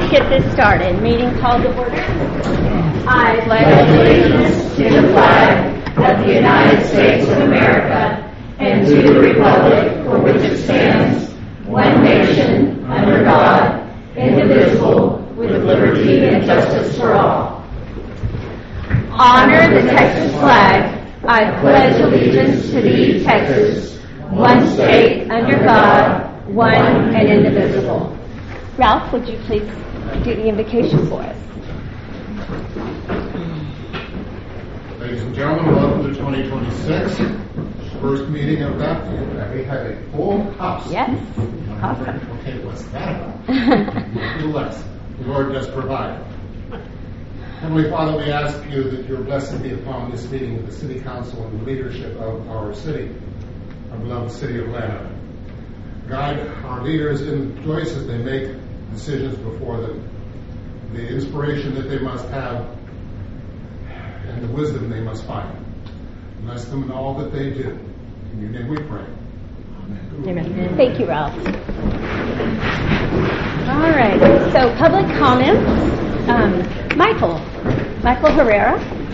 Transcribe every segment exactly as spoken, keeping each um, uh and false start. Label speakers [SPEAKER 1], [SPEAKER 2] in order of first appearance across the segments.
[SPEAKER 1] Let's get this started. Meeting called to order. I pledge allegiance to the flag of the United States of America and to the republic for which it stands, one nation, under God, indivisible, with liberty and justice for all. Honor the Texas flag. I pledge allegiance to thee, Texas, one state, under God, one and indivisible. Ralph, would you please do the invocation for us?
[SPEAKER 2] Ladies and gentlemen, welcome to twenty twenty-six, first meeting of that year. We have a full house.
[SPEAKER 1] Yes. Awesome.
[SPEAKER 2] Okay, what's that about? Less. The Lord does provide. Heavenly Father, we ask you that your blessing be upon this meeting of the City Council and the leadership of our city, our beloved city of Atlanta. Guide our leaders in the choices they make, decisions before them, the inspiration that they must have, and the wisdom they must find. Bless them in all that they do. In your name we pray. Amen.
[SPEAKER 1] Amen. Thank you, Ralph. All right. So public comments. Um, Michael. Michael Herrera.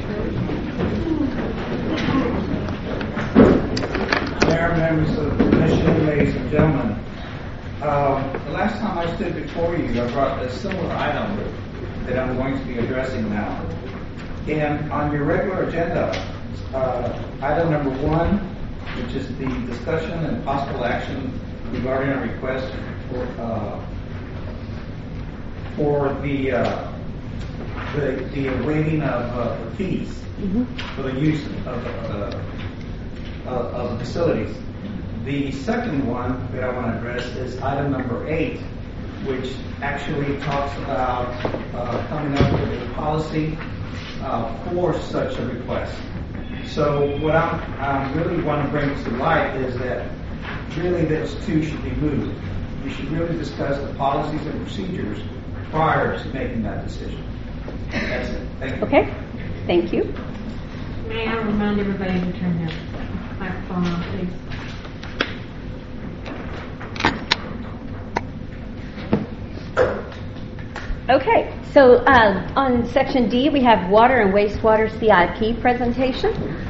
[SPEAKER 3] Mayor, members of the commission, ladies and gentlemen. Um, the last time I stood before you, I brought a similar item that I'm going to be addressing now. And on your regular agenda, uh, item number one, which is the discussion and possible action regarding a request for uh, for the uh, the, the waiving of uh, the fees mm-hmm. for the use of uh, uh, of the facilities. The second one that I want to address is item number eight, which actually talks about uh, coming up with a policy uh, for such a request. So what I'm, I really want to bring to light is that really those two should be moved. We should really discuss the policies and procedures prior to making that decision. That's it. Thank you.
[SPEAKER 1] Okay. Thank you.
[SPEAKER 4] May I remind everybody to turn their microphone on, please?
[SPEAKER 1] Okay, so uh, on section D, we have water and wastewater C I P presentation.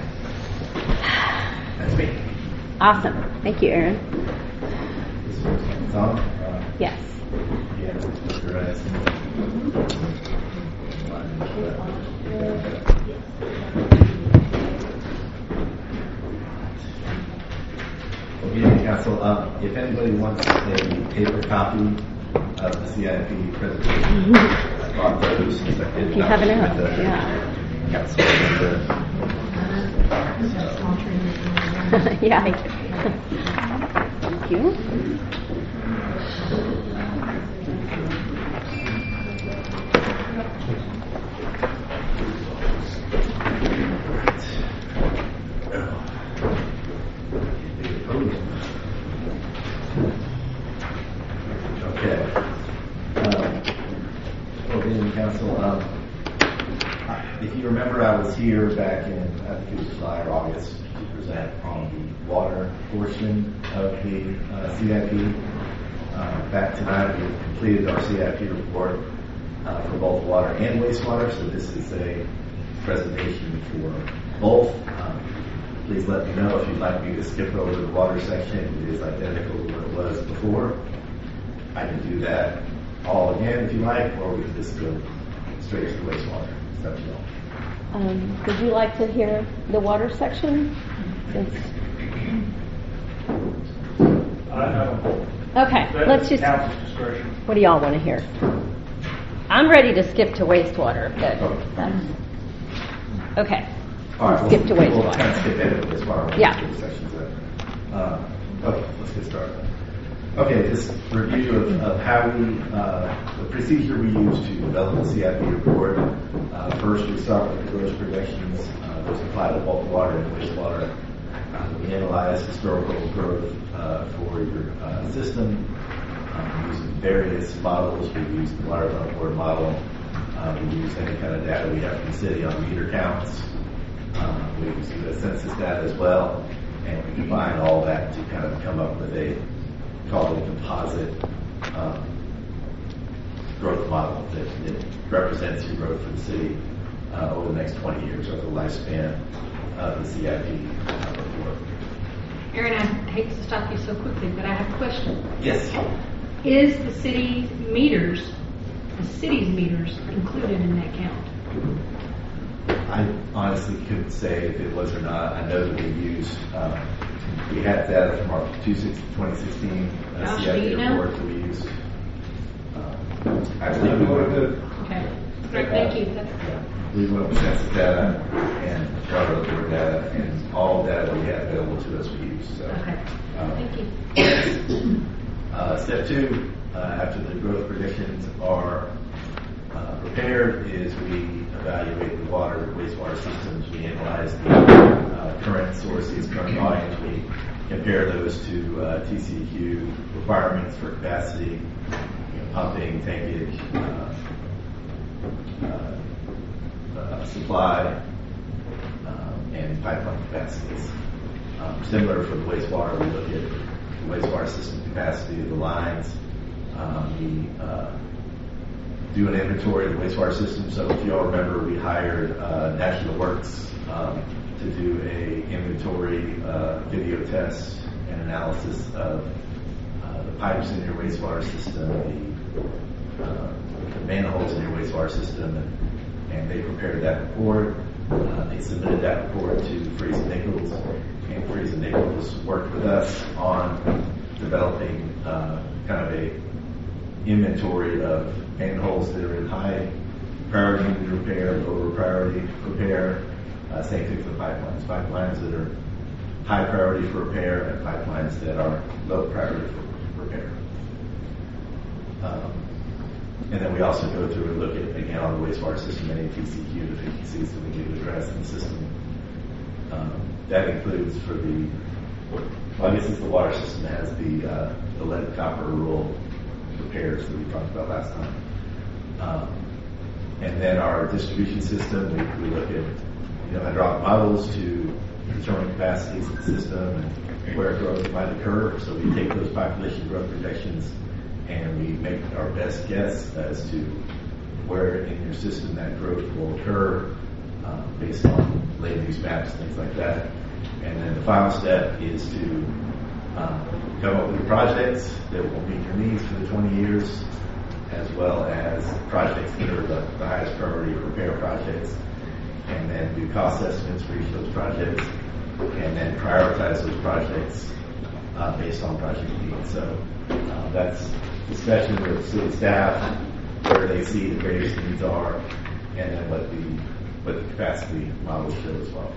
[SPEAKER 5] That's me.
[SPEAKER 1] Awesome. Thank you, Aaron.
[SPEAKER 5] It's on? Uh,
[SPEAKER 1] yes.
[SPEAKER 5] Yeah, Mister Rice. Meeting Council, um, if anybody wants a paper copy of the C I P presentation, mm-hmm. I brought those.
[SPEAKER 1] If you have an out, yeah.
[SPEAKER 5] Council member.
[SPEAKER 1] So. Yeah. Thank you.
[SPEAKER 5] I was here back in, I think it was July or August, to present on the water portion of the uh, C I P. Uh, back tonight, we completed our C I P report uh, for both water and wastewater, so this is a presentation for both. Um, please let me know if you'd like me to skip over the water section. It is identical to what it was before. I can do that all again if you like, or we can just go straight to the wastewater. It's up to you all.
[SPEAKER 1] Um, would you like to hear the water section? Okay, let's just. What do y'all want to hear? I'm ready to skip to wastewater. But that's, okay.
[SPEAKER 5] All right,
[SPEAKER 1] skip
[SPEAKER 5] we'll,
[SPEAKER 1] to wastewater.
[SPEAKER 5] We'll kind of skip ahead of wastewater.
[SPEAKER 1] Yeah.
[SPEAKER 5] Sections uh, okay, let's get started. Okay, this review of, of how we, uh, the procedure we use to develop the C I P report. Uh, first, we start with the growth projections. Uh, those apply to both water and wastewater. Uh, we analyze historical growth uh, for your uh, system um, using various models. We use the water board model. Uh, we use any kind of data we have from the city on meter counts. Uh, we use the census data as well, and we combine all that to kind of come up with a called a composite um, growth growth model that, that represents your growth for the city uh, over the next twenty years, over the lifespan of the C I P uh, report.
[SPEAKER 4] Aaron, I hate to stop you so quickly, but I have a question.
[SPEAKER 5] Yes.
[SPEAKER 4] Is the city's meters, the city's meters included in that count?
[SPEAKER 5] I honestly couldn't say if it was or not. I know that we used, um, we had data from our twenty sixteen uh,
[SPEAKER 4] Josh,
[SPEAKER 5] C I
[SPEAKER 4] do
[SPEAKER 5] P
[SPEAKER 4] you know?
[SPEAKER 5] report that we used. Um, Actually, we went with,
[SPEAKER 4] Okay. Great, thank you. That's,
[SPEAKER 5] we went with census data and water report data, and all data we had available to us we used. So,
[SPEAKER 4] okay.
[SPEAKER 5] um,
[SPEAKER 4] Thank you.
[SPEAKER 5] Uh, step two, uh, after the growth predictions are uh, prepared, is we evaluate the water, wastewater systems. We analyze the uh, current sources, current volumes. We compare those to uh, T C E Q requirements for capacity, you know, pumping, tankage, uh, uh, uh, supply, um, and pipeline capacities. Um, similar for the wastewater, we look at the wastewater system capacity of the lines. Um, we uh, do an inventory of the wastewater system. So if you all remember, we hired uh, National Works um, to do a inventory uh, video test and analysis of uh, the pipes in your wastewater system, the, uh, the manholes in your wastewater system, and, and they prepared that report. Uh, they submitted that report to Freeze and Nichols, and Freeze and Nichols worked with us on developing uh, kind of a inventory of manholes that are in high priority repair, lower priority repair. Uh, same thing for the pipelines. Pipelines that are high priority for repair and pipelines that are low priority for repair. Um, and then we also go through and look at, again, on the wastewater system, any T C Q deficiencies that we need to address in the system. Um, that includes for the, well, I guess it's the water system that has the, uh, the lead copper rule repairs that we talked about last time. Um, and then our distribution system, we, we look at, you know, hydraulic models to determine capacities of the system and where growth might occur. So we take those population growth projections and we make our best guess as to where in your system that growth will occur uh, based on land use maps, things like that. And then the final step is to um, come up with projects that will meet your needs for the twenty years, as well as projects that are the, the highest priority repair projects, and then do cost estimates for each of those projects, and then prioritize those projects uh, based on project needs. So uh, that's discussion with city staff, where they see the greatest needs are, and then what the what the capacity models show as well.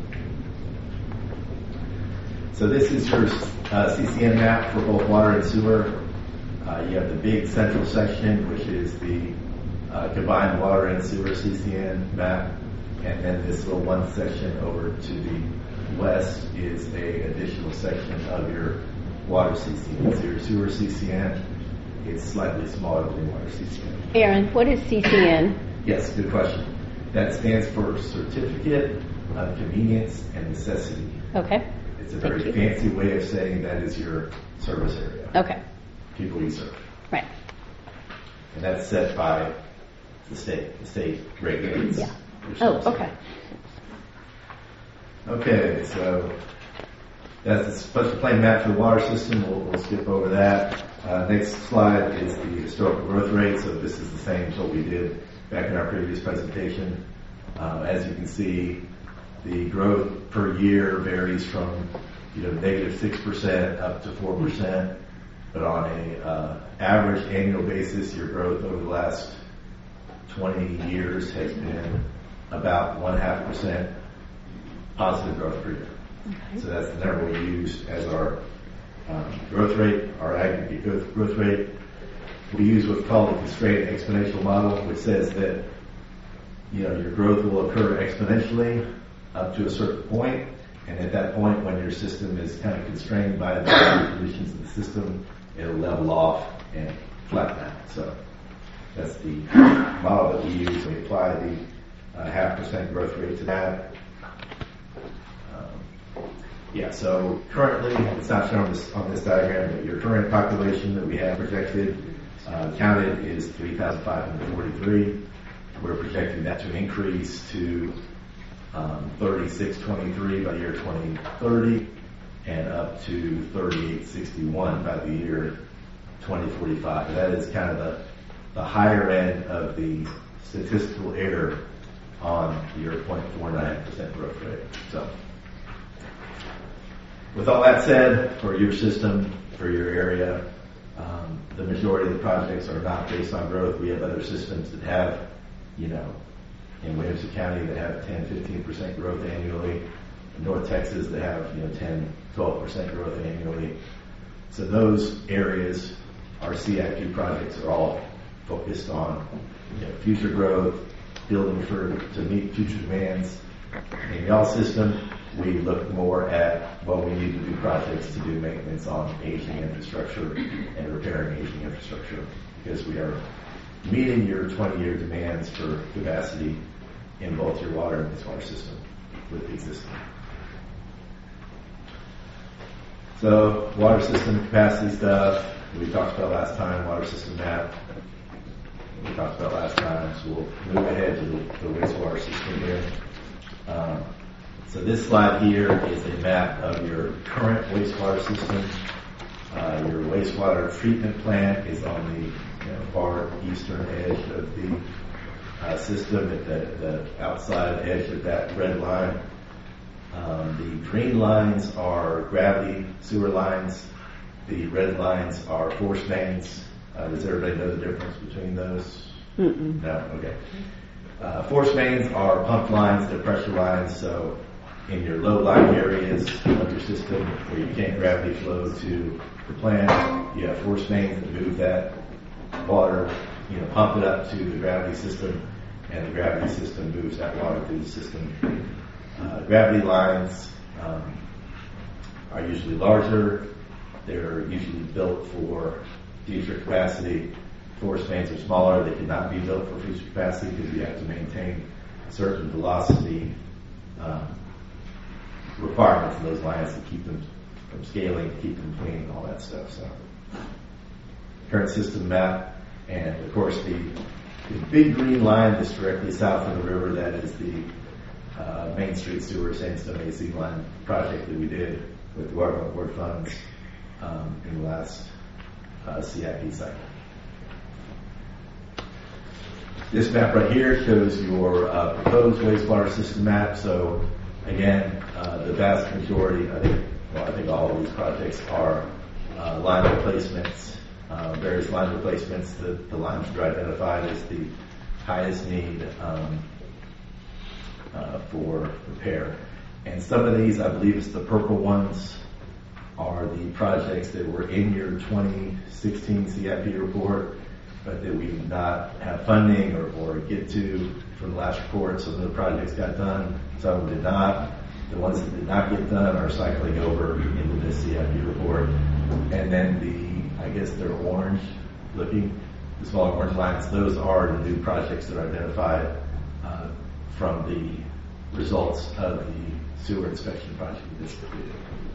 [SPEAKER 5] So this is your uh, C C N map for both water and sewer. Uh, you have the big central section, which is the uh, combined water and sewer C C N map, and then this little one section over to the west is a additional section of your water C C N. So your sewer C C N is slightly smaller than water C C N.
[SPEAKER 1] Aaron, what is C C N?
[SPEAKER 5] Yes, good question. That stands for Certificate of Convenience and Necessity.
[SPEAKER 1] Okay.
[SPEAKER 5] It's a
[SPEAKER 1] Thank
[SPEAKER 5] very
[SPEAKER 1] you.
[SPEAKER 5] fancy way of saying that is your service area.
[SPEAKER 1] Okay.
[SPEAKER 5] People you serve.
[SPEAKER 1] Right.
[SPEAKER 5] And that's set by the state. The state regulates.
[SPEAKER 1] Yeah.
[SPEAKER 5] your
[SPEAKER 1] Oh,
[SPEAKER 5] service
[SPEAKER 1] okay.
[SPEAKER 5] area. Okay, so that's the special plain map for the water system. We'll, we'll skip over that. Uh, next slide is the historical growth rate. So this is the same as what we did back in our previous presentation. Uh, as you can see, the growth per year varies from, you know, negative six percent up to four percent. But on a uh, average annual basis, your growth over the last twenty years has been about one half percent positive growth per year.
[SPEAKER 1] Okay.
[SPEAKER 5] So that's the number we use as our um, growth rate, our aggregate growth, growth rate. We use what's called a constrained exponential model, which says that, you know, your growth will occur exponentially up to a certain point, and at that point, when your system is kind of constrained by the conditions of the system, it'll level off and flatten out. So that's the model that we use. We apply the uh, half percent growth rate to that. Um, yeah, so currently, it's not shown on this, on this diagram, but your current population that we have projected, uh, counted is three thousand five hundred forty-three. We're projecting that to increase to um, thirty-six twenty-three by year twenty thirty and up to thirty-eight sixty-one by the year twenty forty-five. That is kind of the, the higher end of the statistical error on your zero point four nine percent growth rate. So, with all that said, for your system, for your area, um, the majority of the projects are not based on growth. We have other systems that have, you know, in Williamson County that have ten, fifteen percent growth annually. In North Texas that have, you know, ten, twelve percent growth annually. So those areas, our C I P projects are all focused on, you know, future growth, building for to meet future demands. In y'all system, we look more at what we need to do projects to do maintenance on aging infrastructure and repairing aging infrastructure, because we are meeting your twenty-year demands for capacity in both your water and wastewater system with the existing. So, water system capacity stuff, we talked about last time, water system map, we talked about last time, so we'll move ahead to the, the wastewater system here. Um, so this slide here is a map of your current wastewater system. Uh, your wastewater treatment plant is on the you know, far eastern edge of the uh, system, at the, the outside edge of that red line. Um, the green lines are gravity sewer lines. The red lines are force mains. Uh, does everybody know the difference between those? Mm-mm. No? Okay. Uh, force mains are pump lines, they're pressure lines, so in your low-lying areas of your system where you can't gravity flow to the plant, you have force mains that move that water, you know, pump it up to the gravity system, and the gravity system moves that water through the system. Uh, gravity lines um, are usually larger. They're usually built for future capacity. Force mains are smaller. They cannot be built for future capacity because you have to maintain a certain velocity um, requirements in those lines to keep them from scaling, to keep them clean, and all that stuff. So, current system map, and of course the, the big green line that's directly south of the river, that is the uh, Main Street Sewer Sandstone A C line project that we did with the Water Board funds um, in the last uh, C I P cycle. This map right here shows your uh, proposed wastewater system map. So again, uh, the vast majority, I think, well, I think all of these projects are uh, line replacements, uh, various line replacements. The, the lines that are identified as the highest need um, uh, for repair. And some of these, I believe it's the purple ones, are the projects that were in your twenty sixteen C I P report, but that we did not have funding or, or get to from the last report. Some of the projects got done, some of them did not. The ones that did not get done are cycling over into this C I P report. And then the, I guess they're orange looking, the small orange lines, those are the new projects that are identified uh, from the results of the sewer inspection project we just completed.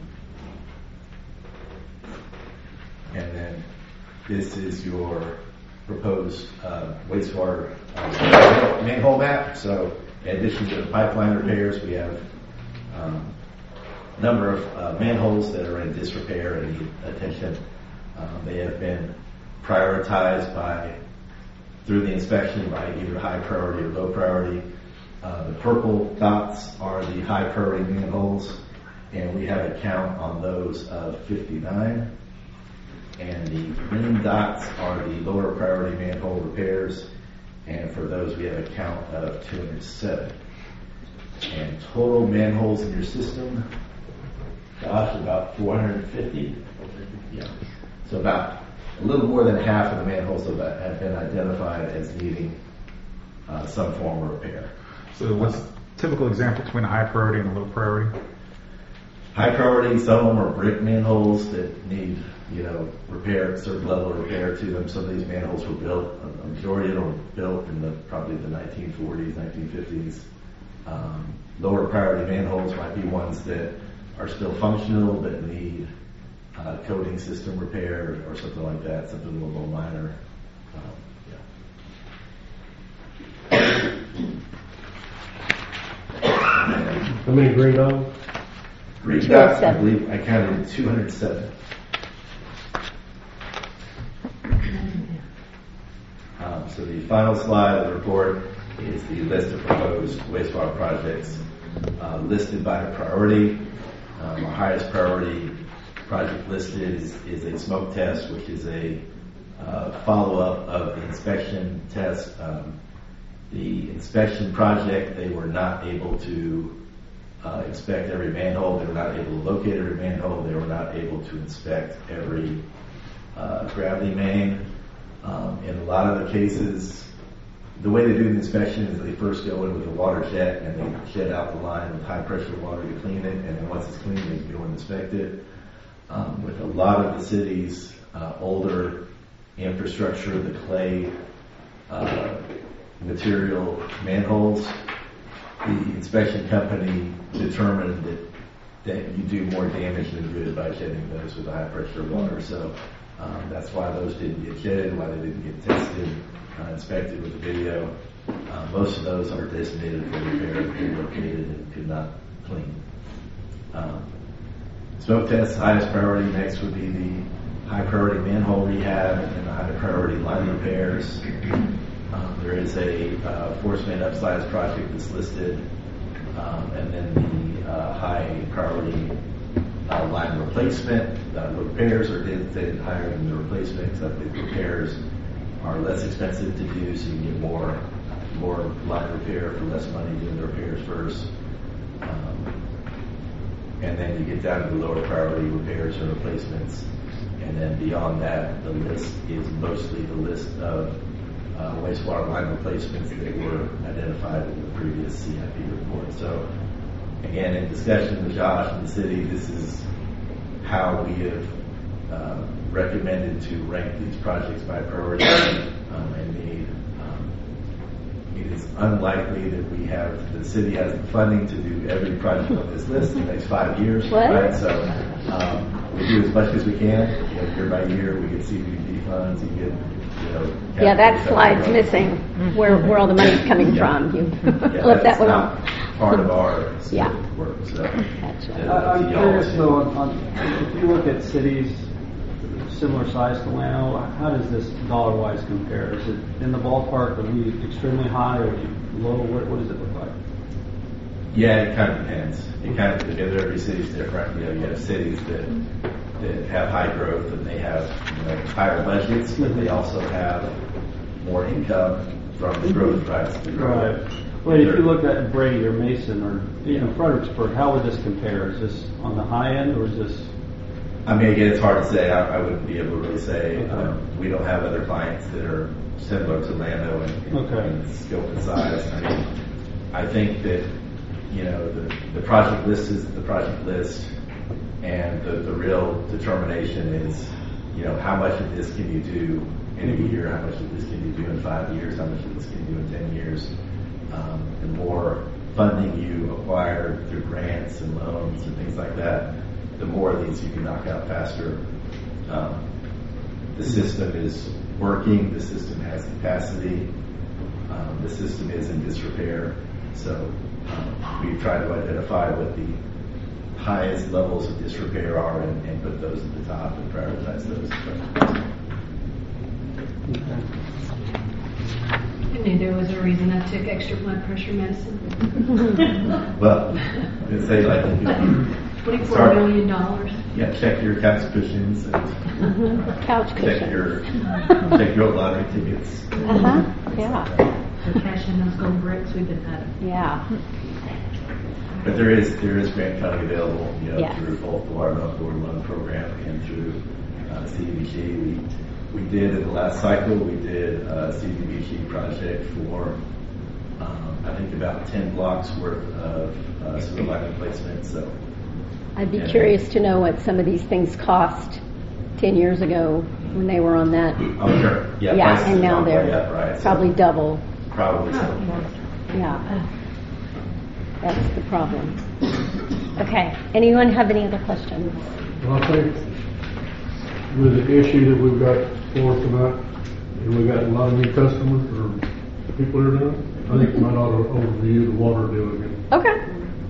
[SPEAKER 5] And then this is your proposed uh, wastewater uh, manhole map. So in addition to the pipeline repairs, we have um, a number of uh, manholes that are in disrepair and need attention. Um, they have been prioritized by through the inspection by either high priority or low priority. Uh, the purple dots are the high priority manholes, and we have a count on those of fifty-nine. And the green dots are the lower priority manhole repairs, and for those we have a count of two hundred seven. And total manholes in your system, gosh, about four hundred fifty. Yeah. So about a little more than half of the manholes have been identified as needing uh, some form of repair.
[SPEAKER 6] So what's a typical example between a high priority and a low priority?
[SPEAKER 5] High priority, some of them are brick manholes that need, you know, repair, a certain level of repair to them. Some of these manholes were built, a majority of them were built in the probably the nineteen forties, nineteen fifties. Um, lower priority manholes might be ones that are still functional but need uh, coating system repair or something like that, something a little more minor.
[SPEAKER 7] How many green dogs?
[SPEAKER 5] Green dots, I believe I counted two hundred seven. Um, so the final slide of the report is the list of proposed wastewater projects uh, listed by priority. Um, our highest priority project listed is, is a smoke test, which is a uh, follow-up of the inspection test. Um, the inspection project, they were not able to uh, inspect every manhole. They were not able to locate every manhole. They were not able to inspect every uh, gravity main. Um, in a lot of the cases, the way they do the inspection is they first go in with a water jet and they jet out the line with high pressure water to clean it, and then once it's clean, they go and inspect it. Um, with a lot of the cities, uh, older infrastructure, the clay uh, material manholes, the inspection company determined that that you do more damage than good by jetting those with high pressure water. So um, that's why those didn't get jetted, why they didn't get tested, uh, inspected with a video. Uh, most of those are designated for repair, relocated, and could not clean. Um, smoke tests, highest priority. Next would be the high priority manhole rehab and the high priority line repairs. Um, there is a uh, force main upsize project that's listed, um, and then the uh, high priority uh, line replacement. Uh, the repairs are designated higher than the replacement, except the repairs are less expensive to do, so you can get more more line repair for less money doing the repairs first. Um, and then you get down to the lower priority repairs and replacements. And then beyond that, the list is mostly the list of uh, wastewater line replacements that were identified in the previous C I P report. So again, in discussion with Josh and the city, this is how we have uh, recommended to rank these projects by priority um, and need. Um, it is unlikely that we have, the city has the funding to do every project on this list in the next five years.
[SPEAKER 1] What?
[SPEAKER 5] Right? So um, we do as much as we can. You know, year by year, we get C D B G funds, you get, you know.
[SPEAKER 1] Yeah, that
[SPEAKER 5] capital
[SPEAKER 1] slide's
[SPEAKER 5] funds.
[SPEAKER 1] missing, where, where all the money's coming
[SPEAKER 5] Yeah.
[SPEAKER 1] from. You
[SPEAKER 5] Yeah,
[SPEAKER 1] left that
[SPEAKER 5] that's
[SPEAKER 1] one
[SPEAKER 5] not
[SPEAKER 1] off.
[SPEAKER 5] part of our
[SPEAKER 1] Yeah.
[SPEAKER 5] work. So
[SPEAKER 1] That's right.
[SPEAKER 5] uh,
[SPEAKER 8] I- I'm
[SPEAKER 5] y'all-
[SPEAKER 8] curious though, on, on, if you look at cities similar size to Llano, how does this dollar wise compare? Is it in the ballpark? Are we extremely high or low? What, what does it look like?
[SPEAKER 5] Yeah, it kind of depends. It kind of because every city's different. You know, you have cities that that have high growth and they have, you know, higher budgets, but they also have more income from the growth drives the growth.
[SPEAKER 8] Right. Well, if you look at Brady or Mason or even Fredericksburg, how would this compare? Is this on the high end or is this?
[SPEAKER 5] I mean, again, it's hard to say. I, I wouldn't be able to really say.
[SPEAKER 8] Okay.
[SPEAKER 5] Um, we don't have other clients that are similar to Lando in, in,
[SPEAKER 8] Okay.
[SPEAKER 5] in scope and size. I mean, I think that, you know, the, the project list is the project list, and the, the real determination is, you know, how much of this can you do in a year, how much of this can you do in five years, how much of this can you do in ten years. Um, the more funding you acquire through grants and loans and things like that, the more of these you can knock out faster. Um, the system is working, the system has capacity, um, the system is in disrepair. So um, we've tried to identify what the highest levels of disrepair are and, and put those at the top and prioritize those.
[SPEAKER 4] I knew there was a reason I took extra blood pressure medicine.
[SPEAKER 5] Well, I'd say like if you
[SPEAKER 4] Twenty-four
[SPEAKER 5] Sorry.
[SPEAKER 4] million dollars.
[SPEAKER 5] yeah, check your couch cushions and
[SPEAKER 1] Couch
[SPEAKER 5] check
[SPEAKER 1] cushion.
[SPEAKER 5] your check your lottery tickets.
[SPEAKER 1] Uh-huh, yeah,
[SPEAKER 4] Cash in those gold bricks we've been at.
[SPEAKER 1] yeah.
[SPEAKER 5] But there is there is grant funding available, you know,
[SPEAKER 1] Yes.
[SPEAKER 5] through both the Water Health Board Loan Program and through uh, C D B G. We we did in the last cycle we did a C D B G project for um, I think about ten blocks worth of uh, sewer line replacement. So
[SPEAKER 1] I'd be
[SPEAKER 5] Yeah.
[SPEAKER 1] curious to know what some of these things cost ten years ago when they were on that.
[SPEAKER 5] oh sure, yeah,
[SPEAKER 1] Yeah,
[SPEAKER 5] prices
[SPEAKER 1] and now
[SPEAKER 5] gone way
[SPEAKER 1] they're
[SPEAKER 5] up, right? So
[SPEAKER 1] probably double.
[SPEAKER 5] probably so.
[SPEAKER 1] Yeah. That's the problem. Okay. Anyone have any other questions?
[SPEAKER 7] Well, I think with the issue that we've got for tonight, and we've got a lot of new customers or people that are doing, I think we might ought to overview the water deal again.
[SPEAKER 1] Okay.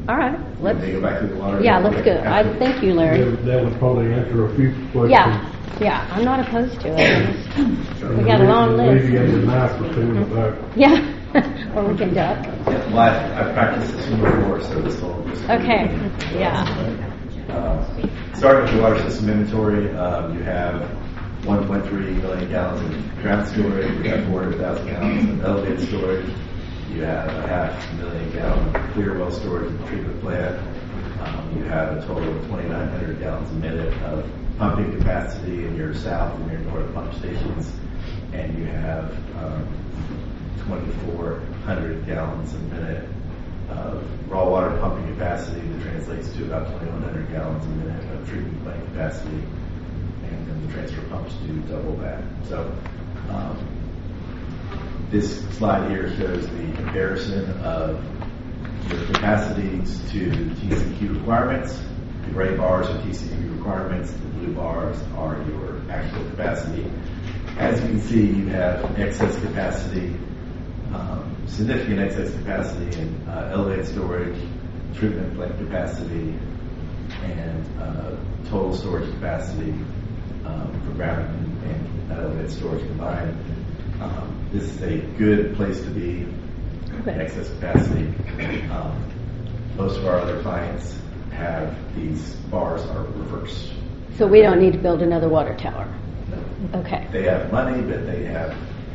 [SPEAKER 1] all right, let's,
[SPEAKER 5] They go back to the water.
[SPEAKER 1] yeah, let's go. I, thank you, Larry.
[SPEAKER 7] That that would probably answer a few questions.
[SPEAKER 1] Yeah, yeah, I'm not opposed to it. We got a long list.
[SPEAKER 7] Maybe get the map or two in the back.
[SPEAKER 1] Yeah, or we can duck.
[SPEAKER 5] Yeah, well, I, I practiced this one before, so this will. This will
[SPEAKER 1] Okay,
[SPEAKER 5] be-
[SPEAKER 1] yeah.
[SPEAKER 5] Uh, starting with the water system inventory, um, you have one point three million gallons of ground storage, you have four hundred thousand gallons of elevated storage, you have a half million gallon of clear well storage in the treatment plant, um, you have a total of twenty-nine hundred gallons a minute of pumping capacity in your south and your north pump stations, and you have um, twenty-four hundred gallons a minute of raw water pumping capacity that translates to about twenty-one hundred gallons a minute of treatment plant capacity, and then the transfer pumps do double that. So um, this slide here shows the comparison of your capacities to T C Q requirements. The gray bars are T C Q requirements, the blue bars are your actual capacity. As you can see, you have excess capacity, um, significant excess capacity in uh, elevated storage, treatment plant capacity, and uh, total storage capacity um, for ground and, and elevated storage combined. Um, this is a good place to be,
[SPEAKER 1] Okay.
[SPEAKER 5] excess capacity. Um, most of our other clients have these bars are reversed.
[SPEAKER 1] So we don't need to build another water tower. Okay.
[SPEAKER 5] They have money, but they have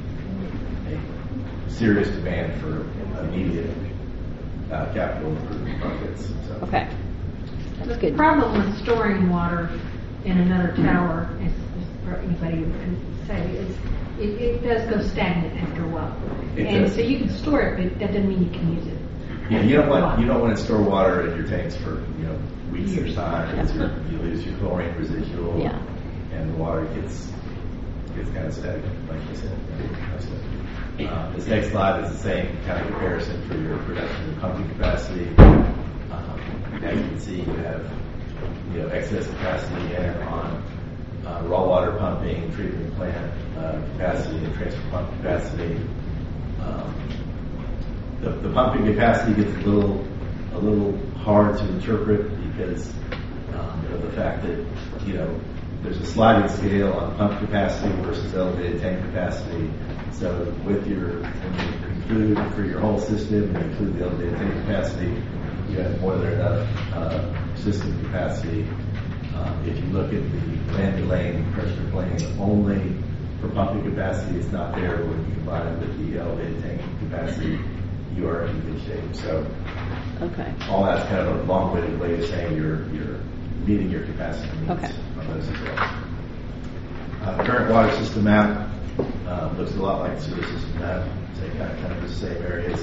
[SPEAKER 5] a serious demand for immediate uh, capital improvement projects. So.
[SPEAKER 1] Okay. That's
[SPEAKER 4] The
[SPEAKER 1] good.
[SPEAKER 4] problem with storing water in another tower, is, is for anybody who can say, is it, it does go stagnant after a while.
[SPEAKER 5] It
[SPEAKER 4] and
[SPEAKER 5] does.
[SPEAKER 4] so you can store it, but that doesn't mean you can use it.
[SPEAKER 5] Yeah, you don't want you don't want to store water in your tanks for you know weeks at a time.
[SPEAKER 1] Yeah.
[SPEAKER 5] It's your, you lose your chlorine residual,
[SPEAKER 1] Yeah.
[SPEAKER 5] and the water gets gets kind of stagnant, like you said. Uh, this next slide is the same kind of comparison for your production and pumping capacity. Um, as you can see, you have you know excess capacity again on uh, raw water pumping, treatment plant uh, capacity, and transfer pump capacity. Um, The, the pumping capacity gets a little a little hard to interpret because um, of the fact that you know there's a sliding scale on pump capacity versus elevated tank capacity. So with your when you include for your whole system, you include the elevated tank capacity, you have more than enough uh, system capacity. Um, if you look at the land to lane pressure plane only for pumping capacity, it's not there. When you combine it with the elevated tank capacity, you are in good shape. So
[SPEAKER 1] Okay.
[SPEAKER 5] all that's kind of a long-winded way of saying you're you're meeting your capacity needs
[SPEAKER 1] Okay.
[SPEAKER 5] on those as well. Uh, current water system map uh, looks a lot like the sewer system map. So kind of, kind of the same areas.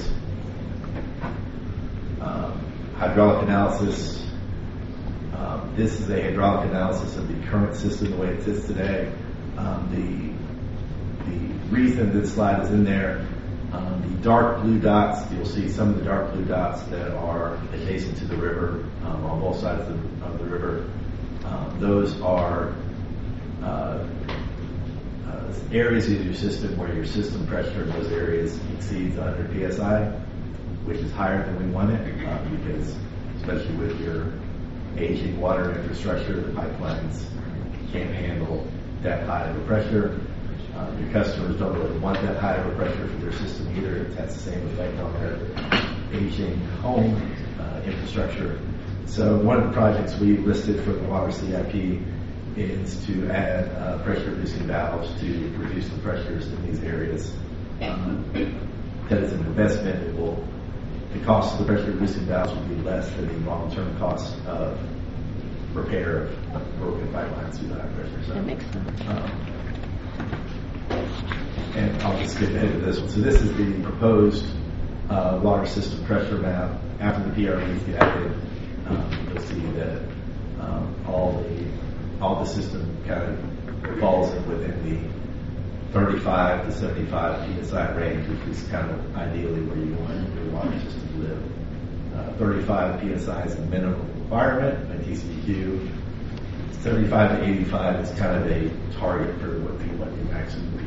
[SPEAKER 5] Um, hydraulic analysis. Um, this is a hydraulic analysis of the current system the way it sits today. Um, the the reason this slide is in there. Um, the dark blue dots, you'll see some of the dark blue dots that are adjacent to the river um, on both sides of the, of the river. Um, those are uh, uh, areas of your system where your system pressure in those areas exceeds one hundred P S I, which is higher than we want it uh, because especially with your aging water infrastructure, the pipelines can't handle that high of a pressure. Uh, your customers don't really want that high of a pressure for their system either. It has the same effect on their aging home uh, infrastructure. So one of the projects we listed for the water C I P is to add uh, pressure reducing valves to reduce the pressures in these areas. Um, that is an investment. It will, the cost of the pressure reducing valves will be less than the long-term cost of repair of broken pipelines through the high pressure. So,
[SPEAKER 1] That makes sense.
[SPEAKER 5] um, and I'll just skip ahead to this one. So this is the proposed uh, water system pressure map. After the P R Vs get added, um, you'll see that um, all the all the system kind of falls in within the thirty-five to seventy-five P S I range, which is kind of ideally where you want your water system to live. Uh, thirty-five P S I is a minimum requirement by T C Q. seventy-five to eighty-five is kind of a target for what the what the maximum would be.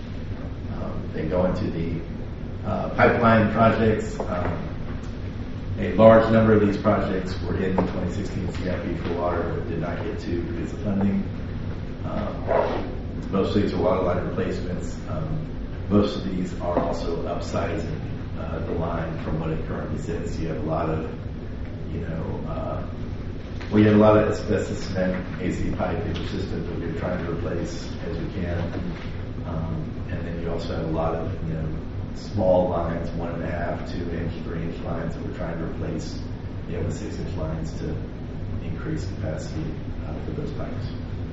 [SPEAKER 5] Um, they go into the uh, pipeline projects. Um, a large number of these projects were in the twenty sixteen C I P for water, but did not get to because of funding. Um, most of these are water line replacements. Um, most of these are also upsizing uh, the line from what it currently sits. You have a lot of, you know, uh, well, you have a lot of asbestos cement, A C pipe in your system that you're trying to replace as you can. Um, and then you also have a lot of, you know, small lines, one and a half, two inch, three inch lines that we're trying to replace, you know, with six inch lines to increase capacity uh, for those pipes.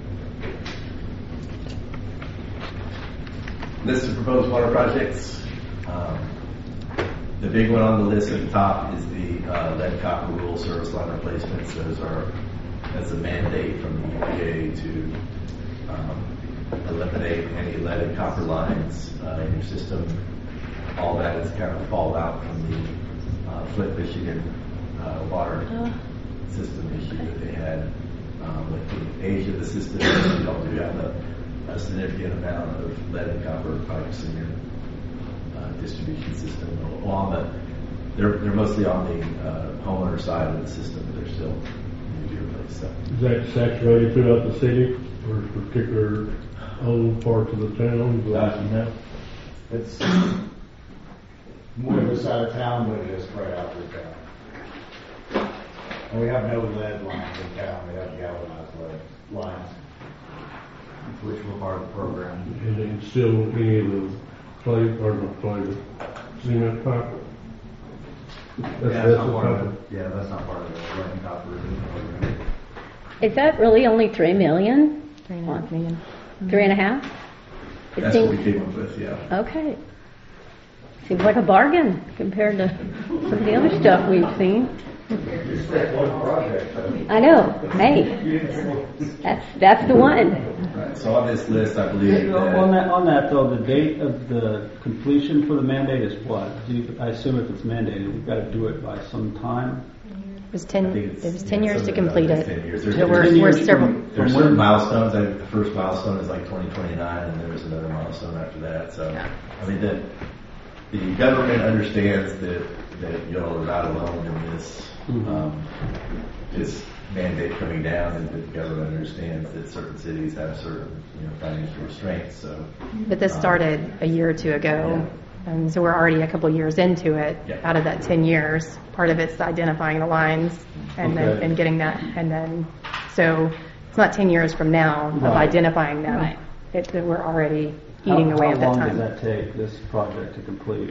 [SPEAKER 5] List of proposed water projects. Um, the big one on the list at the top is the uh, lead copper rule service line replacements. Those are, that's a mandate from the E P A to um, eliminate any lead and copper lines uh, in your system. All that is kind of fallout from the uh, Flint, Michigan uh, water
[SPEAKER 1] Oh.
[SPEAKER 5] system issue that they had um, with the age of the system. You don't do have a, a significant amount of lead and copper pipes in your uh, distribution system. On the, they're they're mostly on the uh, homeowner side of the system, but they're still need to be replaced. So.
[SPEAKER 7] Is that saturated throughout the city, or particular old parts of the town?
[SPEAKER 5] Uh, you know,
[SPEAKER 2] It's more this side of town, but it is spread out through town. And we have no lead lines in town. We have galvanized lead lines, which were part of the program.
[SPEAKER 7] And then still any of the clay, or not clay, but cement pipe? That's,
[SPEAKER 9] Yeah,
[SPEAKER 7] that's
[SPEAKER 9] that's not
[SPEAKER 7] the
[SPEAKER 9] part of
[SPEAKER 7] pipe.
[SPEAKER 9] it. Yeah, that's not part of the lead and copper program.
[SPEAKER 1] Is that really only three million? Three and a half million. Three and a half? It
[SPEAKER 5] That's what
[SPEAKER 1] seems-
[SPEAKER 5] we came up with, yeah.
[SPEAKER 1] Okay. Seems like a bargain compared to some of the other stuff we've seen.
[SPEAKER 2] One project.
[SPEAKER 1] I know. Hey, that's that's the one.
[SPEAKER 5] Right. So on this list, I believe
[SPEAKER 8] Yeah, On
[SPEAKER 5] that
[SPEAKER 8] that, on that though, the date of the completion for the mandate is what? Do you, I assume if it's mandated, we've got to do it by some time?
[SPEAKER 10] It was
[SPEAKER 5] I
[SPEAKER 10] ten,
[SPEAKER 5] think
[SPEAKER 10] it
[SPEAKER 5] it's,
[SPEAKER 10] was
[SPEAKER 5] yeah,
[SPEAKER 10] ten years to
[SPEAKER 5] something
[SPEAKER 10] complete
[SPEAKER 5] about
[SPEAKER 10] it.
[SPEAKER 5] ten years. There's,
[SPEAKER 10] There were,
[SPEAKER 5] there's,
[SPEAKER 10] were
[SPEAKER 8] years
[SPEAKER 10] several,
[SPEAKER 8] from-
[SPEAKER 5] there's
[SPEAKER 8] from
[SPEAKER 5] certain
[SPEAKER 8] when?
[SPEAKER 5] milestones. I think the first milestone is like twenty twenty-nine, and there's another milestone after that. So, I mean, the, the government understands that, that you all are not alone in this,
[SPEAKER 8] Mhm.
[SPEAKER 5] um, this mandate coming down, and that the government understands that certain cities have certain, you know, financial restraints. So,
[SPEAKER 10] but this
[SPEAKER 5] um,
[SPEAKER 10] started a year or two ago. And so we're already a couple years into it.
[SPEAKER 5] Yeah.
[SPEAKER 10] Out of that ten years, part of it's identifying the lines and then
[SPEAKER 8] Okay.
[SPEAKER 10] and getting that. And then, so it's not ten years from now of
[SPEAKER 8] Right.
[SPEAKER 10] identifying them.
[SPEAKER 1] Right.
[SPEAKER 10] It, that we're already eating
[SPEAKER 8] How-
[SPEAKER 10] away at that
[SPEAKER 8] How long
[SPEAKER 10] time.
[SPEAKER 8] does that take, this project to complete?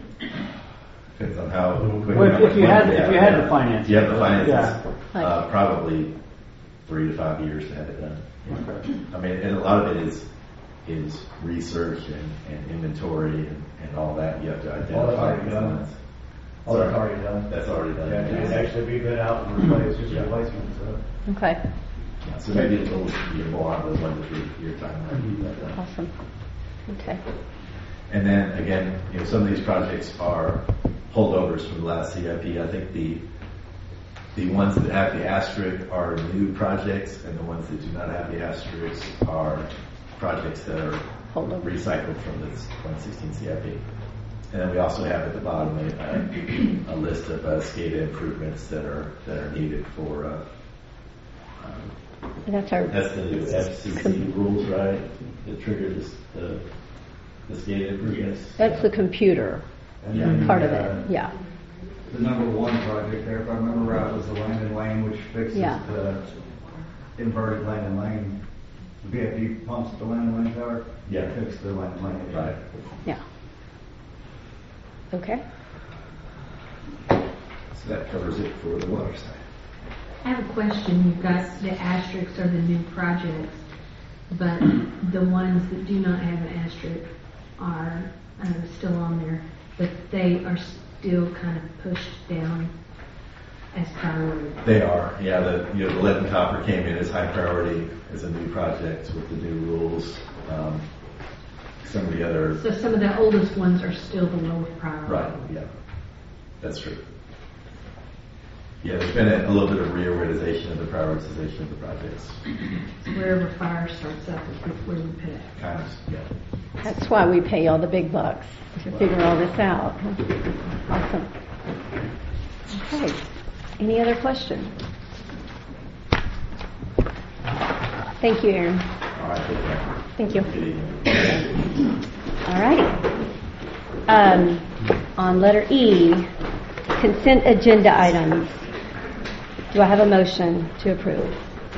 [SPEAKER 5] depends on how quick.
[SPEAKER 8] Well,
[SPEAKER 5] how
[SPEAKER 8] if
[SPEAKER 5] much
[SPEAKER 8] you
[SPEAKER 5] money
[SPEAKER 8] had-
[SPEAKER 5] we
[SPEAKER 8] if
[SPEAKER 5] have.
[SPEAKER 8] you had the finances.
[SPEAKER 5] You have the finances.
[SPEAKER 8] Yeah.
[SPEAKER 5] Uh, probably three to five years to have it done.
[SPEAKER 8] Okay.
[SPEAKER 5] I mean, and a lot of it is is research and, and inventory and, and all that. You have to
[SPEAKER 9] All that's
[SPEAKER 5] identify
[SPEAKER 9] already
[SPEAKER 5] these
[SPEAKER 9] done.
[SPEAKER 5] lines.
[SPEAKER 9] Oh, that's
[SPEAKER 5] Sorry.
[SPEAKER 9] already done.
[SPEAKER 5] That's already done.
[SPEAKER 9] Yeah, it can actually be bid out and replaced, just replacement, so.
[SPEAKER 1] Okay.
[SPEAKER 5] So maybe a little bit more on the one to three year timeline. But, uh,
[SPEAKER 1] Awesome. Okay.
[SPEAKER 5] And then again, you know, some of these projects are holdovers from the last C I P. I think the the ones that have the asterisk are new projects, and the ones that do not have the asterisk are projects that are
[SPEAKER 1] Holdover.
[SPEAKER 5] recycled from the twenty sixteen C I P. And then we also have at the bottom a, a list of uh, SCADA improvements that are that are needed for. Uh, um,
[SPEAKER 1] That's our.
[SPEAKER 5] that's the new F C C rules, right? That trigger this, the the SCADA improvements.
[SPEAKER 1] That's the computer
[SPEAKER 9] And
[SPEAKER 5] Yeah.
[SPEAKER 9] then,
[SPEAKER 1] part of
[SPEAKER 9] uh,
[SPEAKER 1] it. Yeah.
[SPEAKER 9] The number one project there, if I remember right, was the Landon Lane, which fixes
[SPEAKER 1] Yeah.
[SPEAKER 9] the inverted Landon Lane. The V F D pumps at the Landon Lane tower.
[SPEAKER 5] Yeah.
[SPEAKER 9] Fix the Landon Lane.
[SPEAKER 5] Right.
[SPEAKER 1] Yeah. Okay.
[SPEAKER 5] So that covers it for the water side.
[SPEAKER 4] I have a question. You've got the asterisks are the new projects, but the ones that do not have an asterisk are uh, still on there, but they are still kind of pushed down as priority.
[SPEAKER 5] They are, yeah. The you know the lead and copper came in as high priority as a new project with the new rules. Um, some of the other,
[SPEAKER 4] So some of the oldest ones are still the lower priority.
[SPEAKER 5] right? Yeah, that's true. Yeah, there's been a, a little bit of reorganization of the prioritization of the projects.
[SPEAKER 4] Wherever fire starts up is where we put it.
[SPEAKER 5] Kind of, yeah.
[SPEAKER 1] That's why we pay all the big bucks to figure all this out. Awesome. Okay. Any other questions? Thank you, Aaron.
[SPEAKER 5] All right,
[SPEAKER 1] Thank you.
[SPEAKER 5] okay.
[SPEAKER 1] All right. Um, on letter E, consent agenda items. Do I have a motion to approve?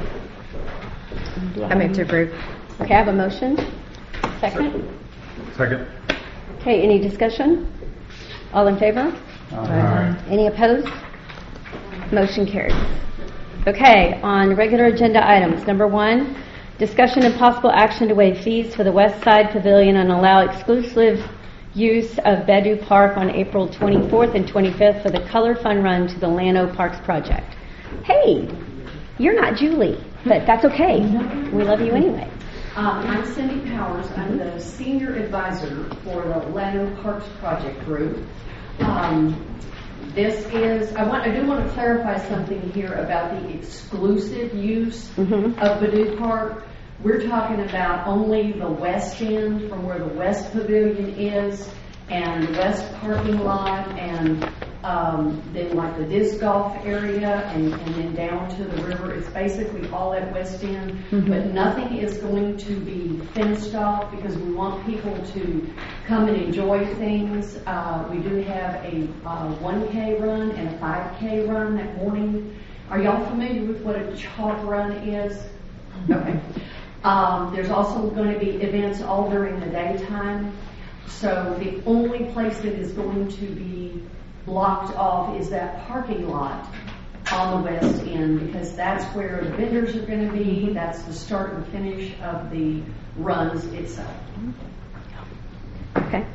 [SPEAKER 1] Do
[SPEAKER 10] I move to approve.
[SPEAKER 1] Okay, I have a motion. Second?
[SPEAKER 6] Second.
[SPEAKER 1] Okay, any discussion? All in favor?
[SPEAKER 6] Aye.
[SPEAKER 1] Any opposed? Motion carries. Okay, on regular agenda items, number one, discussion and possible action to waive fees for the West Side Pavilion and allow exclusive use of Bedu Park on April twenty-fourth and twenty-fifth for the Color Fun Run to the Llano Parks Project. Hey, you're not Julie, but that's okay. We love you anyway.
[SPEAKER 11] Um, I'm Cindy Powers. I'm the senior advisor for the Llano Parks Project Group. Um, this is, I want, I do want to clarify something here about the exclusive use
[SPEAKER 1] Mm-hmm.
[SPEAKER 11] of Bedu Park. We're talking about only the west end from where the West Pavilion is and the west parking lot and um, then like the disc golf area and, and then down to the river. It's basically all at west end,
[SPEAKER 1] Mhm.
[SPEAKER 11] but nothing is going to be fenced off because we want people to come and enjoy things. Uh, we do have a uh, one K run and a five K run that morning. Are y'all familiar with what a chalk run is? Okay. Um, there's also going to be events all during the daytime. So the only place that is going to be blocked off is that parking lot on the west end because that's where the vendors are going to be. That's the start and finish of the runs itself.
[SPEAKER 1] Okay.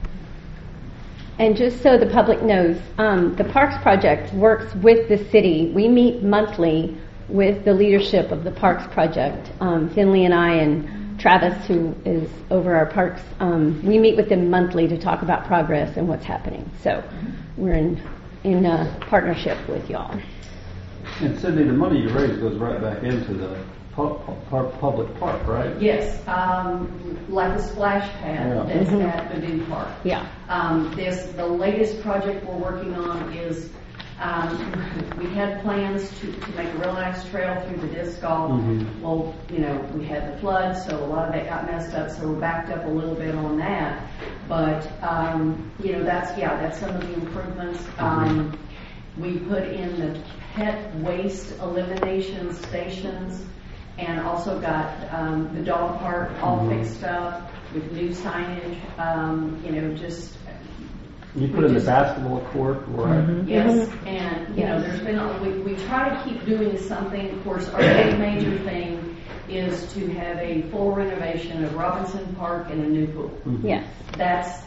[SPEAKER 1] And just so the public knows, um, the Parks Project works with the city. We meet monthly with the leadership of the Parks Project. Um, Finley and I and Travis, who is over our parks, um, we meet with them monthly to talk about progress and what's happening. So we're in in uh, partnership with y'all.
[SPEAKER 8] And Cindy, the money you raise goes right back into the pu- pu- public park, right?
[SPEAKER 11] Yes, um, like a splash pad
[SPEAKER 8] Yeah.
[SPEAKER 11] that's
[SPEAKER 1] Mhm.
[SPEAKER 11] at Bedu Park.
[SPEAKER 1] Yeah.
[SPEAKER 11] Um, this, the latest project we're working on is, um, we had plans to, to make a real nice trail through the disc golf.
[SPEAKER 8] Mhm.
[SPEAKER 11] Well, you know, we had the flood, so a lot of that got messed up, so we're backed up a little bit on that. But, um, you know, that's, yeah, that's some of the improvements. Um, we put in the pet waste elimination stations and also got, um, the dog park all
[SPEAKER 8] Mhm.
[SPEAKER 11] fixed up with new signage, um, you know, just.
[SPEAKER 8] You put in the basketball court, right?
[SPEAKER 11] Yes, and, you know, there's been, a- we, we try to keep doing something. Of course, our big major thing is to have a full renovation of Robinson Park and a new pool.
[SPEAKER 8] Mhm.
[SPEAKER 1] Yes.
[SPEAKER 11] That's,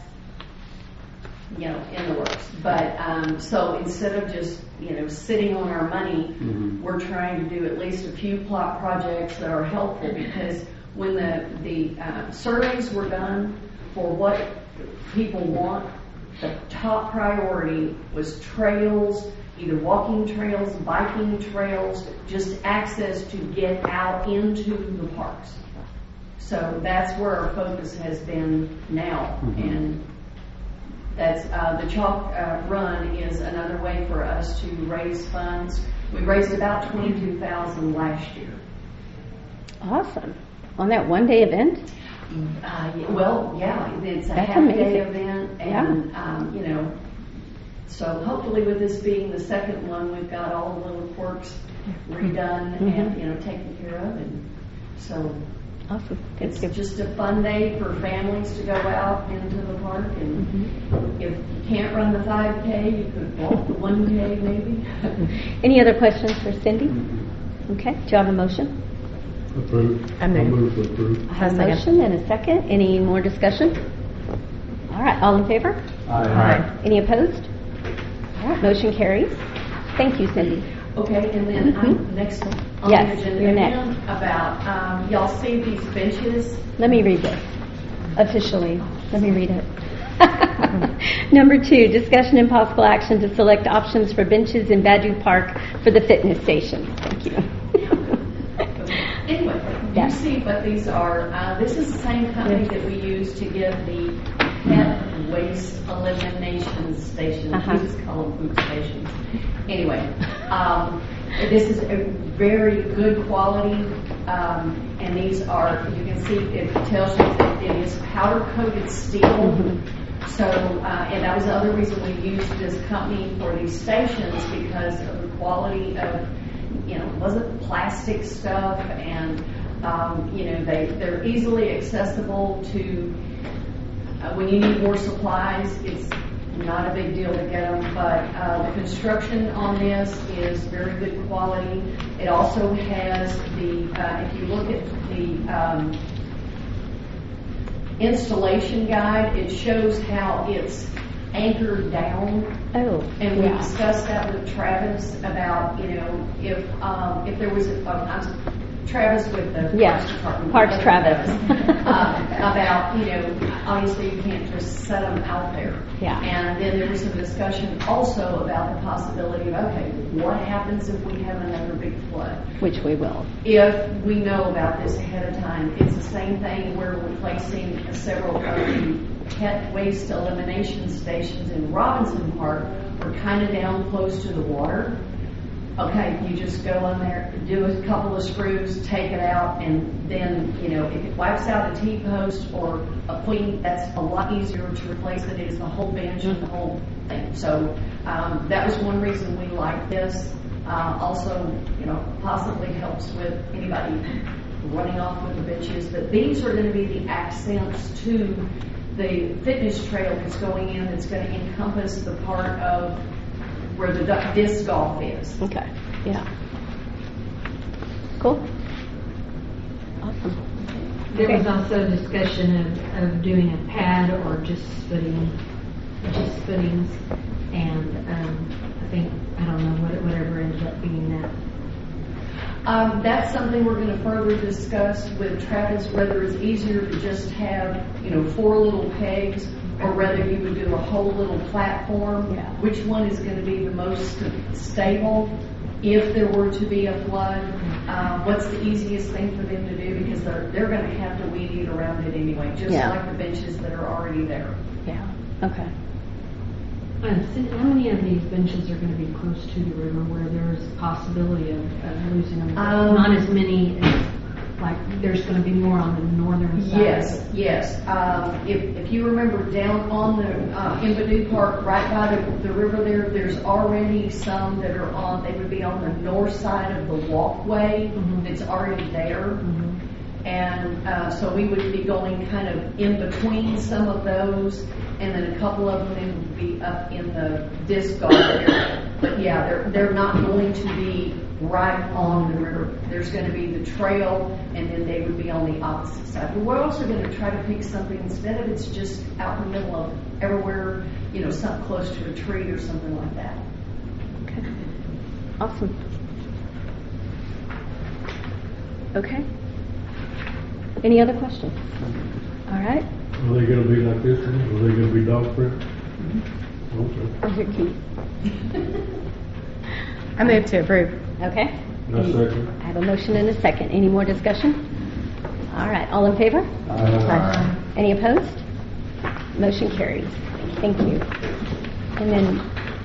[SPEAKER 11] you know, in the works. But, um, so instead of just, you know, sitting on our money,
[SPEAKER 8] Mhm.
[SPEAKER 11] we're trying to do at least a few plot projects that are helpful because when the, the, uh, surveys were done for what people want, the top priority was trails, either walking trails, biking trails, just access to get out into the parks. So that's where our focus has been now.
[SPEAKER 8] Mhm.
[SPEAKER 11] And that's, uh, the chalk uh, run is another way for us to raise funds. We raised about twenty-two thousand last year.
[SPEAKER 1] Awesome. On that one day event?
[SPEAKER 11] Uh, y- well, yeah, it's a
[SPEAKER 1] That's
[SPEAKER 11] half day
[SPEAKER 1] amazing.
[SPEAKER 11] event, and um, you know, so hopefully with this being the second one, we've got all the little quirks redone
[SPEAKER 1] Mhm.
[SPEAKER 11] and you know taken care of, and so
[SPEAKER 1] Awesome.
[SPEAKER 11] it's
[SPEAKER 1] Thank you.
[SPEAKER 11] just a fun day for families to go out into the park, and
[SPEAKER 1] Mhm.
[SPEAKER 11] if you can't run the five K, you could walk the one K maybe.
[SPEAKER 1] Any other questions for Cindy?
[SPEAKER 8] Mhm.
[SPEAKER 1] Okay. Do you have a motion?
[SPEAKER 7] Approved.
[SPEAKER 10] I move.
[SPEAKER 7] move to approve.
[SPEAKER 1] I have a
[SPEAKER 10] Second.
[SPEAKER 1] motion and a second. Any more discussion? All right. All in favor?
[SPEAKER 8] Aye.
[SPEAKER 1] Any opposed? All right. Motion carries. Thank you, Cindy.
[SPEAKER 11] Okay, and then I'm
[SPEAKER 1] Mhm.
[SPEAKER 11] next on
[SPEAKER 1] Yes,
[SPEAKER 11] the agenda
[SPEAKER 1] you're next.
[SPEAKER 11] again about um, y'all see these benches.
[SPEAKER 1] Let me read this officially. Let me read it. Number two, discussion and possible action to select options for benches in Badu Park for the fitness station. Thank you.
[SPEAKER 11] Anyway, you
[SPEAKER 1] Yes.
[SPEAKER 11] see what these are. Uh, this is the same company that we use to give the pet waste elimination stations.
[SPEAKER 10] Uh-huh.
[SPEAKER 11] We just call them food stations. Anyway, um, this is a very good quality, um, and these are, you can see, it tells you that it is powder-coated steel. Mm-hmm. So, uh, and that was the other reason we used this company for these stations, because of the quality of, you know, it wasn't plastic stuff, and, um, you know, they, they're easily accessible to, uh, when you need more supplies, it's not a big deal to get them, but uh, the construction on this is very good quality. It also has the, uh, if you look at the um, installation guide, it shows how it's anchored down.
[SPEAKER 10] Oh,
[SPEAKER 11] and we
[SPEAKER 10] yeah.
[SPEAKER 11] discussed that with Travis about, you know, if um, if there was a, um, I'm Travis with the
[SPEAKER 10] Yeah.
[SPEAKER 11] Parks Department.
[SPEAKER 10] Parks Travis.
[SPEAKER 11] uh, about, you know, obviously you can't just set them out there.
[SPEAKER 10] Yeah.
[SPEAKER 11] And then there was some discussion also about the possibility of, okay, what happens if we have another big flood?
[SPEAKER 10] Which we will.
[SPEAKER 11] If we know about this ahead of time. It's the same thing where we're placing several of the pet waste elimination stations in Robinson Park. We're kind of down close to the water. Okay, you just go in there, do a couple of screws, take it out, and then, you know, if it wipes out a T-post or a queen, that's a lot easier to replace than it is the whole bench and the whole thing. So um, that was one reason we like this. Uh, also, you know, possibly helps with anybody running off with the benches. But these are going to be the accents to the fitness trail that's going in, that's going to encompass the part of where the disc golf is.
[SPEAKER 10] Okay, yeah. Cool. Awesome.
[SPEAKER 4] There
[SPEAKER 10] Okay.
[SPEAKER 4] was also a discussion of, of doing a pad or just footing, just footings, and um, I think, I don't know, what, whatever ended up being that.
[SPEAKER 11] Um, that's something we're going to further discuss with Travis, whether it's easier to just have, you know, four little pegs, or whether you would do a whole little platform.
[SPEAKER 10] Yeah.
[SPEAKER 11] Which one is going to be the most stable if there were to be a flood? Uh, what's the easiest thing for them to do? Because they're, they're going to have to weed eat around it anyway, just
[SPEAKER 10] Yeah.
[SPEAKER 11] like the benches that are already there.
[SPEAKER 10] Yeah, okay.
[SPEAKER 4] And Cindy, how many of these benches are going to be close to the river where there's a possibility of, of losing them?
[SPEAKER 11] Um,
[SPEAKER 4] Not as many as, like, there's going to be more on the northern side.
[SPEAKER 11] Yes, yes. Um, if, if you remember down on the, uh, in Badoo Park, right by the, the river there, there's already some that are on, they would be on the north side of the walkway.
[SPEAKER 4] Mhm.
[SPEAKER 11] That's already there.
[SPEAKER 4] Mhm.
[SPEAKER 11] And uh, so we would be going kind of in between some of those, and then a couple of them would be up in the disc golf area. But yeah, they're they're not going to be right on the river. There's going to be the trail, and then they would be on the opposite side. But we're also going to try to pick something instead of it's just out in the middle of everywhere, you know, something close to a tree or something like that.
[SPEAKER 10] Okay. Awesome. Okay. Any other questions? All right.
[SPEAKER 7] Are they gonna be like this one? Are they gonna be dog print? Okay.
[SPEAKER 10] Where's your key? I move to approve. Okay.
[SPEAKER 7] No second.
[SPEAKER 10] I have a motion and a second. Any more discussion? All right. All in favor? Aye. Any opposed? Motion carries. Thank you. And then,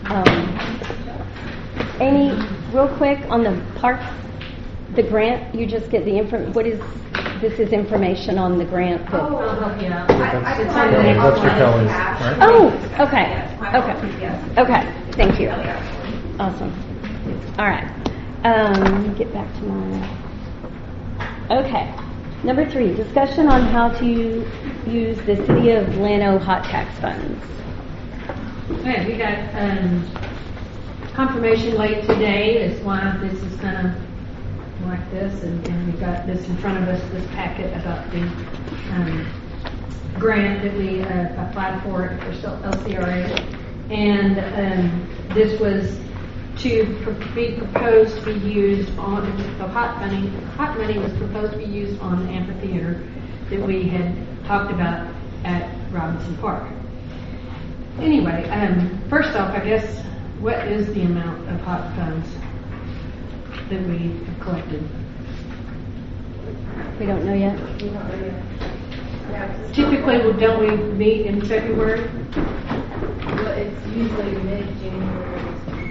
[SPEAKER 10] um, Amy, real quick on the park, the grant, you just get the info. What is this? Is information on the grant? That,
[SPEAKER 4] I'll help you out.
[SPEAKER 6] That's,
[SPEAKER 4] It's on the next
[SPEAKER 6] that's for
[SPEAKER 4] slide.
[SPEAKER 6] Kelly's, right?
[SPEAKER 10] oh, okay. Okay. Okay. Thank you. Awesome. All right. Um, get back to my. Okay. Number three, discussion on how to use the City of Llano hot tax funds.
[SPEAKER 4] Okay, we got um, confirmation late today. That's why this is kind of like this, and, and we've got this in front of us, this packet about the um, grant that we uh, applied for for L C R A. And um, this was to pr- be proposed to be used on, the hot money, hot money was proposed to be used on the amphitheater that we had talked about at Robinson Park. Anyway, um, first off, I guess, what is the amount of hot funds that we have collected?
[SPEAKER 10] We don't know yet.
[SPEAKER 4] Typically, well, don't we meet in February?
[SPEAKER 1] Well, it's usually mid-January.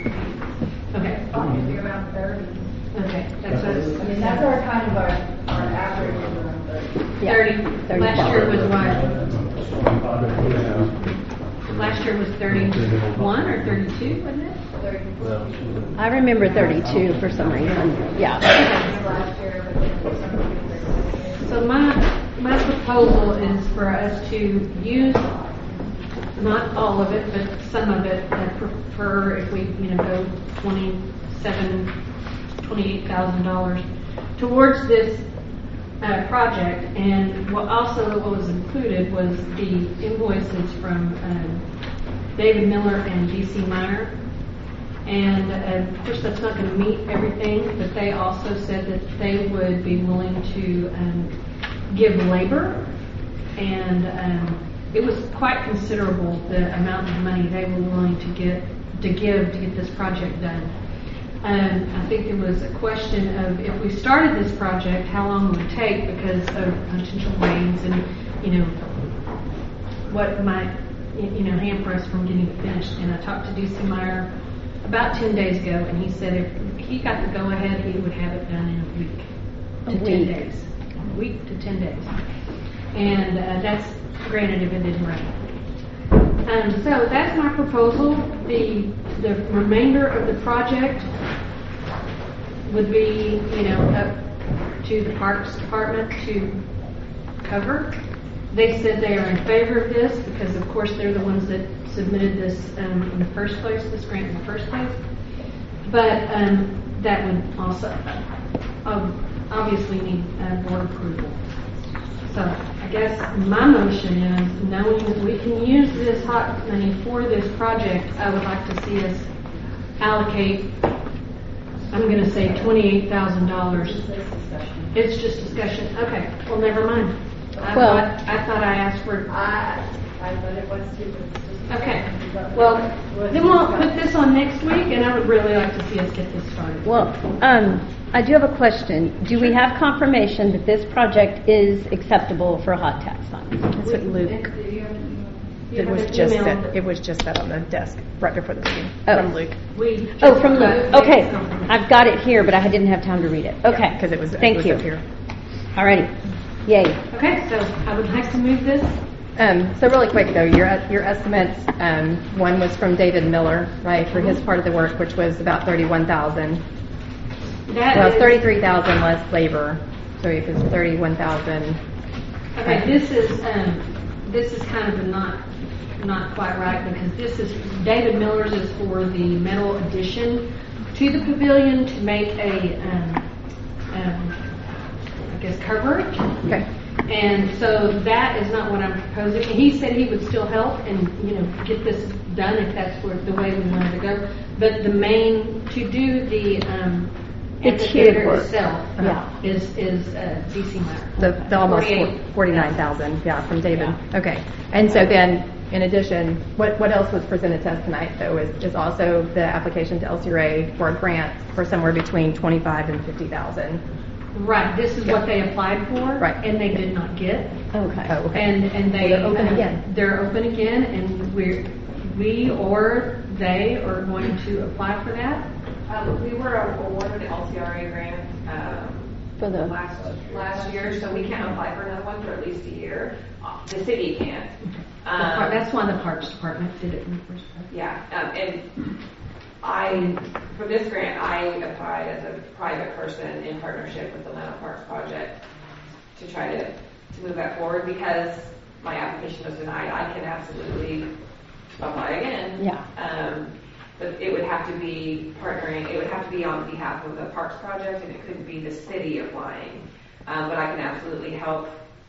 [SPEAKER 4] Okay.
[SPEAKER 1] Probably around thirty.
[SPEAKER 4] Okay, that's what it's,
[SPEAKER 1] I mean, that's our kind of our, our average is around thirty.
[SPEAKER 4] thirty. Last year was what? Last year was thirty-one or thirty-two, wasn't it?
[SPEAKER 1] thirty.
[SPEAKER 10] I remember thirty-two for some reason. Yeah.
[SPEAKER 1] Last year, but then some years.
[SPEAKER 4] So my, my proposal is for us to use, not all of it, but some of it, I prefer if we, you know, go twenty-seven, twenty-eight thousand dollars towards this uh, project. And what also what was included was the invoices from uh, David Miller and D C Meyer. And uh, of course, that's not going to meet everything, but they also said that they would be willing to um, give labor, and um, it was quite considerable the amount of money they were willing to get to give to get this project done. Um, I think there was a question of if we started this project, how long it would take because of potential rains and you know what might you know hamper us from getting it finished. And I talked to D C Meyer about ten days ago, and he said if he got the go-ahead, he would have it done in a week to
[SPEAKER 10] A
[SPEAKER 4] ten
[SPEAKER 10] week.
[SPEAKER 4] days. A week to ten days. And uh, that's granted if it didn't rain. Um, so that's my proposal. The the remainder of the project would be, you know, up to the Parks Department to cover. They said they are in favor of this because, of course, they're the ones that submitted this um, in the first place, this grant in the first place. But um, that would also um, obviously need uh, board approval. So I guess my motion is, knowing that we can use this hot money for this project, I would like to see us allocate, I'm going to say twenty-eight thousand dollars. It's just discussion. Okay, well, never mind. I
[SPEAKER 10] Well-
[SPEAKER 4] thought I thought I asked for.
[SPEAKER 1] I, I thought it was too. but it's just-
[SPEAKER 4] Okay. Well, then we'll put this on next week, and I would really like to see us get this started.
[SPEAKER 10] Well, um, I do have a question. Do we have confirmation that this project is acceptable for hot tax funds?
[SPEAKER 12] That's what Luke, it was just that, it was just that on the desk right before the meeting
[SPEAKER 10] Oh.
[SPEAKER 12] from Luke.
[SPEAKER 4] We just
[SPEAKER 10] Oh, from
[SPEAKER 4] got
[SPEAKER 10] Luke. Okay,
[SPEAKER 4] something.
[SPEAKER 10] I've got it here, but I didn't have time to read it. Okay,
[SPEAKER 12] Because it was, it
[SPEAKER 10] Thank
[SPEAKER 12] was
[SPEAKER 10] you.
[SPEAKER 12] up here.
[SPEAKER 10] Alrighty. Yay.
[SPEAKER 4] Okay, so I would like to move this.
[SPEAKER 12] Um, so really quick though, your your estimates, um, one was from David Miller, right, for his part of the work, which was about thirty-one thousand.
[SPEAKER 4] That
[SPEAKER 12] Well,
[SPEAKER 4] is-
[SPEAKER 12] it's thirty-three thousand less labor, so if it's thirty-one thousand.
[SPEAKER 4] Okay, this is um, this is kind of a not not quite right because this is David Miller's is for the metal addition to the pavilion to make a um, um, I guess coverage.
[SPEAKER 12] Okay.
[SPEAKER 4] And so that is not what I'm proposing. He said he would still help and, you know, get this done if that's where, the way we wanted to go. But the main, to do the um,
[SPEAKER 10] The tiered
[SPEAKER 4] amphitheater
[SPEAKER 10] work.
[SPEAKER 4] itself uh,
[SPEAKER 10] Yeah.
[SPEAKER 4] is, is uh, D C Meyer.
[SPEAKER 12] The, the almost
[SPEAKER 4] forty-eight.
[SPEAKER 12] forty-nine thousand, yeah, from David. Okay. And so then, in addition, what, what else was presented to us tonight, though, is, is also the application to L C R A for a grant for somewhere between twenty-five and fifty thousand.
[SPEAKER 4] Right, this is what they applied for.
[SPEAKER 12] Right.
[SPEAKER 4] And they did not get.
[SPEAKER 10] Okay.
[SPEAKER 12] Oh, okay.
[SPEAKER 4] And, and they.
[SPEAKER 12] Well, they're open
[SPEAKER 4] uh,
[SPEAKER 12] again.
[SPEAKER 4] They're open again, and we're, we or they are going to apply for that.
[SPEAKER 13] Um, we were awarded an L C R A grant um,
[SPEAKER 10] For the
[SPEAKER 13] last last year, so we can't apply for another one for at least a year. Uh, The city can't.
[SPEAKER 4] The par-
[SPEAKER 13] Um,
[SPEAKER 4] That's why the Parks Department did it in the first place.
[SPEAKER 13] Yeah, um, and I, for this grant, I applied as a private person in partnership with the Atlanta Parks Project to try to, to move that forward because my application was denied. I can absolutely apply again.
[SPEAKER 10] Yeah.
[SPEAKER 13] Um, but it would have to be partnering, it would have to be on behalf of the Parks Project and it couldn't be the city applying. Um, but I can absolutely help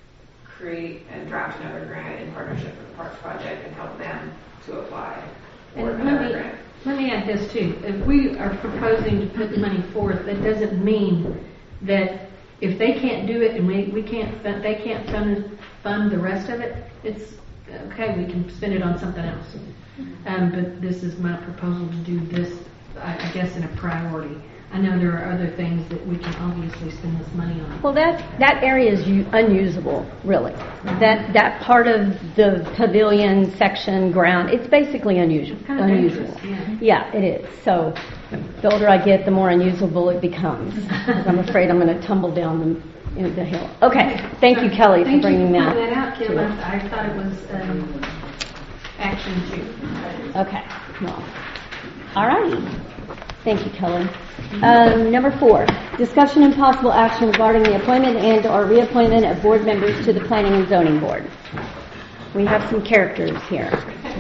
[SPEAKER 13] create and draft another grant in partnership with the Parks Project and help them to apply for
[SPEAKER 4] And
[SPEAKER 13] another
[SPEAKER 4] let me,
[SPEAKER 13] grant.
[SPEAKER 4] let me add this too. If we are proposing to put the money forth, that doesn't mean that if they can't do it and we, we can't, fund- they can't fund, fund the rest of it, it's, okay, we can spend it on something else. Um, but this is my proposal to do this, I, I guess, in a priority. I know there are other things that we can obviously spend this money on.
[SPEAKER 10] Well, that, that area is u- unusable, really. That that part of the pavilion section ground, it's basically unusual.
[SPEAKER 4] Kind of
[SPEAKER 10] unusable.
[SPEAKER 4] dangerous, yeah.
[SPEAKER 10] Yeah, it is. So the older I get, the more unusable it becomes. 'Cause I'm afraid I'm going to tumble down the, you know, the hill. Okay, thank you, Kelly,
[SPEAKER 4] Thank
[SPEAKER 10] for bringing
[SPEAKER 4] you for
[SPEAKER 10] that.
[SPEAKER 4] pointing that out, Kim.
[SPEAKER 10] to
[SPEAKER 4] I,
[SPEAKER 10] us.
[SPEAKER 4] I thought it was um, action two.
[SPEAKER 10] Okay, well, all righty. Thank you, Kelly. Um, number four, discussion and possible action regarding the appointment and or reappointment of board members to the Planning and Zoning Board. We have some characters here.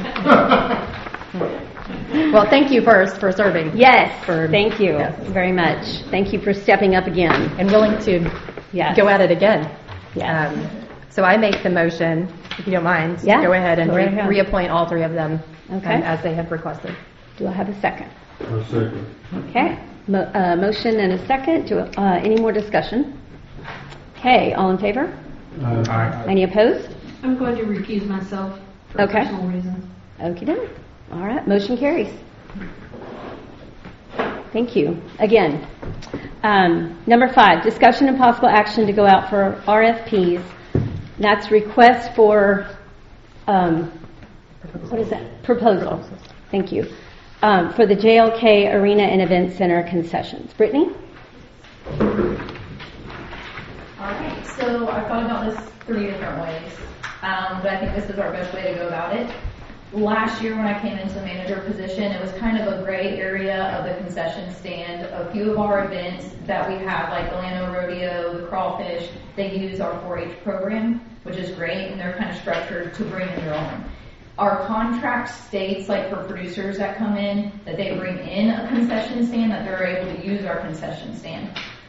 [SPEAKER 12] Well, thank you first for serving.
[SPEAKER 10] Yes,
[SPEAKER 12] For-
[SPEAKER 10] thank you
[SPEAKER 12] yes.
[SPEAKER 10] very much. Thank you for stepping up again.
[SPEAKER 12] And willing to
[SPEAKER 10] Yes.
[SPEAKER 12] go at it again.
[SPEAKER 10] Yes.
[SPEAKER 12] Um, so I make the motion, if you don't mind, to
[SPEAKER 10] Yeah,
[SPEAKER 12] go ahead and
[SPEAKER 10] go right
[SPEAKER 12] re-
[SPEAKER 10] ahead.
[SPEAKER 12] reappoint all three of them
[SPEAKER 10] Okay.
[SPEAKER 12] um, as they have requested.
[SPEAKER 10] Do I have a second?
[SPEAKER 7] A second.
[SPEAKER 10] Okay. Mo- uh, motion and a second. Do, uh, any more discussion? Okay, all in favor?
[SPEAKER 7] Uh,
[SPEAKER 6] Aye.
[SPEAKER 10] Any opposed?
[SPEAKER 4] I'm going to recuse myself for
[SPEAKER 10] Okay.
[SPEAKER 4] personal reasons.
[SPEAKER 10] Okie doke. All right, motion carries. Thank you. Again, um, number five, discussion and possible action to go out for R F Ps. That's request for, um, what is that? Proposal. Thank you. Um, for the J L K Arena and Event Center concessions. Brittany?
[SPEAKER 14] All right, so I thought about this three different ways, um, but I think this is our best way to go about it. Last year when I came into the manager position, it was kind of a gray area of the concession stand. A few of our events that we have, like the Lano Rodeo, the Crawfish, they use our four H program, which is great, and they're kind of structured to bring in their own. Our contract states, like for producers that come in, that they bring in a concession stand, that they're able to use our concession stand.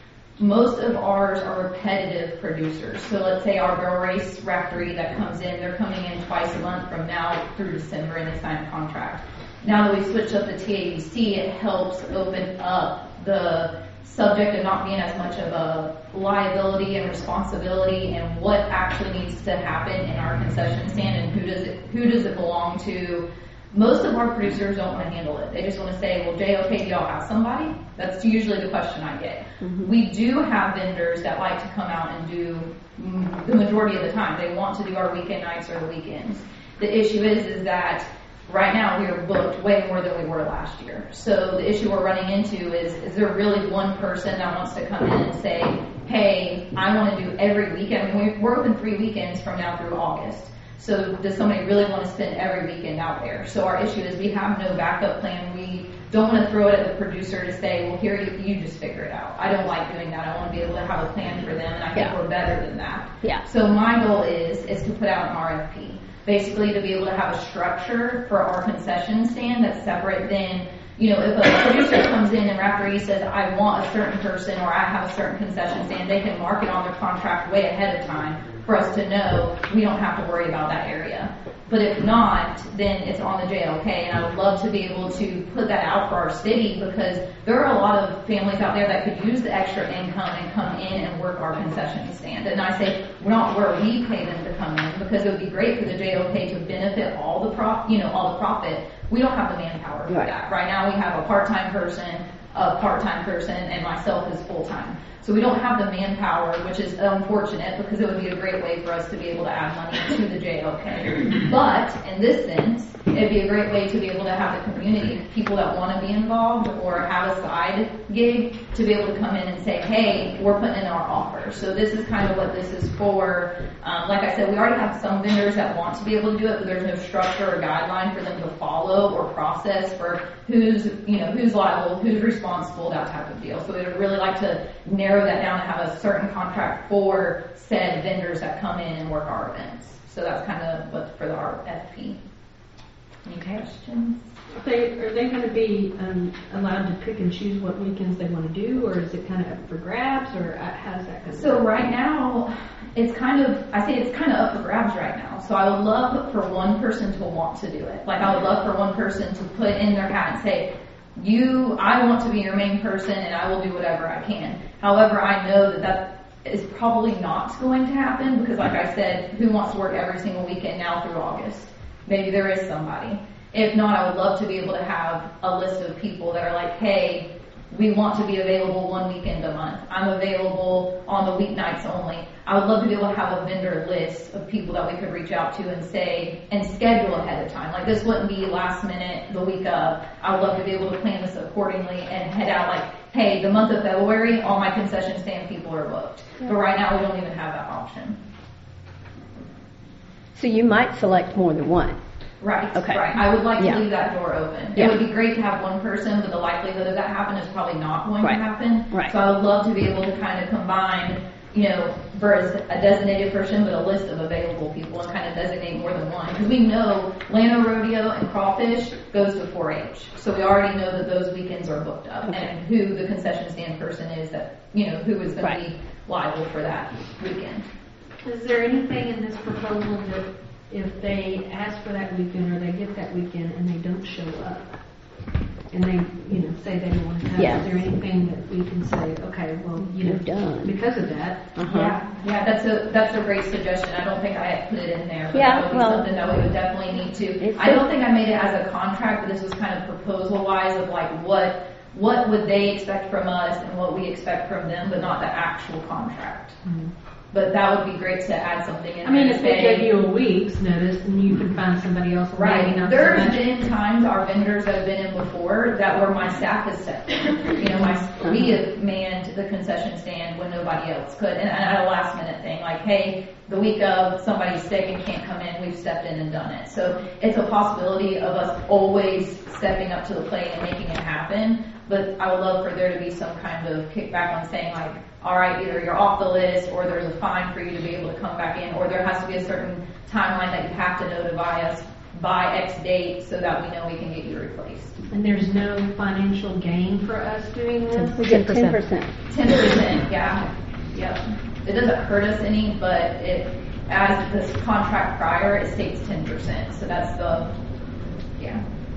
[SPEAKER 14] Most of ours are repetitive producers. So let's say our barrel race referee that comes in, they're coming in twice a month from now through December and they sign a contract. Now that we switched up the T A B C, it helps open up the subject of not being as much of a liability and responsibility and what actually needs to happen in our concession stand and who does it, who does it belong to. Most of our producers don't want to handle it. They just want to say, well, J O K, do y'all have somebody? That's usually the question I get. Mm-hmm. We do have vendors that like to come out and do mm, the majority of the time. They want to do our weekend nights or the weekends. The issue is, is that right now we are booked way more than we were last year. So the issue we're running into is, is there really one person that wants to come in and say, hey, I want to do every weekend? I mean, we're open three weekends from now through August. So does somebody really want to spend every weekend out there? So our issue is we have no backup plan. We don't want to throw it at the producer to say, well, here, you, you just figure it out. I don't like doing that. I want to be able to have a plan for them, and I think
[SPEAKER 10] Yeah.
[SPEAKER 14] we're better than that.
[SPEAKER 10] Yeah.
[SPEAKER 14] So my goal is, is to put out an R F P, basically to be able to have a structure for our concession stand that's separate than, you know, if a producer comes in and referee says, I want a certain person or I have a certain concession stand, they can mark it on their contract way ahead of time for us to know we don't have to worry about that area. But if not, then it's on the J L K, and I would love to be able to put that out for our city because there are a lot of families out there that could use the extra income and come in and work our concession stand. And I say, we're not where we pay them to come in because it would be great for the J L K to benefit all the prop, you know, all the profit. We don't have the manpower for
[SPEAKER 10] Right.
[SPEAKER 14] that. Right now we have a part-time person, a part-time person, and myself is full-time. So we don't have the manpower, which is unfortunate because it would be a great way for us to be able to add money to the J L K. But in this sense, it'd be a great way to be able to have the community, people that want to be involved or have a side gig, to be able to come in and say, hey, we're putting in our offer. So this is kind of what this is for. Um, like I said, we already have some vendors that want to be able to do it, but there's no structure or guideline for them to follow or process for who's, you know, who's liable, who's responsible, that type of deal. So we'd really like to narrow that down and have a certain contract for said vendors that come in and work our events. So that's kind of what's for the R F P. Any questions?
[SPEAKER 4] Are they, are they going to be um, allowed to pick and choose what weekends they want to do, or is it kind of up for grabs, or uh, how's that going to
[SPEAKER 14] So right now, it's kind of, I say it's kind of up for grabs right now. So I would love for one person to want to do it. Like I would love for one person to put in their hat and say, you, I want to be your main person and I will do whatever I can. However, I know that that is probably not going to happen because like I said, who wants to work every single weekend now through August? Maybe there is somebody. If not, I would love to be able to have a list of people that are like, hey, we want to be available one weekend a month. I'm available on the weeknights only. I would love to be able to have a vendor list of people that we could reach out to and say, and schedule ahead of time. Like this wouldn't be last minute, the week of. I would love to be able to plan this accordingly and head out like, hey, the month of February, all my concession stand people are booked.
[SPEAKER 10] Yeah.
[SPEAKER 14] But right now we don't even have that option.
[SPEAKER 10] So you might select more than one.
[SPEAKER 14] Right,
[SPEAKER 10] Okay.
[SPEAKER 14] right. I would like to
[SPEAKER 10] Yeah.
[SPEAKER 14] leave that door open.
[SPEAKER 10] Yeah.
[SPEAKER 14] It would be great to have one person, but the likelihood of that happening is probably not going
[SPEAKER 10] Right.
[SPEAKER 14] to happen.
[SPEAKER 10] Right.
[SPEAKER 14] So I would love to be able to kind of combine, you know, for a designated person, but a list of available people and kind of designate more than one. Because we know Llano Rodeo and Crawfish goes to four H. So we already know that those weekends are booked up
[SPEAKER 10] Okay.
[SPEAKER 14] and who the concession stand person is that, you know, who is going
[SPEAKER 10] Right.
[SPEAKER 14] to be liable for that weekend.
[SPEAKER 4] Is there anything in this proposal that if they ask for that weekend or they get that weekend and they don't show up and they, you know, say they don't want to come,
[SPEAKER 10] Yes.
[SPEAKER 4] is there anything that we can say, okay, well, you know,
[SPEAKER 10] You're done.
[SPEAKER 4] because of that,
[SPEAKER 10] Uh-huh.
[SPEAKER 14] Yeah, yeah, that's a that's a great suggestion. I don't think I had put it in there, but
[SPEAKER 10] Yeah,
[SPEAKER 14] that would be
[SPEAKER 10] well,
[SPEAKER 14] something that we would definitely need to.
[SPEAKER 10] it's
[SPEAKER 14] I don't
[SPEAKER 10] good.
[SPEAKER 14] think I made it as a contract, but this was kind of proposal wise of like what what would they expect from us and what we expect from them, but not the actual contract. But that would be great to add something in.
[SPEAKER 4] I mean,
[SPEAKER 14] there
[SPEAKER 4] if
[SPEAKER 14] to
[SPEAKER 4] they
[SPEAKER 14] say-
[SPEAKER 4] give you a week's notice, then you can find somebody else.
[SPEAKER 14] Right.
[SPEAKER 4] Maybe not so
[SPEAKER 14] There's
[SPEAKER 4] much.
[SPEAKER 14] been times our vendors that have been in before that where my staff has stepped in. You know, my we have manned the concession stand when nobody else could, and, and at a last minute thing, like, hey, the week of somebody's sick and can't come in, we've stepped in and done it. So it's a possibility of us always stepping up to the plate and making it happen. But I would love for there to be some kind of kickback on saying like, all right, either you're off the list or there's a fine for you to be able to come back in, or there has to be a certain timeline that you have to notify us by X date so that we know we can get you replaced.
[SPEAKER 4] And there's no financial gain for us doing this?
[SPEAKER 10] We get ten percent.
[SPEAKER 14] ten percent, yeah. Yep. It doesn't hurt us any, but it, as this contract prior, it states ten percent. So that's the, yeah.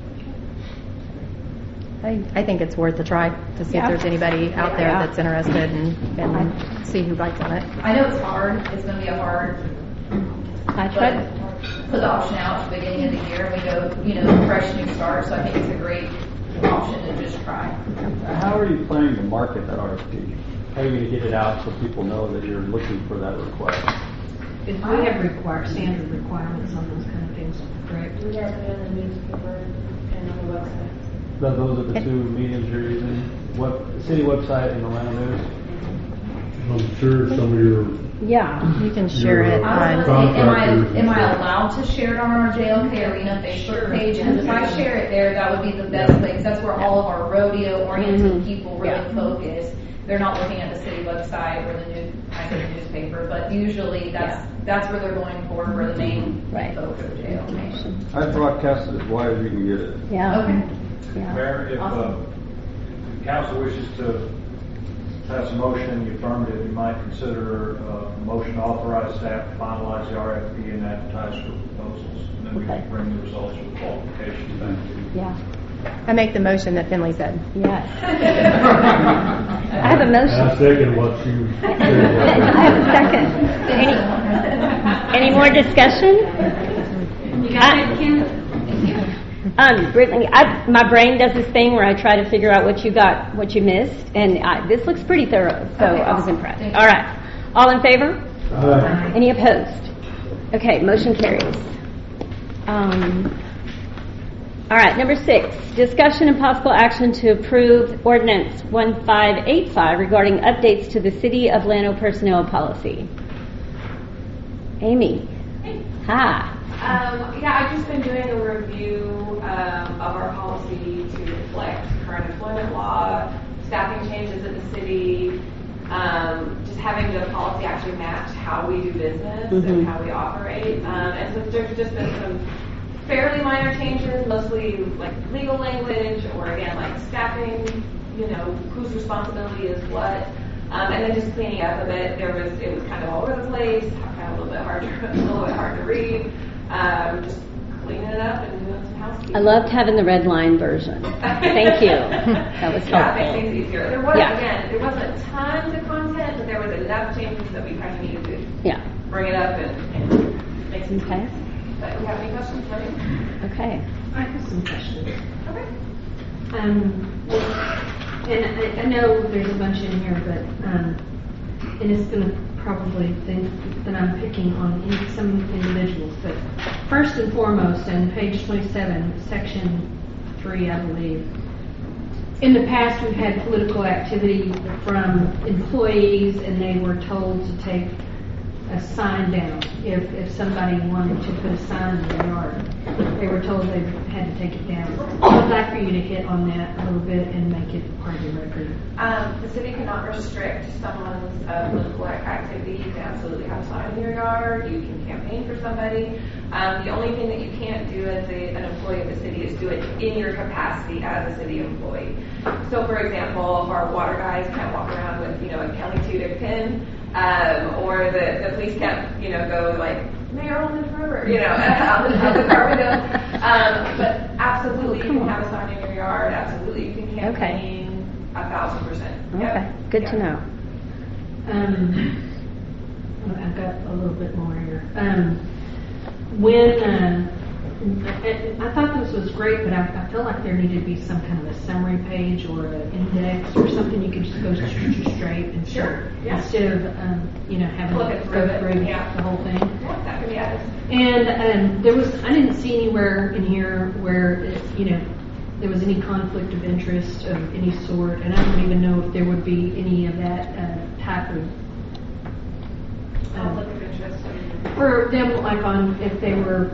[SPEAKER 12] I, I think it's worth a try to see
[SPEAKER 10] Yeah.
[SPEAKER 12] if there's anybody out there
[SPEAKER 10] Yeah.
[SPEAKER 12] that's interested and, and see who bites on it.
[SPEAKER 14] I know it's hard. It's going to be a hard,
[SPEAKER 10] I
[SPEAKER 14] but
[SPEAKER 10] tried.
[SPEAKER 14] put the option out at the beginning of the year and we go, you know, fresh new start. So I think it's a great option to just try.
[SPEAKER 8] How are you planning to market that R F P? How are you going to get it out so people know that you're looking for that request?
[SPEAKER 4] If we have required, standard requirements on those kind of things, correct?
[SPEAKER 13] We have it in the newspaper and on the website.
[SPEAKER 8] Th- Those are the two mediums you're using? What, the city website and the Atlanta News?
[SPEAKER 7] I'm sure some of your
[SPEAKER 12] Yeah, you can share it
[SPEAKER 14] I was
[SPEAKER 12] on.
[SPEAKER 14] gonna say, am I,
[SPEAKER 7] Contractors.
[SPEAKER 14] am I allowed to share it on our J L K Arena Facebook page? Because if I share it there, that would be the best way, because that's where all of our rodeo-oriented people really
[SPEAKER 10] Yeah.
[SPEAKER 14] focus. They're not looking at the city website or the new, I say the newspaper, but usually that's, that's where they're going for, for the main
[SPEAKER 10] Right.
[SPEAKER 14] info for the J L K.
[SPEAKER 8] I broadcast it as wide as you can get it.
[SPEAKER 10] Yeah.
[SPEAKER 14] Okay.
[SPEAKER 10] Yeah.
[SPEAKER 15] Mayor, if uh,
[SPEAKER 14] Awesome.
[SPEAKER 15] the council wishes to pass a motion in the affirmative, you might consider uh, a motion to authorize staff to finalize the R F P and advertise for proposals. And then we
[SPEAKER 10] Okay.
[SPEAKER 15] can bring the results of the qualifications back to you.
[SPEAKER 10] Yeah.
[SPEAKER 12] I make the motion that Finley said.
[SPEAKER 10] Yes. I have a
[SPEAKER 7] And I
[SPEAKER 10] motion.
[SPEAKER 7] second what you
[SPEAKER 10] I have a second. Any, any more discussion?
[SPEAKER 4] You got that, Kim?
[SPEAKER 10] Um, Brittany, I, my brain does this thing where I try to figure out what you got, what you missed, and I, this looks pretty thorough, so
[SPEAKER 14] Okay,
[SPEAKER 10] I was
[SPEAKER 14] awesome.
[SPEAKER 10] impressed.
[SPEAKER 14] Thank you.
[SPEAKER 10] All right. All in favor?
[SPEAKER 7] Aye.
[SPEAKER 10] Any opposed? Okay, motion carries. Um, all right, number six, discussion and possible action to approve ordinance one five eight five regarding updates to the City of Llano personnel policy. Amy. Hi.
[SPEAKER 13] Um, yeah, I've just been doing a review um, of our policy to reflect current employment law, staffing changes in the city, um, just having the policy actually match how we do business
[SPEAKER 10] Mhm.
[SPEAKER 13] and how we operate. Um, and so there's just been some fairly minor changes, mostly like legal language or again like staffing, you know, whose responsibility is what. Um, and then just cleaning up a bit. There was it was kind of all over the place, kind of a little bit hard to a little bit hard to read. Um, just cleaning it up and doing some housekeeping.
[SPEAKER 10] I loved having the red line version. Thank you. That was
[SPEAKER 13] Yeah, it
[SPEAKER 10] helpful.
[SPEAKER 13] makes things easier. There was
[SPEAKER 10] Yeah.
[SPEAKER 13] again, there wasn't tons of content, but there was enough changes that we kind of needed to
[SPEAKER 10] Yeah.
[SPEAKER 13] bring it up and, and make some
[SPEAKER 10] Okay.
[SPEAKER 13] tweaks. But if you have any questions for me?
[SPEAKER 10] Okay.
[SPEAKER 4] I have some questions.
[SPEAKER 13] Okay.
[SPEAKER 4] Um, And I, I know there's a bunch in here, but, um, and it's gonna probably think that I'm picking on in- some individuals, but first and foremost, on page twenty-seven, section three, I believe, in the past, we've had political activity from employees, and they were told to take a sign down. If, if somebody wanted to put a sign in their yard, they were told they had to take it down. I'd like for you to hit on that a little bit and make it part of the record.
[SPEAKER 13] Um, the city cannot restrict someone's uh, political activity. You can absolutely have a sign in your yard. You can campaign for somebody. Um, the only thing that you can't do as a, an employee of the city is do it in your capacity as a city employee. So, for example, if our water guys can't walk around with, you know, a Kelly Tudyk pin, um, or the, the police can't, you know, go like, Mayor Olin forever, you know, out the, out the car window. Um, but absolutely, you can have a sign in your yard. Absolutely, you can campaign a thousand percent.
[SPEAKER 10] Okay,
[SPEAKER 13] Yep.
[SPEAKER 10] good
[SPEAKER 13] Yep.
[SPEAKER 10] to know.
[SPEAKER 4] Um, I've got a little bit more here. Um, when uh, I, I thought this was great, but I, I feel like there needed to be some kind of a summary page or an index or something you could just go straight and
[SPEAKER 13] Sure. Yeah.
[SPEAKER 4] instead of um, you know having
[SPEAKER 13] Look
[SPEAKER 4] to
[SPEAKER 13] at
[SPEAKER 4] go
[SPEAKER 13] through it.
[SPEAKER 4] through
[SPEAKER 13] Yeah.
[SPEAKER 4] the whole thing.
[SPEAKER 13] Yeah, that could be added.
[SPEAKER 4] And um, there was I didn't see anywhere in here where it, you know there was any conflict of interest of any sort, and I don't even know if there would be any of that uh, type of.
[SPEAKER 13] Conflict of interest.
[SPEAKER 4] For them, like on if they were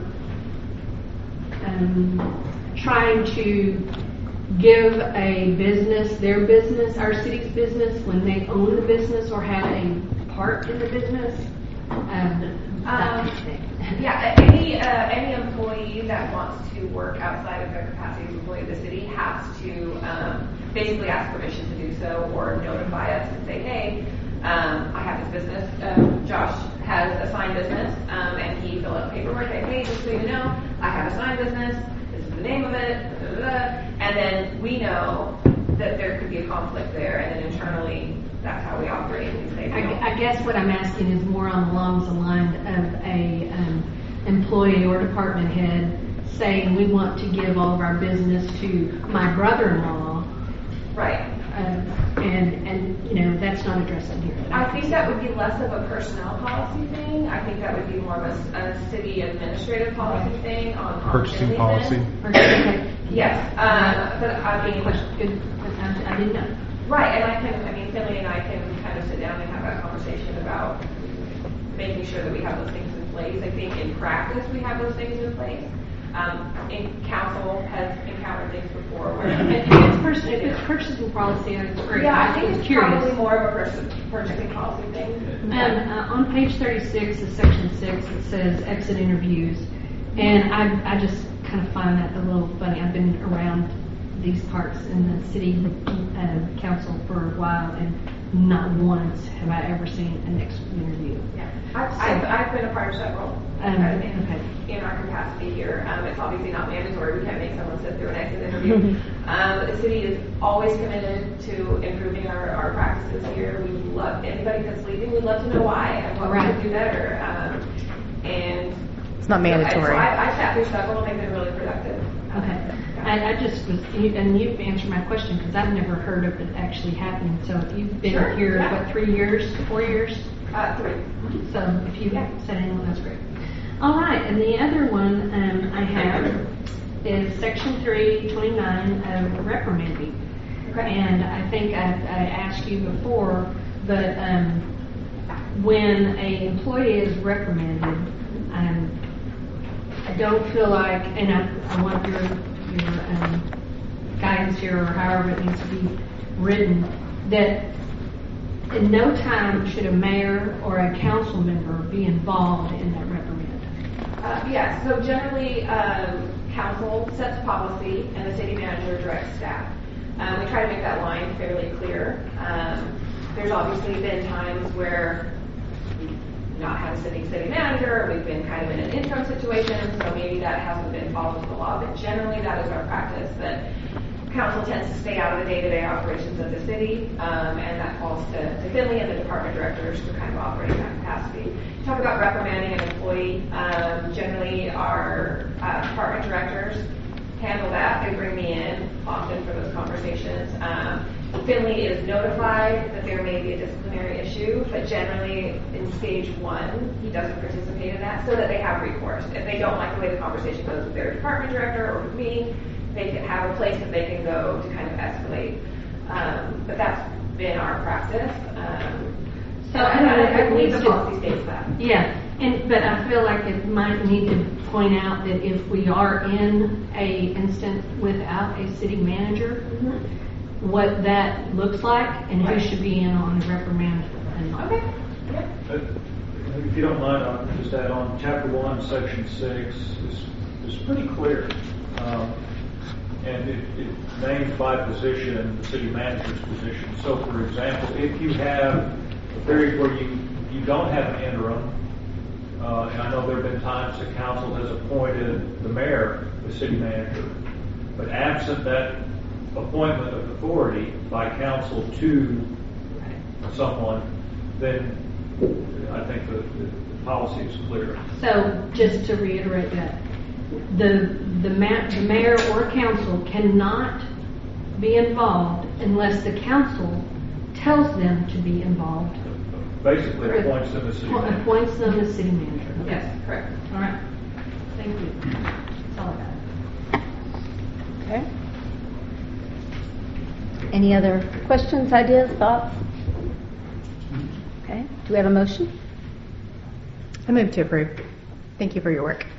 [SPEAKER 4] um, trying to give a business, their business, our city's business, when they own the business or have a part in the business, um, that
[SPEAKER 13] Um,
[SPEAKER 4] kind of thing.
[SPEAKER 13] Yeah, any uh, any employee that wants to work outside of their capacity as an employee of the city has to um, basically ask permission to do so or notify us and say, hey, um, I have this business. Um, Josh has a sign business, um, and he filled out paperwork. Like, hey, just so you know, I have a sign business. This is the name of it. Da, da, da, da. And then we know that there could be a conflict there, and then internally, that's how we operate. We say,
[SPEAKER 4] I,
[SPEAKER 13] no.
[SPEAKER 4] I guess what I'm asking is more on along the line of a um, employee or department head saying we want to give all of our business to my brother-in-law.
[SPEAKER 13] Right.
[SPEAKER 4] Um, and, and, you know, that's not addressed in here.
[SPEAKER 13] I think that would be less of a personnel policy thing. I think that would be more of a, a city administrative policy thing on, on
[SPEAKER 6] Purchasing policy.
[SPEAKER 4] Okay.
[SPEAKER 13] Yes, um, but I mean,
[SPEAKER 4] Good. I, I didn't know.
[SPEAKER 13] right, and I can, I mean, Finley and I can kind of sit down and have that conversation about making sure that we have those things in place. I think in practice we have those things in place. Um, in council has encountered things before where
[SPEAKER 4] If it's, pers- if it's purchasing policy, it's great.
[SPEAKER 13] yeah, I
[SPEAKER 4] was
[SPEAKER 13] think it's
[SPEAKER 4] curious.
[SPEAKER 13] probably more of a pers- purchasing policy thing.
[SPEAKER 4] Um, uh, on page thirty-six of section six, it says exit interviews. And I, I just kind of find that a little funny. I've been around these parts in the city uh, council for a while, and not once have I ever seen an exit interview.
[SPEAKER 13] Yeah, I've,
[SPEAKER 4] So-
[SPEAKER 13] I've, I've been a part of several
[SPEAKER 4] Um,
[SPEAKER 13] uh, in,
[SPEAKER 4] okay.
[SPEAKER 13] in our capacity here. Um, it's obviously not mandatory. We can't make someone sit through an exit interview. um, but the city is always committed to improving our, our practices here. We love anybody that's leaving. We'd love to know why and what
[SPEAKER 4] Right.
[SPEAKER 13] we could do better. Um, and
[SPEAKER 12] It's not mandatory.
[SPEAKER 13] So I, I sat through several, and they've been really productive.
[SPEAKER 4] Okay. I, I just was, and you've answered my question because I've never heard of it actually happening. So if you've been
[SPEAKER 13] Sure,
[SPEAKER 4] here,
[SPEAKER 13] yeah.
[SPEAKER 4] what, three years, four years?
[SPEAKER 13] Uh, three.
[SPEAKER 4] So if you
[SPEAKER 13] Yeah.
[SPEAKER 4] said anyone, that's great. All right, and the other one um, I have is section three twenty-nine of reprimanding.
[SPEAKER 13] Okay.
[SPEAKER 4] And I think I, I asked you before, but um, when a employee is reprimanded, um, I don't feel like, and I, I want your your um, guidance here, or however it needs to be written, that in no time should a mayor or a council member be involved in that reprimand.
[SPEAKER 13] Uh, yes, so generally, um, council sets policy and the city manager directs staff. Um, we try to make that line fairly clear. Um, there's obviously been times where we've not had a sitting city manager, we've been kind of in an interim situation, so maybe that hasn't been followed to the law, but generally that is our practice, that council tends to stay out of the day-to-day operations of the city, um, and that falls to, to Finley and the department directors to kind of operate in that capacity. Talk about reprimanding an employee. Um, generally, our uh, department directors handle that. They bring me in often for those conversations. Um, Finley is notified that there may be a disciplinary issue, but generally in stage one, he doesn't participate in that so that they have recourse. If they don't like the way the conversation goes with their department director or with me, they can have a place that they can go to kind of escalate. Um, but that's been our practice. Um,
[SPEAKER 4] So
[SPEAKER 13] and I, I
[SPEAKER 4] it
[SPEAKER 13] believe
[SPEAKER 4] needs
[SPEAKER 13] the
[SPEAKER 4] to-
[SPEAKER 13] policy states that.
[SPEAKER 4] Yeah, and, but I feel like it might need to point out that if we are in a instance without a city manager, what that looks like and who should be in on the reprimand and not.
[SPEAKER 13] Okay.
[SPEAKER 15] Uh, If you don't mind, I'll just add on, chapter one, section six is, is pretty clear. Um, and it, it names by position the city manager's position. So for example, if you have a period where you, you don't have an interim, uh, and I know there have been times the council has appointed the mayor the city manager, but absent that appointment of authority by council to someone, then I think the, the policy is clear.
[SPEAKER 4] So just to reiterate that, the, the, ma- the mayor or council cannot be involved unless the council tells them to be involved.
[SPEAKER 15] Basically appoints them as city manager.
[SPEAKER 4] Appoints them as city manager. Okay.
[SPEAKER 13] Yes, correct.
[SPEAKER 4] All right. Thank you. That's all I got.
[SPEAKER 10] Okay. Any other questions, ideas, thoughts? Okay. Do we have a motion?
[SPEAKER 12] I move to approve. Thank you for your work.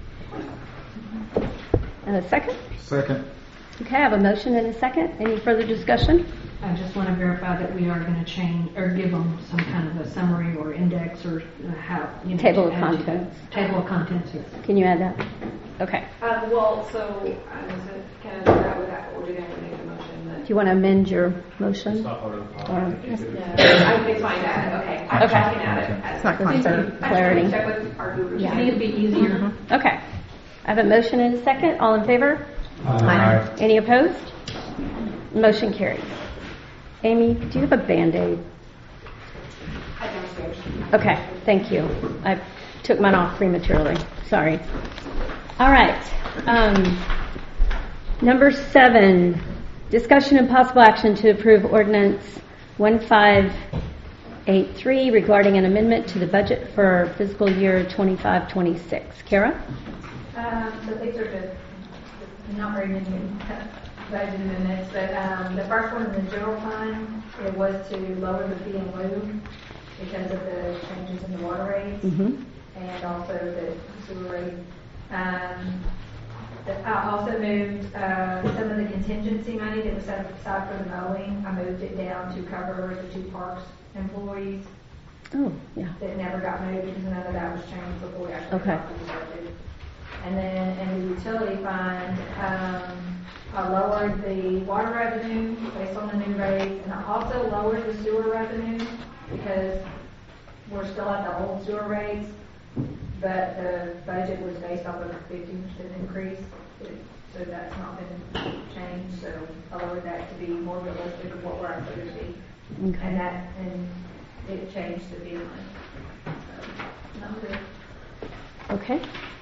[SPEAKER 10] And a second?
[SPEAKER 6] Second.
[SPEAKER 10] Okay, I have a motion and a second. Any further discussion?
[SPEAKER 4] I just want to verify that we are going to change or give them some kind of a summary or index or uh, how. You know,
[SPEAKER 10] Table
[SPEAKER 4] to
[SPEAKER 10] of
[SPEAKER 4] add to
[SPEAKER 10] contents.
[SPEAKER 4] that. Table of contents, yes.
[SPEAKER 10] Can you add that? Okay.
[SPEAKER 13] Um, well, so I was kind of do that with that, or do they have to make a motion that?
[SPEAKER 10] Do you want to amend your motion?
[SPEAKER 15] It's not part of the policy.
[SPEAKER 10] Or-
[SPEAKER 13] I can find that, okay. I
[SPEAKER 10] Okay.
[SPEAKER 13] can add it.
[SPEAKER 12] It's not
[SPEAKER 10] For
[SPEAKER 12] constant.
[SPEAKER 10] clarity.
[SPEAKER 13] Check with our guru.
[SPEAKER 10] Yeah.
[SPEAKER 4] It needs to be easier.
[SPEAKER 10] Okay. I have a motion and a second. All in favor?
[SPEAKER 6] Aye.
[SPEAKER 10] Any opposed? Motion carries. Amy, do you have a Band-Aid?
[SPEAKER 13] I downstairs.
[SPEAKER 10] Okay, thank you. I took mine off prematurely. Sorry. All right. Um, number seven, discussion and possible action to approve ordinance one five eight three regarding an amendment to the budget for fiscal year twenty-five twenty-six. Kara?
[SPEAKER 16] Um, so these are just not very many budget amendments, but um, the first one in the general fund, it was to lower the fee in lieu because of the changes in the water rates
[SPEAKER 10] Mm-hmm.
[SPEAKER 16] and also the sewer rate. Um, the, I also moved uh, some of the contingency money that was set aside for the mowing. I moved it down to cover the two parks employees
[SPEAKER 10] Oh, yeah.
[SPEAKER 16] that never got moved because none of that was changed before we actually
[SPEAKER 10] Okay.
[SPEAKER 16] adopted the budget. And then in the utility fund, um, I lowered the water revenue based on the new rates, and I also lowered the sewer revenue because we're still at the old sewer rates, but the budget was based off of a fifteen percent increase, so that's not been changed, so I lowered that to be more realistic of what we're actually going to see.
[SPEAKER 10] Okay.
[SPEAKER 16] And that, and it changed the feeling. So, not good.
[SPEAKER 10] Okay.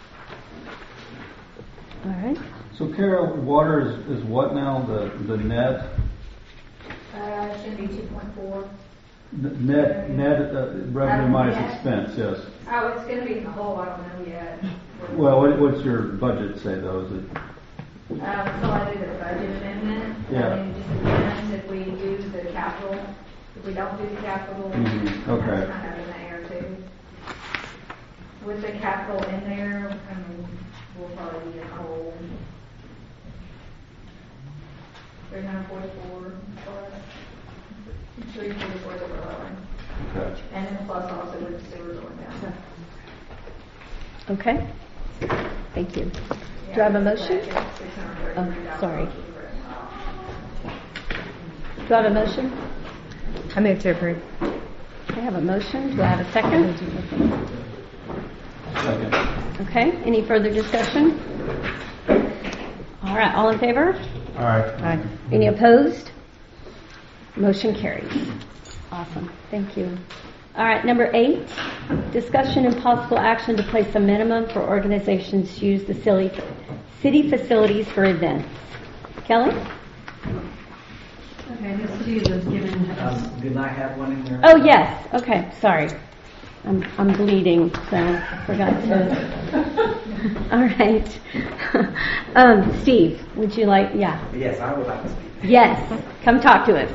[SPEAKER 10] All right.
[SPEAKER 8] So Carol, water is, is what now, the, the net?
[SPEAKER 16] Uh, it should be two point four.
[SPEAKER 8] N- Net, net uh, revenue
[SPEAKER 16] Um,
[SPEAKER 8] minus
[SPEAKER 16] net.
[SPEAKER 8] expense, yes.
[SPEAKER 16] Oh, it's gonna be the whole, I don't know yet.
[SPEAKER 8] Well, what, what's your budget say though? Is it,
[SPEAKER 16] Um, so I do the budget amendment.
[SPEAKER 8] Yeah.
[SPEAKER 16] I mean, it just depends if we do the capital, if we don't do the capital.
[SPEAKER 8] Mhm, okay.
[SPEAKER 16] That's kind of in the air too. With the capital in there, I mean, we'll probably be in the hole. Three hundred forty-four, three forty-four that we're lowering.
[SPEAKER 8] okay.
[SPEAKER 16] And then plus also with the sewer going down.
[SPEAKER 10] Okay. Thank you. Do I have a motion? Oh, sorry. Do I have a motion?
[SPEAKER 12] I move to approve.
[SPEAKER 10] I have a motion. Do I have a second?
[SPEAKER 8] Second.
[SPEAKER 10] Okay. Any further discussion? All right. All in favor?
[SPEAKER 6] Aye.
[SPEAKER 10] Aye. Any opposed? Motion carries. Awesome. Thank you. All right. Number eight, discussion and possible action to place a minimum for organizations to use the city, city facilities for events. Kelly?
[SPEAKER 4] Okay, this see those given to us.
[SPEAKER 9] Um, did I have one in there?
[SPEAKER 10] Oh, yes. Okay, sorry. I'm, I'm bleeding, so I forgot to. All right. um, Steve, would you like, yeah.
[SPEAKER 17] Yes, I would like to speak.
[SPEAKER 10] Yes, come talk to us.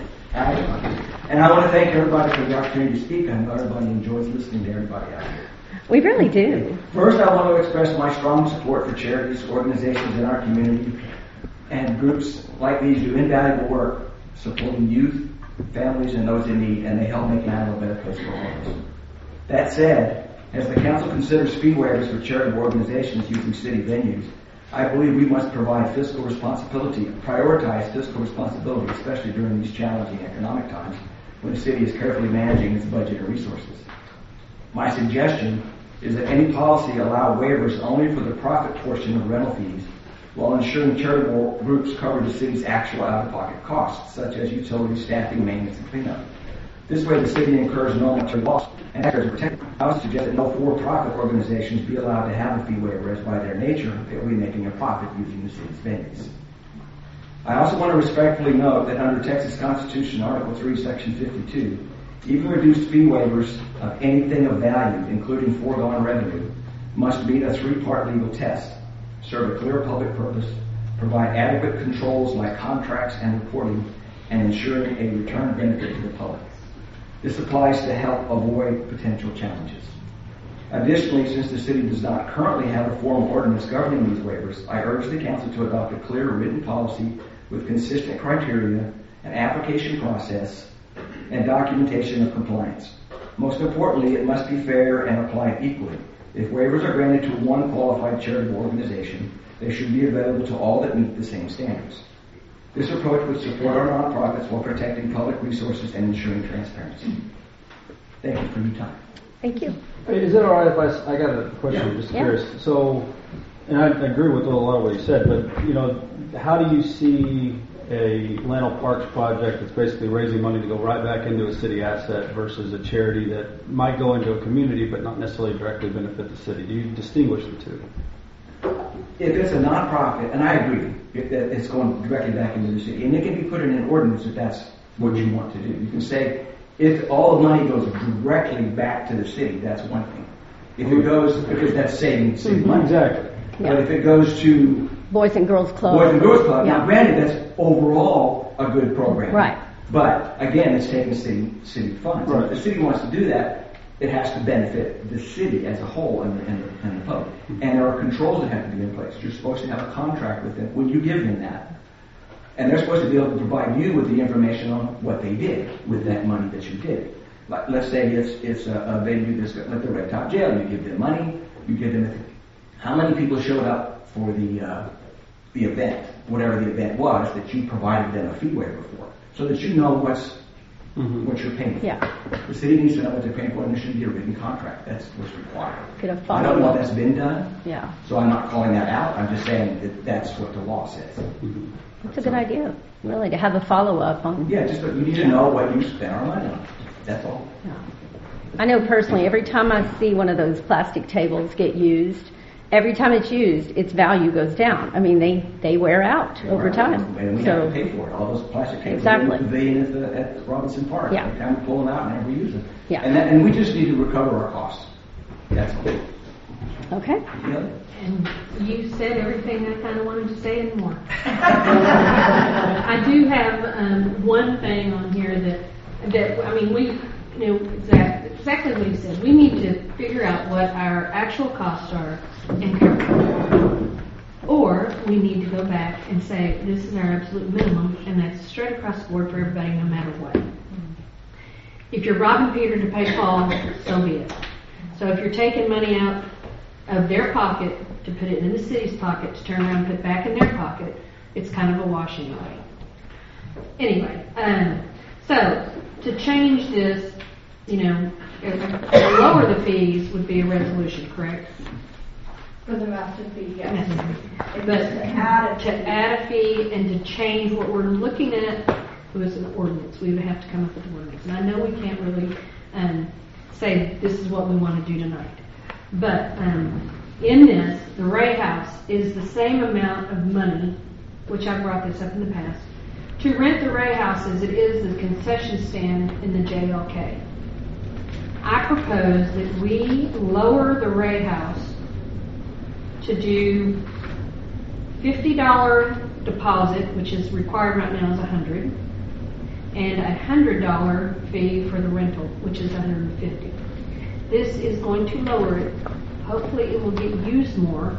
[SPEAKER 17] And I want to thank everybody for the opportunity to speak. I know everybody enjoys listening to everybody out here.
[SPEAKER 10] We really do.
[SPEAKER 17] First, I want to express my strong support for charities, organizations in our community, and groups like these do invaluable work supporting youth, families, and those in need, and they help make Nashville a better place for all of us. That said, as the council considers fee waivers for charitable organizations using city venues, I believe we must provide fiscal responsibility, prioritize fiscal responsibility, especially during these challenging economic times when the city is carefully managing its budget and resources. My suggestion is that any policy allow waivers only for the profit portion of rental fees while ensuring charitable groups cover the city's actual out-of-pocket costs, such as utilities, staffing, maintenance, and cleanup. This way the city incurs no monetary loss and actors are protected. I would suggest that no for-profit organizations be allowed to have a fee waiver, as by their nature they will be making a profit using the city's venues. I also want to respectfully note that under Texas Constitution, Article three, Section fifty-two, even reduced fee waivers of anything of value, including foregone revenue, must meet a three-part legal test, serve a clear public purpose, provide adequate controls like contracts and reporting, and ensuring a return benefit to the public. This applies to help avoid potential challenges. Additionally, since the city does not currently have a formal ordinance governing these waivers, I urge the council to adopt a clear written policy with consistent criteria, an application process, and documentation of compliance. Most importantly, it must be fair and applied equally. If waivers are granted to one qualified charitable organization, they should be available to all that meet the same standards. This approach would support our nonprofits while protecting public resources and ensuring transparency. Thank you for your time.
[SPEAKER 10] Thank you.
[SPEAKER 8] Hey, is it all right if I, s- I got a question,
[SPEAKER 17] Yeah.
[SPEAKER 8] just
[SPEAKER 10] Yeah.
[SPEAKER 8] curious. So, and I agree with a lot of what you said, but, you know, how do you see a Lano Parks project that's basically raising money to go right back into a city asset versus a charity that might go into a community but not necessarily directly benefit the city? Do you distinguish the two?
[SPEAKER 17] If it's a nonprofit, and I agree, if that it's going directly back into the city, and it can be put in an ordinance if that's what you want to do. You can say, if all the money goes directly back to the city, that's one thing. If it goes, because that's saving city money.
[SPEAKER 8] Exactly.
[SPEAKER 10] Yeah.
[SPEAKER 17] But if it goes to
[SPEAKER 10] Boys and Girls Club.
[SPEAKER 17] Boys and Girls Club,
[SPEAKER 10] Yeah.
[SPEAKER 17] now granted, that's overall a good program.
[SPEAKER 10] Right.
[SPEAKER 17] But again, it's taking city city funds.
[SPEAKER 8] Right.
[SPEAKER 17] If the city wants to do that, it has to benefit the city as a whole and the, and the, and the public. And there are controls that have to be in place. You're supposed to have a contract with them when you give them that. And they're supposed to be able to provide you with the information on what they did with that money that you did. Like, let's say it's it's a, a venue that's like the Red Top Jail. You give them money. You give them how many people showed up for the uh, the event, whatever the event was that you provided them a fee waiver for, so that you know what's mm-hmm. what you're paying for.
[SPEAKER 10] Yeah.
[SPEAKER 17] The city needs to know what they're paying for, and there should be a written contract. That's what's required.
[SPEAKER 10] Get a
[SPEAKER 17] I don't know
[SPEAKER 10] follow-up.
[SPEAKER 17] if that's been done,
[SPEAKER 10] Yeah.
[SPEAKER 17] so I'm not calling that out. I'm just saying that that's what the law says.
[SPEAKER 10] Mm-hmm. That's a good idea, really, to have a follow-up on.
[SPEAKER 17] Yeah, just that you need to know what you spent our money on. That's all.
[SPEAKER 10] Yeah. I know personally, every time I see one of those plastic tables get used, every time it's used, its value goes down. I mean, they, they wear out over
[SPEAKER 17] Right.
[SPEAKER 10] time.
[SPEAKER 17] And we
[SPEAKER 10] so,
[SPEAKER 17] have to pay for it. All those plastic tables
[SPEAKER 10] Exactly.
[SPEAKER 17] in the pavilion at, the, at Robinson Park.
[SPEAKER 10] Yeah.
[SPEAKER 17] Every time we pull them out and never use them.
[SPEAKER 10] Yeah.
[SPEAKER 17] And, that, and we just need to recover our costs. That's all.
[SPEAKER 10] Okay.
[SPEAKER 17] Yeah.
[SPEAKER 4] And you said everything I kind of wanted to say and more. I do have um, one thing on here that, that I mean, we, you know, exactly, exactly what you said. We need to figure out what our actual costs are and cover them. Or we need to go back and say, this is our absolute minimum, and that's straight across the board for everybody, no matter what. If you're robbing Peter to pay Paul, so be it. So if you're taking money out of their pocket to put it in the city's pocket to turn around and put it back in their pocket, it's kind of a washing away. Anyway, um, so to change this, you know, to lower the fees would be a resolution, correct?
[SPEAKER 16] For the master fee, yes.
[SPEAKER 4] But
[SPEAKER 16] to add a
[SPEAKER 4] to add a fee and to change what we're looking at was an ordinance. We would have to come up with an ordinance. And I know we can't really um, say this is what we want to do tonight. But um, in this, the Ray House is the same amount of money, which I brought this up in the past, to rent the Ray House as it is the concession stand in the J L K. I propose that we lower the Ray House to do fifty dollars deposit, which is required right now is one hundred dollars, and a one hundred dollars fee for the rental, which is one hundred fifty dollars. This is going to lower it. Hopefully it will get used more.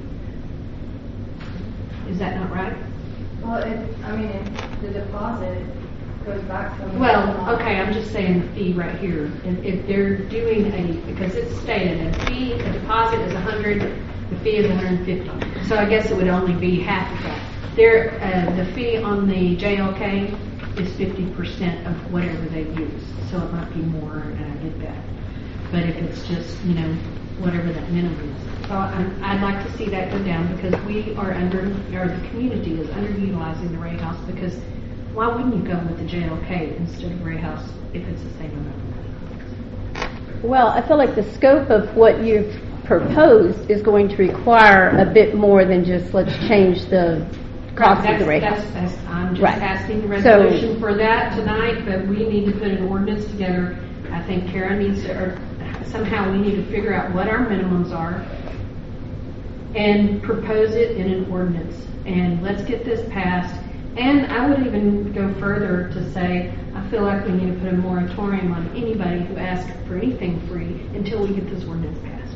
[SPEAKER 4] Is that not right?
[SPEAKER 16] Well, it, I mean, it, the deposit goes back to.
[SPEAKER 4] Well, okay, I'm just saying the fee right here. If, if they're doing a, because it's stated, a fee, a deposit is one hundred, the fee is one hundred fifty. So I guess it would only be half of that. There, uh, the fee on the J L K is fifty percent of whatever they use. So it might be more, and I get that. But if it's just, you know, whatever that minimum is. So I'm, I'd like to see that go down because we are under, or the community is underutilizing the Ray House because why wouldn't you go with the J L K instead of Ray House if it's the same amount?
[SPEAKER 10] Well, I feel like the scope of what you've proposed is going to require a bit more than just let's change the cost
[SPEAKER 4] Right,
[SPEAKER 10] of the Ray
[SPEAKER 4] that's,
[SPEAKER 10] House.
[SPEAKER 4] that's, that's, I'm just
[SPEAKER 10] Right.
[SPEAKER 4] asking the
[SPEAKER 10] So-
[SPEAKER 4] resolution for that tonight, but we need to put an ordinance together. I think Kara needs to, or somehow we need to figure out what our minimums are and propose it in an ordinance. And let's get this passed. And I would even go further to say, I feel like we need to put a moratorium on anybody who asks for anything free until we get this ordinance passed.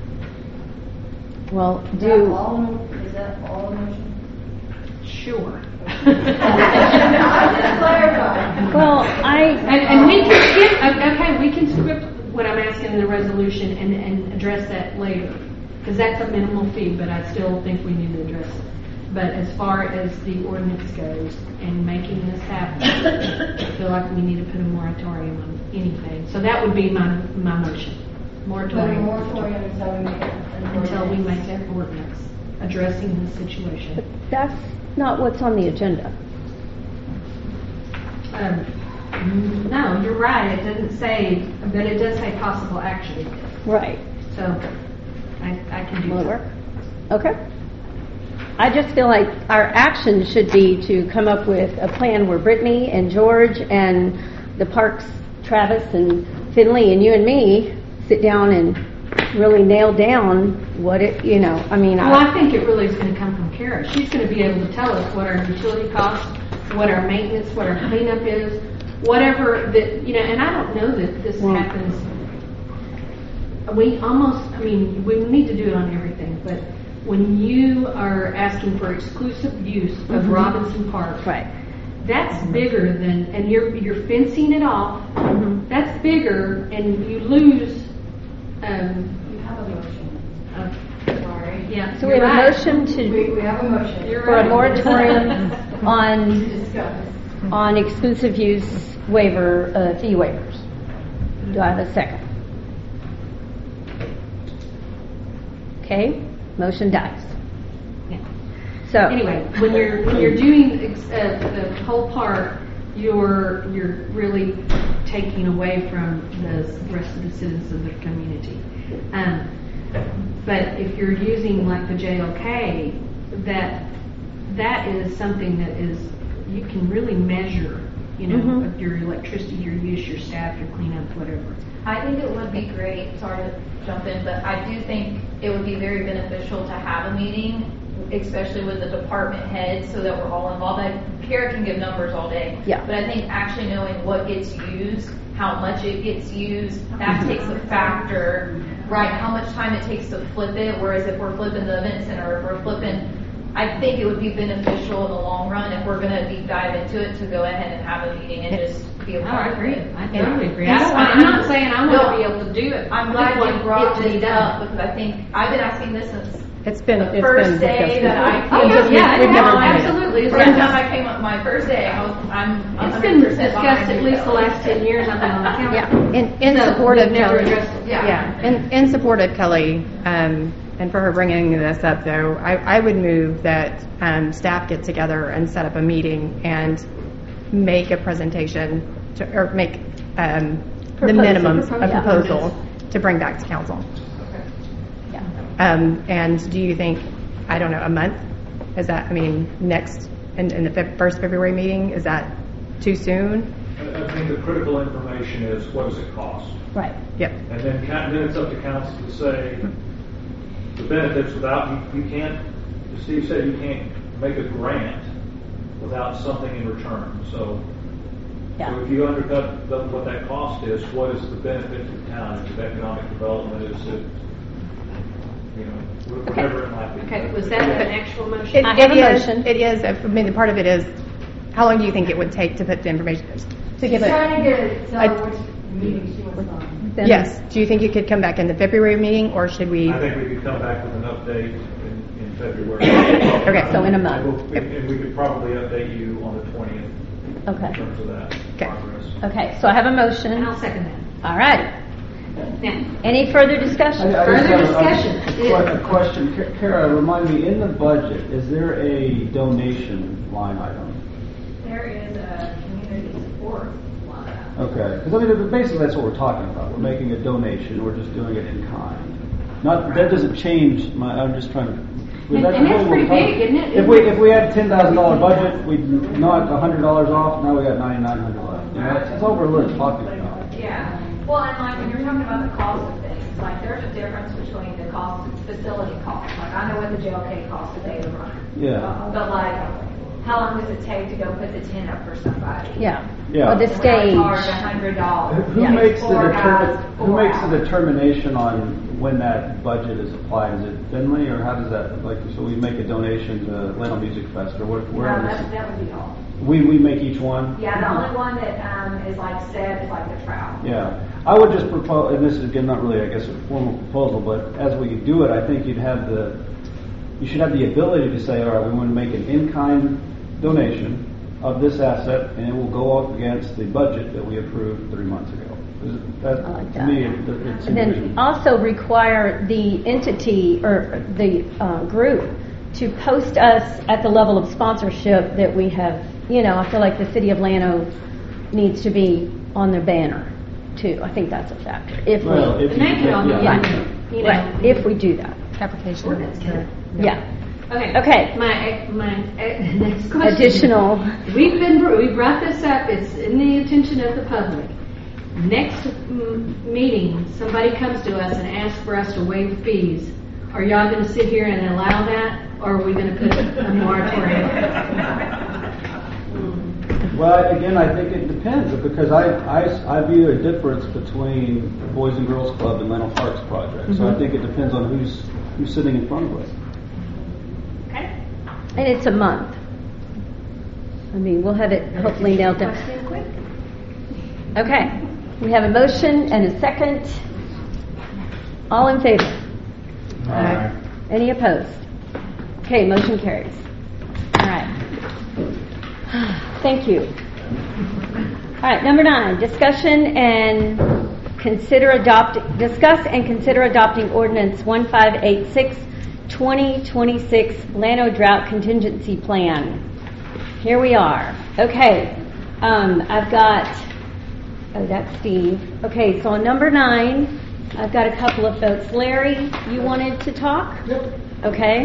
[SPEAKER 10] Well,
[SPEAKER 16] Is that
[SPEAKER 10] do,
[SPEAKER 16] all, in- is that all the motion?
[SPEAKER 4] Sure.
[SPEAKER 16] I just clarify.
[SPEAKER 10] well, I,
[SPEAKER 4] And, and we can skip, okay, we can skip what I'm asking in the resolution and, and address that later. Because that's a minimal fee, but I still think we need to address it. But as far as the ordinance goes and making this happen, I feel like we need to put a moratorium on anything. So that would be my, my motion.
[SPEAKER 16] But a
[SPEAKER 4] Moratorium.
[SPEAKER 16] moratorium until we make it.
[SPEAKER 4] Until we make that ordinance addressing the situation.
[SPEAKER 10] but that's not what's on the agenda.
[SPEAKER 4] Um, no, you're right. It doesn't say, but it does say possible action.
[SPEAKER 10] Right.
[SPEAKER 4] So I, I can do
[SPEAKER 10] Will it
[SPEAKER 4] that.
[SPEAKER 10] work? Okay. I just feel like our action should be to come up with a plan where Brittany and George and the Parks, Travis and Finley and you and me sit down and really nail down what it, you know, I mean,
[SPEAKER 4] Well,
[SPEAKER 10] I,
[SPEAKER 4] I think it really is going to come from Kara. She's going to be able to tell us what our utility costs, what our maintenance, what our cleanup is, whatever that, you know, and I don't know that this
[SPEAKER 10] Well-
[SPEAKER 4] happens. We almost, I mean, we need to do it on everything, but when you are asking for exclusive use of
[SPEAKER 10] Mhm.
[SPEAKER 4] Robinson Park,
[SPEAKER 10] right.
[SPEAKER 4] that's bigger than, and you're you're fencing it off.
[SPEAKER 10] Mhm.
[SPEAKER 4] That's bigger, and you lose. Um,
[SPEAKER 16] You have a motion.
[SPEAKER 4] uh,
[SPEAKER 16] Sorry.
[SPEAKER 4] yeah.
[SPEAKER 10] So we have
[SPEAKER 4] you're
[SPEAKER 10] a
[SPEAKER 4] right.
[SPEAKER 10] motion
[SPEAKER 16] We,
[SPEAKER 10] to,
[SPEAKER 16] we have a motion.
[SPEAKER 4] You're
[SPEAKER 10] for a
[SPEAKER 4] right.
[SPEAKER 10] moratorium on,
[SPEAKER 16] Discuss.
[SPEAKER 10] on exclusive use waiver, uh, fee waivers. Do I have a second? Okay, motion dies.
[SPEAKER 4] Yeah.
[SPEAKER 10] So.
[SPEAKER 4] Anyway, when you're when you're doing ex- uh, the whole park, you're you're really taking away from the rest of the citizens of the community. Um, but if you're using like the J L K, that that is something that is you can really measure. You know,
[SPEAKER 10] Mhm.
[SPEAKER 4] your electricity, your use, your staff, your cleanup, whatever.
[SPEAKER 14] I think it would be great, sorry to jump in, but I do think it would be very beneficial to have a meeting, especially with the department heads, so that we're all involved. I, Kara can give numbers all day.
[SPEAKER 10] Yeah.
[SPEAKER 14] But I think actually knowing what gets used, how much it gets used, that takes a factor, right? How much time it takes to flip it, whereas if we're flipping the event center, if we're flipping, I think it would be beneficial in the long run if we're gonna deep dive into it to go ahead and have a meeting and just be a
[SPEAKER 4] Oh,
[SPEAKER 14] part
[SPEAKER 4] I
[SPEAKER 14] of
[SPEAKER 4] agree.
[SPEAKER 14] it.
[SPEAKER 4] I
[SPEAKER 14] And-
[SPEAKER 4] totally agree.
[SPEAKER 14] and
[SPEAKER 4] I don't,
[SPEAKER 14] so
[SPEAKER 4] I'm not saying I want
[SPEAKER 14] No,
[SPEAKER 4] to be able to do it.
[SPEAKER 14] I'm
[SPEAKER 4] I
[SPEAKER 14] glad
[SPEAKER 4] just want
[SPEAKER 14] you brought
[SPEAKER 4] it to be
[SPEAKER 14] this
[SPEAKER 4] done.
[SPEAKER 14] up because I think I've been asking this since
[SPEAKER 12] It's been,
[SPEAKER 14] the
[SPEAKER 12] it's
[SPEAKER 14] first
[SPEAKER 12] been
[SPEAKER 14] day
[SPEAKER 12] discussed.
[SPEAKER 14] that I
[SPEAKER 4] Oh,
[SPEAKER 14] came.
[SPEAKER 4] yeah, yeah,
[SPEAKER 12] We've
[SPEAKER 4] it
[SPEAKER 12] never
[SPEAKER 4] has,
[SPEAKER 12] had it.
[SPEAKER 4] absolutely.
[SPEAKER 14] First time I came up, my first day, I was, I'm a
[SPEAKER 4] It's
[SPEAKER 14] hundred
[SPEAKER 4] been
[SPEAKER 14] percent
[SPEAKER 4] discussed at
[SPEAKER 14] behind
[SPEAKER 4] least
[SPEAKER 14] you,
[SPEAKER 4] the
[SPEAKER 14] so.
[SPEAKER 4] last ten years I've been on the council.
[SPEAKER 12] Yeah, in, in
[SPEAKER 4] So,
[SPEAKER 12] support of
[SPEAKER 4] we've never
[SPEAKER 12] Kelly.
[SPEAKER 4] addressed it.
[SPEAKER 14] Yeah.
[SPEAKER 12] Yeah, in, in support of Kelly, um, and for her bringing this up though, I, I would move that, um, staff get together and set up a meeting and make a presentation to, or make, um, the
[SPEAKER 10] Propose a
[SPEAKER 12] minimums, a
[SPEAKER 10] proposal.
[SPEAKER 12] proposal to bring back to council.
[SPEAKER 10] Yeah.
[SPEAKER 12] Um, and do you think, I don't know, a month? Is that, I mean, next in, in the fe- first February meeting? Is that too soon?
[SPEAKER 15] I I think the critical information is what does it cost?
[SPEAKER 10] Right.
[SPEAKER 12] Yep.
[SPEAKER 15] And then, ca- then it's up to council to say the benefits without, you, you can't, as Steve said, you can't make a grant without something in return. So,
[SPEAKER 10] Yeah.
[SPEAKER 15] so if you undercut the, what that cost is, what is the benefit to the town? Is it economic development? Is it, you know, wh- whatever it might be.
[SPEAKER 4] Okay, was that an actual motion?
[SPEAKER 12] It,
[SPEAKER 10] I have
[SPEAKER 12] it
[SPEAKER 10] a
[SPEAKER 12] is,
[SPEAKER 10] motion.
[SPEAKER 12] it is, I mean, the part of it is, how long do you think it would take to put the information, to give it?
[SPEAKER 16] Trying to get it, so
[SPEAKER 12] I-
[SPEAKER 16] which meeting she was on.
[SPEAKER 10] Then-
[SPEAKER 12] Yes, do you think you could come back in the February meeting, or should we?
[SPEAKER 15] I think we could come back with an update in, in February.
[SPEAKER 12] Okay,
[SPEAKER 10] So in a
[SPEAKER 15] And
[SPEAKER 10] month.
[SPEAKER 15] we'll- And we could probably update you on the twentieth
[SPEAKER 10] Okay.
[SPEAKER 15] in terms of that
[SPEAKER 12] Okay.
[SPEAKER 15] progress.
[SPEAKER 10] Okay, so I have a motion.
[SPEAKER 4] And I'll second that.
[SPEAKER 10] All right.
[SPEAKER 4] Now,
[SPEAKER 10] Any further discussion?
[SPEAKER 8] I- I just
[SPEAKER 4] Further
[SPEAKER 8] have a-
[SPEAKER 4] discussion.
[SPEAKER 8] A que- a question, Ka- Kara, remind me, in the budget, is there a donation line item?
[SPEAKER 16] There is a community support line item.
[SPEAKER 8] Okay, because I mean, basically that's what we're talking about. We're making a donation, we're just doing it in kind. Not, that doesn't change my, I'm just trying to.
[SPEAKER 4] And-
[SPEAKER 8] that's
[SPEAKER 4] and
[SPEAKER 8] really
[SPEAKER 4] that's
[SPEAKER 8] what we're
[SPEAKER 4] pretty
[SPEAKER 8] talking-
[SPEAKER 4] big, isn't it?
[SPEAKER 8] If we, if we had ten thousand dollar budget, we'd knock a hundred dollars off, now we got ninety-nine hundred left. You know, that's, that's all we're really talking about.
[SPEAKER 16] Yeah, well, and like when you're talking about the cost of things, like there's a difference between the cost, facility cost. Like I know what the J L K costs a day to run.
[SPEAKER 8] Yeah.
[SPEAKER 16] But like, how long does it take to go put the tent up for somebody?
[SPEAKER 10] Yeah.
[SPEAKER 8] Yeah.
[SPEAKER 10] Or the stage.
[SPEAKER 16] Charge a hundred dollars.
[SPEAKER 8] Who makes the
[SPEAKER 16] Four
[SPEAKER 8] determin,
[SPEAKER 16] guys,
[SPEAKER 8] who
[SPEAKER 16] four
[SPEAKER 8] makes the
[SPEAKER 16] hours.
[SPEAKER 8] determination on when that budget is applied? Is it Finley, or how does that, like, so we make a donation to Leno Music Fest, or what,
[SPEAKER 16] No,
[SPEAKER 8] wherever
[SPEAKER 16] that,
[SPEAKER 8] this-
[SPEAKER 16] that would be all.
[SPEAKER 8] we, we make each one?
[SPEAKER 16] Yeah, the only one that, um, is like said is like the travel.
[SPEAKER 8] Yeah, I would just propose, and this is again not really, I guess, a formal proposal, but as we do it, I think you'd have the, you should have the ability to say, all right, we want to make an in-kind donation of this asset, and it will go up against the budget that we approved three months ago. That,
[SPEAKER 10] I like
[SPEAKER 8] to
[SPEAKER 10] that.
[SPEAKER 8] me, it, it seems
[SPEAKER 10] And then
[SPEAKER 8] reasonable.
[SPEAKER 10] also require the entity or the uh, group to post us at the level of sponsorship that we have. You know, I feel like the city of Llano needs to be on their banner too. I think that's a factor. If
[SPEAKER 8] Well,
[SPEAKER 10] we,
[SPEAKER 8] if you-
[SPEAKER 4] make it on the
[SPEAKER 8] yeah.
[SPEAKER 4] end, you know.
[SPEAKER 10] right, if we do that.
[SPEAKER 12] Application.
[SPEAKER 4] Ordinance.
[SPEAKER 10] Yeah.
[SPEAKER 4] Okay.
[SPEAKER 10] Okay.
[SPEAKER 4] My, my uh, next question.
[SPEAKER 10] Additional.
[SPEAKER 4] We've been, we brought this up, it's in the attention of the public. Next mm, meeting, somebody comes to us and asks for us to waive fees. Are y'all gonna sit here and allow that, or are we gonna put a moratorium?
[SPEAKER 8] Well, again, I think it depends, because I, I, I view a difference between the Boys and Girls Club and Leno Parks project. So I
[SPEAKER 10] Mhm.
[SPEAKER 8] think it depends on who's, who's sitting in front of us.
[SPEAKER 4] Okay.
[SPEAKER 10] And it's a month. I mean, we'll have it hopefully nailed down.
[SPEAKER 4] Question quick.
[SPEAKER 10] Okay. We have a motion and a second. All in favor?
[SPEAKER 6] Aye.
[SPEAKER 10] Any opposed? Okay, motion carries. All right. Thank you. All right, number nine, discussion and consider adopt, discuss and consider adopting ordinance one five eight six, twenty twenty-six Llano Drought Contingency Plan. Here we are. Okay, um, I've got, oh, that's Steve. Okay, so on number nine, I've got a couple of folks. Larry, you wanted to talk?
[SPEAKER 18] Yep.
[SPEAKER 10] Okay.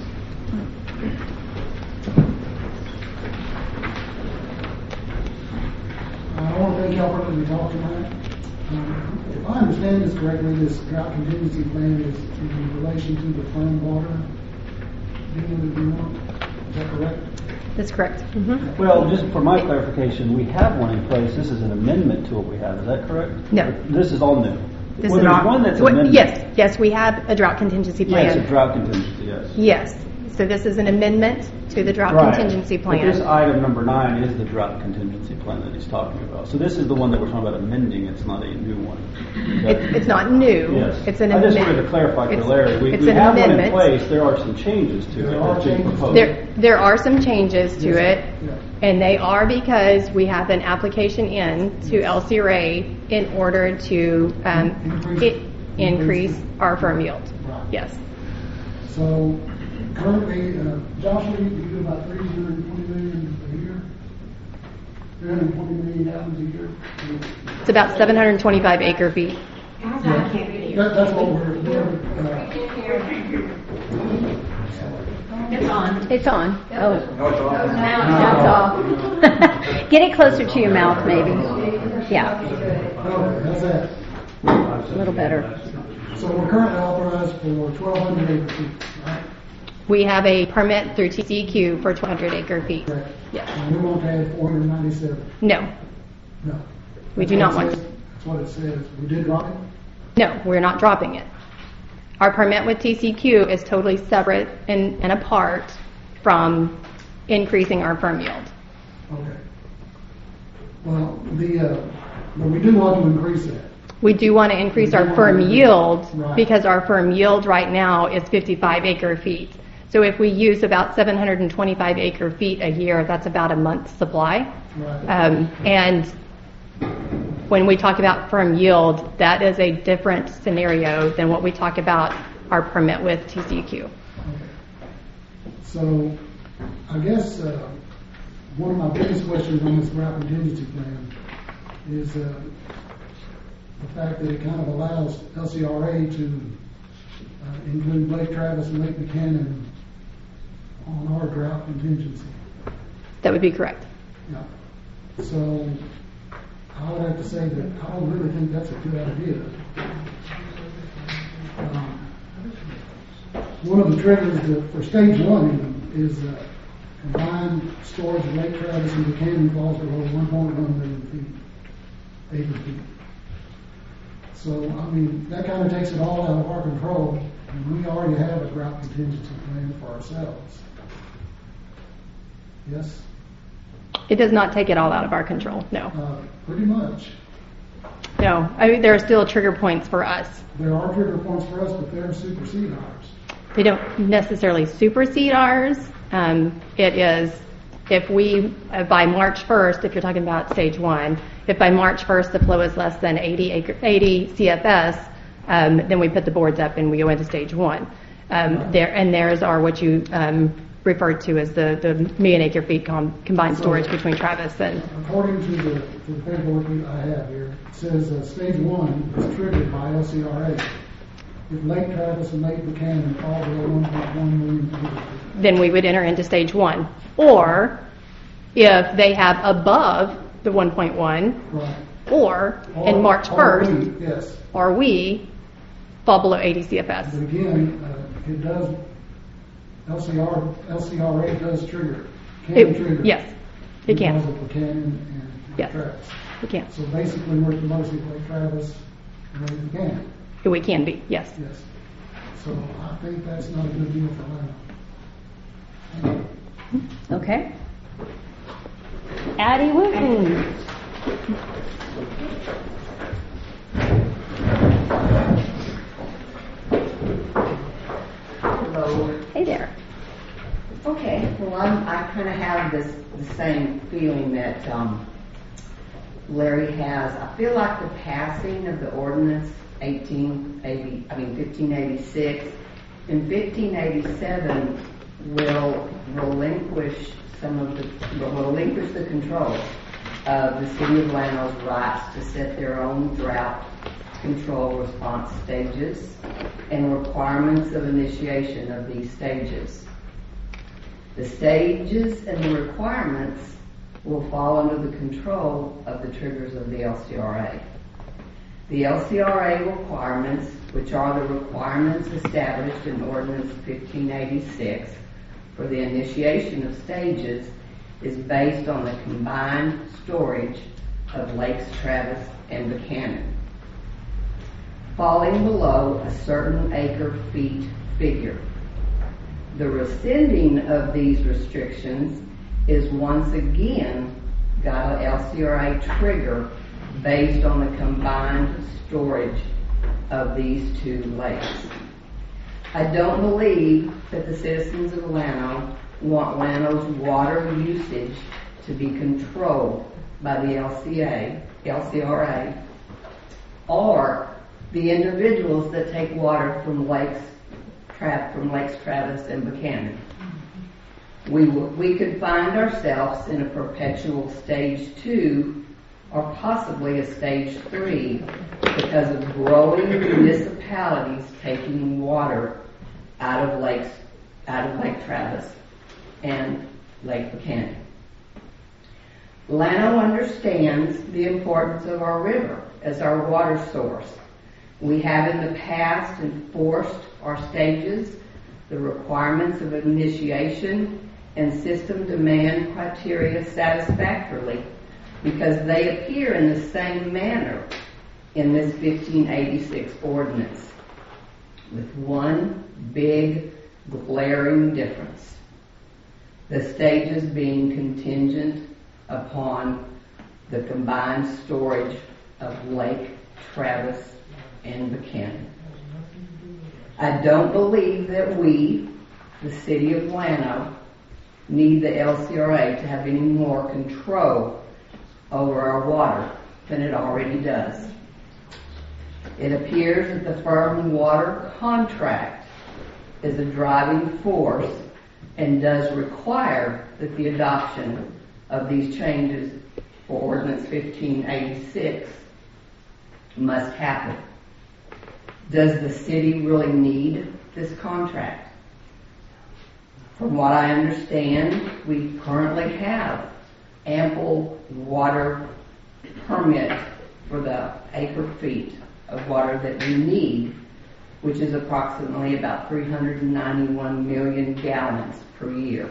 [SPEAKER 18] I want to thank y'all for letting me talk tonight. Um, If I understand this correctly, this drought contingency plan is in relation to the fund water deal that we want. Is that correct?
[SPEAKER 12] That's correct. Mm-hmm.
[SPEAKER 8] Well, just for my clarification, we have one in place. This is an amendment to what we have. Is that correct?
[SPEAKER 12] No.
[SPEAKER 8] This is all new.
[SPEAKER 12] This
[SPEAKER 8] well,
[SPEAKER 12] is
[SPEAKER 8] there's
[SPEAKER 12] not,
[SPEAKER 8] one that's
[SPEAKER 12] what-
[SPEAKER 8] amendment.
[SPEAKER 12] yes, yes, we have a drought contingency plan.
[SPEAKER 8] Yes, a drought contingency, yes.
[SPEAKER 12] Yes. So this is an amendment to the drought
[SPEAKER 8] Right.
[SPEAKER 12] contingency plan.
[SPEAKER 8] But this item number nine is the drought contingency plan that he's talking about. So this is the one that we're talking about amending. It's not a new one.
[SPEAKER 12] It's, it's not new.
[SPEAKER 8] Yes.
[SPEAKER 12] It's an
[SPEAKER 8] I just
[SPEAKER 12] amendment.
[SPEAKER 8] wanted to clarify for
[SPEAKER 12] It's-
[SPEAKER 8] Larry. We,
[SPEAKER 12] it's
[SPEAKER 8] we
[SPEAKER 12] an
[SPEAKER 8] have one in
[SPEAKER 12] amendment.
[SPEAKER 8] place. There are some changes to it
[SPEAKER 18] There are
[SPEAKER 8] that's being
[SPEAKER 18] changes.
[SPEAKER 8] proposed.
[SPEAKER 12] There, there are some changes to
[SPEAKER 18] Yes.
[SPEAKER 12] it,
[SPEAKER 18] Yeah.
[SPEAKER 12] and they are because we have an application in to L C R A in order to um,
[SPEAKER 18] Increase-
[SPEAKER 12] it, increase
[SPEAKER 18] increase
[SPEAKER 12] our firm yield.
[SPEAKER 18] Right.
[SPEAKER 12] Yes.
[SPEAKER 18] So currently, uh, Joshua, you do about three hundred twenty million a year? three hundred twenty million gallons a year?
[SPEAKER 12] It's about seven hundred twenty-five acre feet.
[SPEAKER 4] Guys, I can't read it.
[SPEAKER 18] That, that's what we're, we're, uh,
[SPEAKER 10] It's on. It's on. Oh.
[SPEAKER 3] No, it's off.
[SPEAKER 10] Now it's off. Get it closer to your mouth, maybe. Yeah.
[SPEAKER 18] Okay, how's that?
[SPEAKER 10] A little better.
[SPEAKER 18] So we're currently authorized for twelve hundred acre feet, right?
[SPEAKER 12] We have a permit through T C E Q for twelve hundred acre feet.
[SPEAKER 18] Correct.
[SPEAKER 12] Yes.
[SPEAKER 18] And we want to add four hundred ninety-seven.
[SPEAKER 12] No,
[SPEAKER 18] No.
[SPEAKER 12] we do not want
[SPEAKER 18] That's
[SPEAKER 12] to.
[SPEAKER 18] That's what it says. We did drop it?
[SPEAKER 12] No, we're not dropping it. Our permit with T C Q is totally separate and, and apart from increasing our firm yield.
[SPEAKER 18] Okay. Well, the, uh, but we do want to increase that.
[SPEAKER 12] We do want to increase our firm yield
[SPEAKER 18] Right.
[SPEAKER 12] because our firm yield right now is fifty-five acre feet. So if we use about seven hundred twenty-five acre feet a year, that's about a month's supply.
[SPEAKER 18] Right.
[SPEAKER 12] Um, and when we talk about firm yield, that is a different scenario than what we talk about our permit with T C E Q.
[SPEAKER 18] So, I guess uh, one of my biggest questions on this drought contingency plan is uh, the fact that it kind of allows L C R A to uh, include Lake Travis and Lake Buchanan on our drought contingency.
[SPEAKER 12] That would be correct.
[SPEAKER 18] Yeah. So, I would have to say that I don't really think that's a good idea. Um, one of the triggers that, for stage one even, is uh, combined storage of Lake Travis and Buchanan falls below one point one million feet, acre feet. So, I mean, that kind of takes it all out of our control, and we already have a drought contingency plan for ourselves. Yes?
[SPEAKER 12] It does not take it all out of our control, no.
[SPEAKER 18] Uh, pretty much.
[SPEAKER 12] No, I mean, there are still trigger points for us.
[SPEAKER 18] There are trigger points for us, but they're supersede ours.
[SPEAKER 12] They don't necessarily supersede ours. Um, it is, if we, uh, by March first, if you're talking about stage one, if by March first the flow is less than eighty, acre, eighty C F S, um, then we put the boards up and we go into stage one. Um, there, and theirs are what you um, referred to as the, the million acre feet com- combined storage between Travis and...
[SPEAKER 18] According to the, to the paperwork I have here, it says uh, stage one is triggered by L C R A. If Lake Travis and Lake Buchanan fall below one point one million feet,
[SPEAKER 12] then we would enter into stage one. Or if they have above the one point one,
[SPEAKER 18] right.
[SPEAKER 12] or,
[SPEAKER 18] Or-
[SPEAKER 12] in March
[SPEAKER 18] or
[SPEAKER 12] first,
[SPEAKER 18] we, yes.
[SPEAKER 12] or we fall below eighty C F S.
[SPEAKER 18] But again, uh, it does, L C R, L C R A does trigger, can
[SPEAKER 12] It-
[SPEAKER 18] trigger.
[SPEAKER 12] yes, it can.
[SPEAKER 18] Because of Buchanan and
[SPEAKER 12] Yes,
[SPEAKER 18] Travis.
[SPEAKER 12] it can.
[SPEAKER 18] So basically, we're at the mercy of Lake Travis and Lake Buchanan.
[SPEAKER 12] We can be, yes.
[SPEAKER 18] Yes. So I think that's not a good deal for Lano.
[SPEAKER 10] Okay. Addie Wilson.
[SPEAKER 19] Hello.
[SPEAKER 10] Hey there.
[SPEAKER 19] Okay, well, I'm, I kind of have this the same feeling that um, Larry has. I feel like the passing of the ordinance eighteen eighty, I mean fifteen eighty-six and fifteen eighty-seven will relinquish some of the will relinquish the control of the city of Llano's rights to set their own drought control response stages and requirements of initiation of these stages. The stages and the requirements will fall under the control of the triggers of the L C R A. The L C R A requirements, which are the requirements established in Ordinance fifteen eighty-six for the initiation of stages, is based on the combined storage of Lakes Travis and Buchanan, falling below a certain acre feet figure. The rescinding of these restrictions is once again got an L C R A trigger based on the combined storage of these two lakes. I don't believe that the citizens of Llano want Llano's water usage to be controlled by the L C A, L C R A, or the individuals that take water from lakes, tra- from Lakes Travis and Buchanan. We w- we could find ourselves in a perpetual stage two or possibly a stage three because of growing municipalities taking water out of Lakes out of Lake Travis and Lake Buchanan. Llano understands the importance of our river as our water source. We have in the past enforced our stages, the requirements of initiation and system demand criteria satisfactorily because they appear in the same manner in this fifteen eighty-six ordinance, with one big glaring difference: the stages being contingent upon the combined storage of Lake Travis and Buchanan. I don't believe that we, the city of Llano, need the L C R A to have any more control over our water than it already does. It appears that the firm water contract is a driving force and does require that the adoption of these changes for Ordinance fifteen eighty-six must happen. Does the city really need this contract? From what I understand, we currently have ample water permit for the acre feet of water that we need, which is approximately about three hundred ninety-one million gallons per year.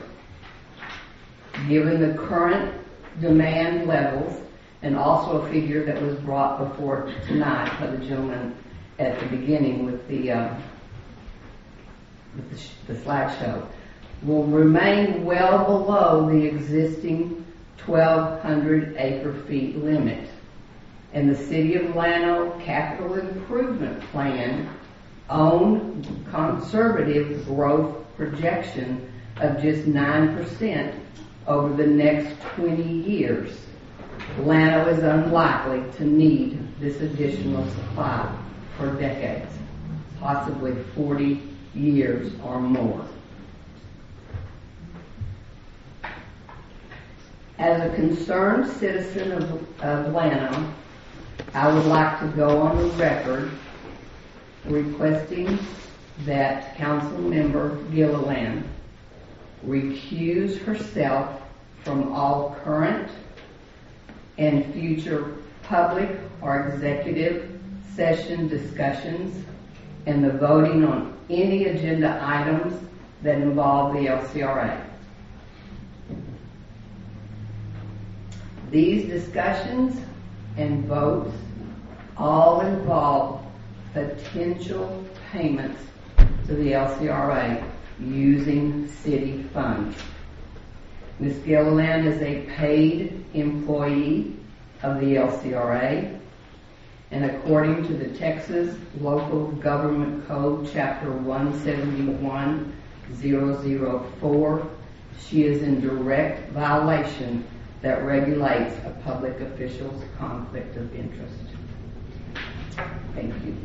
[SPEAKER 19] Given the current demand levels, and also a figure that was brought before tonight by the gentleman at the beginning with the, uh, with the, sh- the slideshow, will remain well below the existing twelve hundred acre feet limit. And the City of Llano Capital Improvement Plan own conservative growth projection of just nine percent over the next twenty years. Llano is unlikely to need this additional supply for decades, possibly forty years or more. As a concerned citizen of, of Llano, I would like to go on the record requesting that Council Member Gilliland recuse herself from all current and future public or executive session discussions and the voting on any agenda items that involve the L C R A. These discussions and votes all involve potential payments to the L C R A using city funds. Miz Gilliland is a paid employee of the L C R A, and according to the Texas Local Government Code, Chapter one seventy-one thousand four, she is in direct violation that regulates a public official's conflict of interest. Thank you.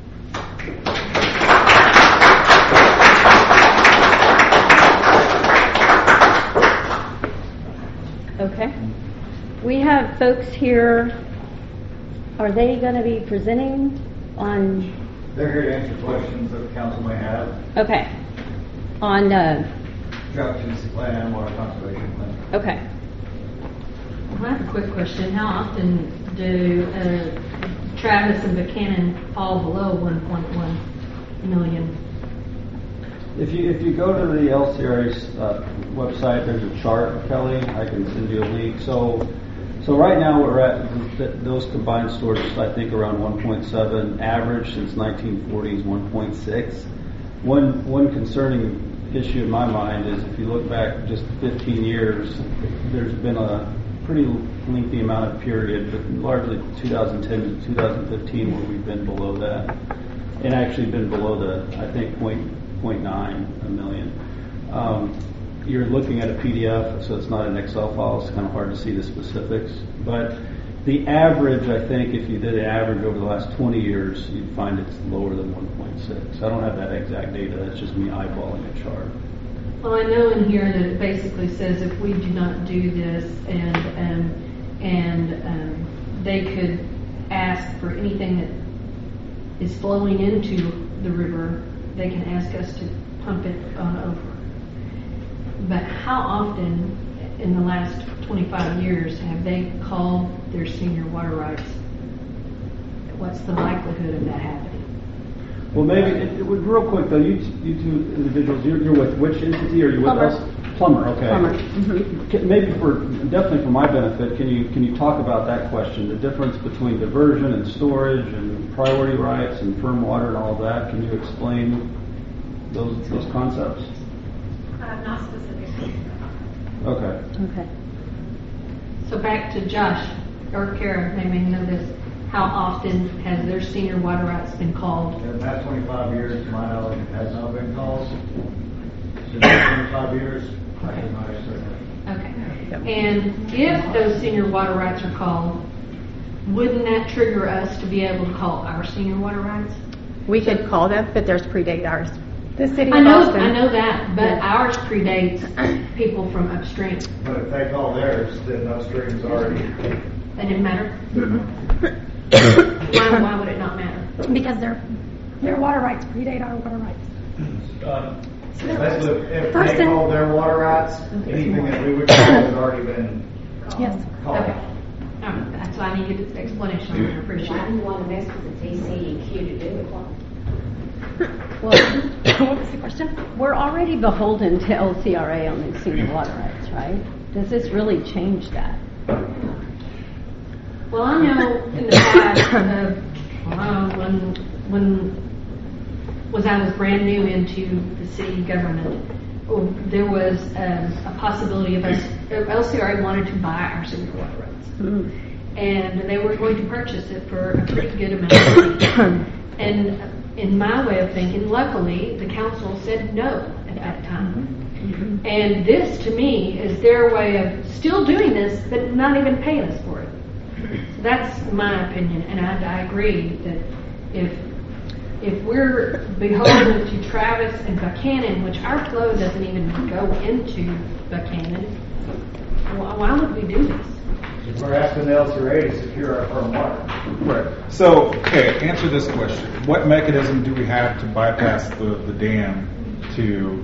[SPEAKER 10] Okay. We have folks here. Are they going to be presenting on?
[SPEAKER 9] They're here to answer questions that the council may have.
[SPEAKER 10] Okay. On uh,
[SPEAKER 9] Drought contingency plan and water conservation plan.
[SPEAKER 10] Okay.
[SPEAKER 4] I have a quick question. How often do uh, Travis and Buchanan fall below one point one million?
[SPEAKER 8] If you if you go to the L C R A's uh, website, there's a chart, Kelly. I can send you a link. So, so right now we're at th- those combined storages. I think around one point seven. Average since nineteen forty is one point six. One one concerning issue in my mind is if you look back just fifteen years, there's been a pretty lengthy amount of period, but largely two thousand ten to two thousand fifteen where we've been below that, and actually been below the I think point. zero point nine a million. Um, you're looking at a P D F, so it's not an Excel file. It's kind of hard to see the specifics. But the average, I think, if you did an average over the last twenty years, you'd find it's lower than one point six. I don't have that exact data. That's just me eyeballing a chart.
[SPEAKER 4] Well, I know in here that it basically says if we do not do this, and um, and um, they could ask for anything that is flowing into the river, they can ask us to pump it on over. but how often in the last twenty-five years have they called their senior water rights? What's the likelihood of that happening?
[SPEAKER 8] Well, maybe, it, it would, real quick though, you, you two individuals, you're, you're with which entity? Are you with
[SPEAKER 10] Plumber.
[SPEAKER 8] us? Plumber, okay.
[SPEAKER 10] Plumber. Mm-hmm.
[SPEAKER 8] Can- Maybe for, definitely for my benefit, can you, can you talk about that question, the difference between diversion and storage and priority rights and firm water and all of that? Can you explain those, those concepts?
[SPEAKER 16] Uh, not specifically.
[SPEAKER 8] Okay.
[SPEAKER 4] Okay. So back to Josh or Kara, they may know this. How often has their senior water rights been called?
[SPEAKER 9] In the past twenty-five years, to my knowledge, it has not been called. Since twenty-five years, I have not accepted.
[SPEAKER 4] Okay. And if those senior water rights are called, wouldn't that trigger us to be able to call our senior water rights?
[SPEAKER 12] We could call them, but theirs predate ours. The city
[SPEAKER 4] I
[SPEAKER 12] of
[SPEAKER 4] know,
[SPEAKER 12] Boston.
[SPEAKER 4] I know that, but
[SPEAKER 12] Yeah.
[SPEAKER 4] ours predates people from upstream.
[SPEAKER 9] But if they call theirs, then upstream's already.
[SPEAKER 4] That didn't matter? Why, why would it not matter?
[SPEAKER 12] Because their their water rights predate our water rights.
[SPEAKER 9] Um, Basically, if
[SPEAKER 12] First
[SPEAKER 9] they
[SPEAKER 12] and-
[SPEAKER 9] call their water rights, anything that we would call has already been
[SPEAKER 12] Yes.
[SPEAKER 9] called.
[SPEAKER 4] Okay. All right, that's why I need to get this explanation. I appreciate
[SPEAKER 1] Why
[SPEAKER 4] it.
[SPEAKER 1] do you want to mess with the T C E Q to do it?
[SPEAKER 10] Well, what was the question? We're already beholden to L C R A on the senior water rights, right? Does this really change that?
[SPEAKER 4] Well, I know in the past, uh, uh, when, when was I was brand new into the city government, oh, there was um, a possibility of us, L C R A wanted to buy our senior water rights.
[SPEAKER 10] Mm.
[SPEAKER 4] And they were going to purchase it for a pretty good amount of money. And in my way of thinking, luckily, the council said no at that time.
[SPEAKER 10] Mm-hmm.
[SPEAKER 4] And this, to me, is their way of still doing this, but not even paying us for it. So that's my opinion, and I, I agree that if if we're beholden to Travis and Buchanan, which our flow doesn't even go into Buchanan, why, why would we do this?
[SPEAKER 9] We're asking the L C R A to secure our firm water.
[SPEAKER 6] Right. So, okay, answer this question. What mechanism do we have to bypass the, the dam to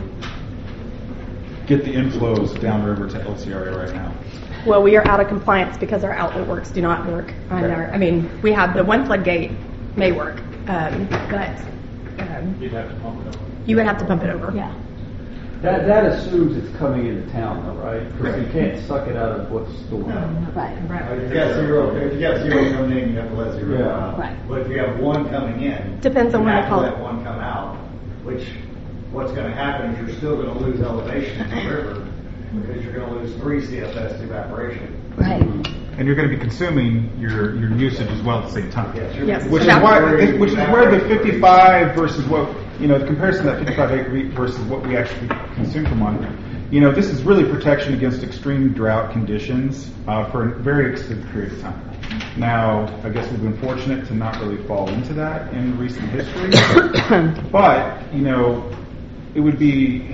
[SPEAKER 6] get the inflows downriver to L C R A right now?
[SPEAKER 12] Well, we are out of compliance because our outlet works do not work on
[SPEAKER 6] Okay.
[SPEAKER 12] our, I mean, we have the one floodgate may work, um, but um,
[SPEAKER 15] You'd have to pump it over.
[SPEAKER 12] you would have to pump it over.
[SPEAKER 10] Yeah.
[SPEAKER 8] That, that assumes it's coming into town though, right? Because you can't suck it out of what's stored.
[SPEAKER 10] Right.
[SPEAKER 9] If you got zero, if you got zero coming in, you have to let zero
[SPEAKER 8] Yeah.
[SPEAKER 9] out.
[SPEAKER 10] Right.
[SPEAKER 9] But if you have one coming in,
[SPEAKER 12] Depends on
[SPEAKER 9] you
[SPEAKER 12] when
[SPEAKER 9] have
[SPEAKER 12] the
[SPEAKER 9] to
[SPEAKER 12] call-
[SPEAKER 9] let one come out, which, what's gonna happen is you're still gonna lose elevation in the river, because you're gonna lose three C F S to evaporation.
[SPEAKER 10] Right.
[SPEAKER 6] And you're going to be consuming your, your usage as well at the same time.
[SPEAKER 9] Yes, you're-
[SPEAKER 12] Yes.
[SPEAKER 6] Which is
[SPEAKER 12] That's
[SPEAKER 6] why,
[SPEAKER 9] very-
[SPEAKER 6] which is where the fifty-five versus what, you know, the comparison of that fifty-five acre feet versus what we actually consume per month. You know, this is really protection against extreme drought conditions uh, for a very extended period of time. Now, I guess we've been fortunate to not really fall into that in recent history. But, you know, it would be,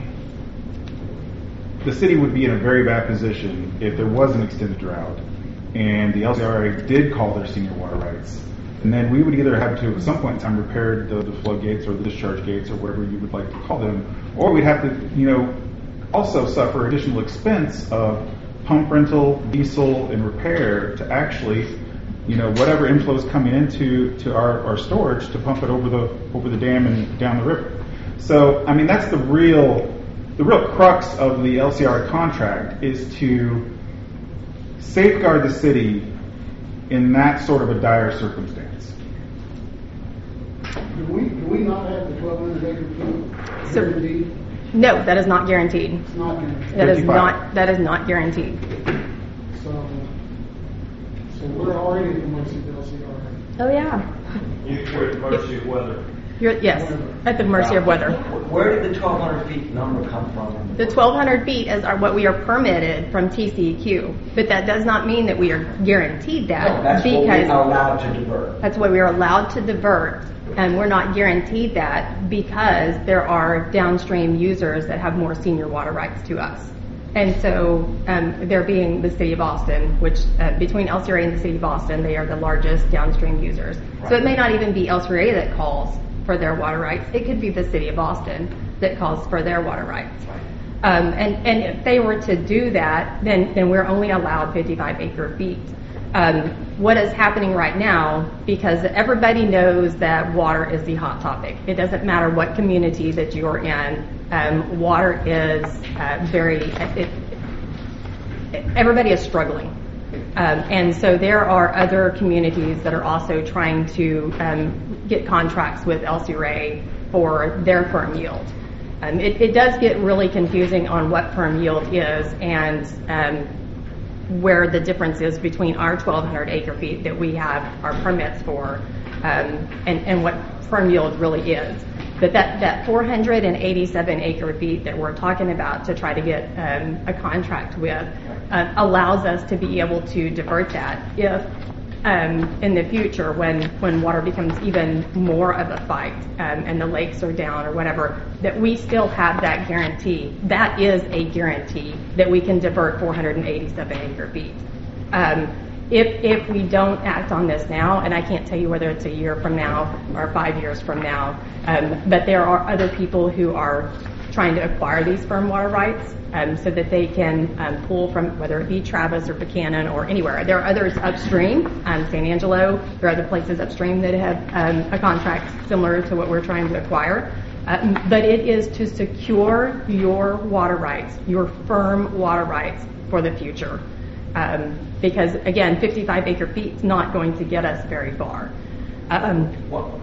[SPEAKER 6] the city would be in a very bad position if there was an extended drought and the L C R A did call their senior water rights. And then we would either have to, at some point in time, repair the, the floodgates or the discharge gates or whatever you would like to call them, or we'd have to, you know, also suffer additional expense of pump rental, diesel, and repair to actually, you know, whatever inflows coming into to our, our storage to pump it over the over the dam and down the river. So, I mean, that's the real the real crux of the L C R A contract is to safeguard the city in that sort of a dire circumstance.
[SPEAKER 18] Do we, do we not have the twelve hundred acre feet
[SPEAKER 12] So-
[SPEAKER 18] guaranteed?
[SPEAKER 12] No, that is not guaranteed.
[SPEAKER 18] It's not guaranteed.
[SPEAKER 12] That is
[SPEAKER 6] fifty-five.
[SPEAKER 12] not, that is not guaranteed.
[SPEAKER 18] So, so we're already at the mercy of the L C R A.
[SPEAKER 12] Oh, yeah.
[SPEAKER 15] You're at the mercy of weather.
[SPEAKER 12] You're, yes, at the mercy of weather.
[SPEAKER 17] Where did the twelve hundred feet number come from?
[SPEAKER 12] The twelve hundred feet is our, what we are permitted from T C E Q, but that does not mean that we are guaranteed that.
[SPEAKER 17] No, that's what we
[SPEAKER 12] because
[SPEAKER 17] are allowed to divert.
[SPEAKER 12] That's what we are allowed to divert, and we're not guaranteed that because there are downstream users that have more senior water rights to us. And so, um, there being the city of Austin, which uh, between L C R A and the city of Austin, they are the largest downstream users.
[SPEAKER 17] Right.
[SPEAKER 12] So it may not even be L C R A that calls for their water rights. It could be the city of Austin that calls for their water rights. Um, and, and if they were to do that, then, then we're only allowed fifty-five acre feet. Um, what is happening right now, because everybody knows that water is the hot topic. It doesn't matter what community that you're in, um, water is uh, very, it, it, everybody is struggling. Um, and so there are other communities that are also trying to um, get contracts with El Siré for their firm yield. Um, it, it does get really confusing on what firm yield is and um, where the difference is between our twelve hundred acre feet that we have our permits for um, and, and what firm yield really is. But that, that four hundred eighty-seven acre feet that we're talking about to try to get um, a contract with uh, allows us to be able to divert that if um, in the future when, when water becomes even more of a fight um, and the lakes are down or whatever, that we still have that guarantee. That is a guarantee that we can divert four hundred eighty-seven acre feet. Um, If, if we don't act on this now, and I can't tell you whether it's a year from now or five years from now, um, but there are other people who are trying to acquire these firm water rights um, so that they can um, pull from, whether it be Travis or Buchanan or anywhere. There are others upstream, um, San Angelo. There are other places upstream that have um, a contract similar to what we're trying to acquire. Uh, but it is to secure your water rights, your firm water rights for the future. Um, because again, fifty-five acre feet is not going to get us very far. Um,
[SPEAKER 17] Well,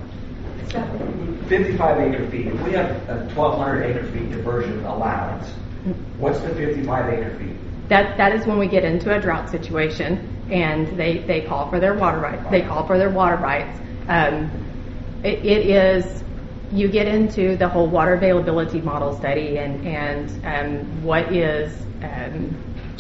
[SPEAKER 17] fifty-five acre feet, if we have a twelve hundred acre feet diversion allowance, what's the fifty-five acre feet?
[SPEAKER 12] that that is when we get into a drought situation and they, they call for their water rights. They call for their water rights. Um, it, it is, you get into the whole water availability model study and, and um, what is um,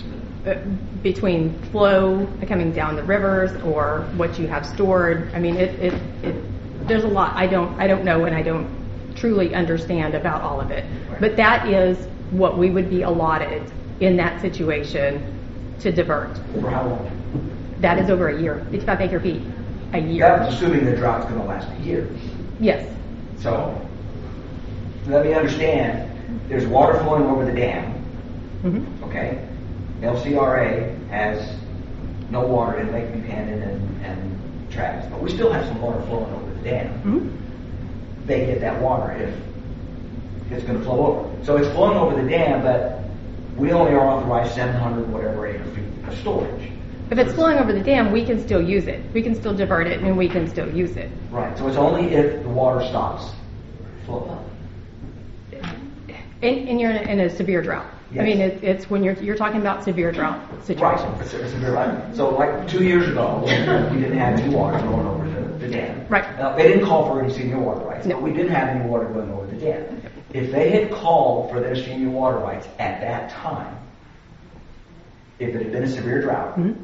[SPEAKER 12] between flow coming down the rivers or what you have stored. I mean, it, it, it, there's a lot I don't, I don't know and I don't truly understand about all of it. But that is what we would be allotted in that situation to divert.
[SPEAKER 17] For how long?
[SPEAKER 12] That is over a year, fifty-five acre feet, a year.
[SPEAKER 17] That's assuming the drought's going to last a year.
[SPEAKER 12] Yes.
[SPEAKER 17] So, let me understand, there's water flowing over the dam,
[SPEAKER 12] Mm-hmm.
[SPEAKER 17] okay? L C R A has no water in Lake Buchanan and, and Travis, but we still have some water flowing over the dam.
[SPEAKER 12] Mm-hmm.
[SPEAKER 17] They get that water if it's going to flow over. So it's flowing over the dam, but we only are authorized seven hundred whatever acre feet of storage.
[SPEAKER 12] If it's flowing over the dam, we can still use it. We can still divert it and we can still use it.
[SPEAKER 17] Right, so it's only if the water stops flowing.
[SPEAKER 12] And, and you're in a, in a severe drought.
[SPEAKER 17] Yes.
[SPEAKER 12] I mean, it, it's when you're you're talking about severe drought situations.
[SPEAKER 17] Right, it's, it's severe, right. So like two years ago, we didn't have any water going over the, the dam.
[SPEAKER 12] Right.
[SPEAKER 17] Now, they didn't call for any senior water rights,
[SPEAKER 12] No.
[SPEAKER 17] but we didn't have any water going over the dam. If they had called for their senior water rights at that time, if it had been a severe drought,
[SPEAKER 12] Mm-hmm.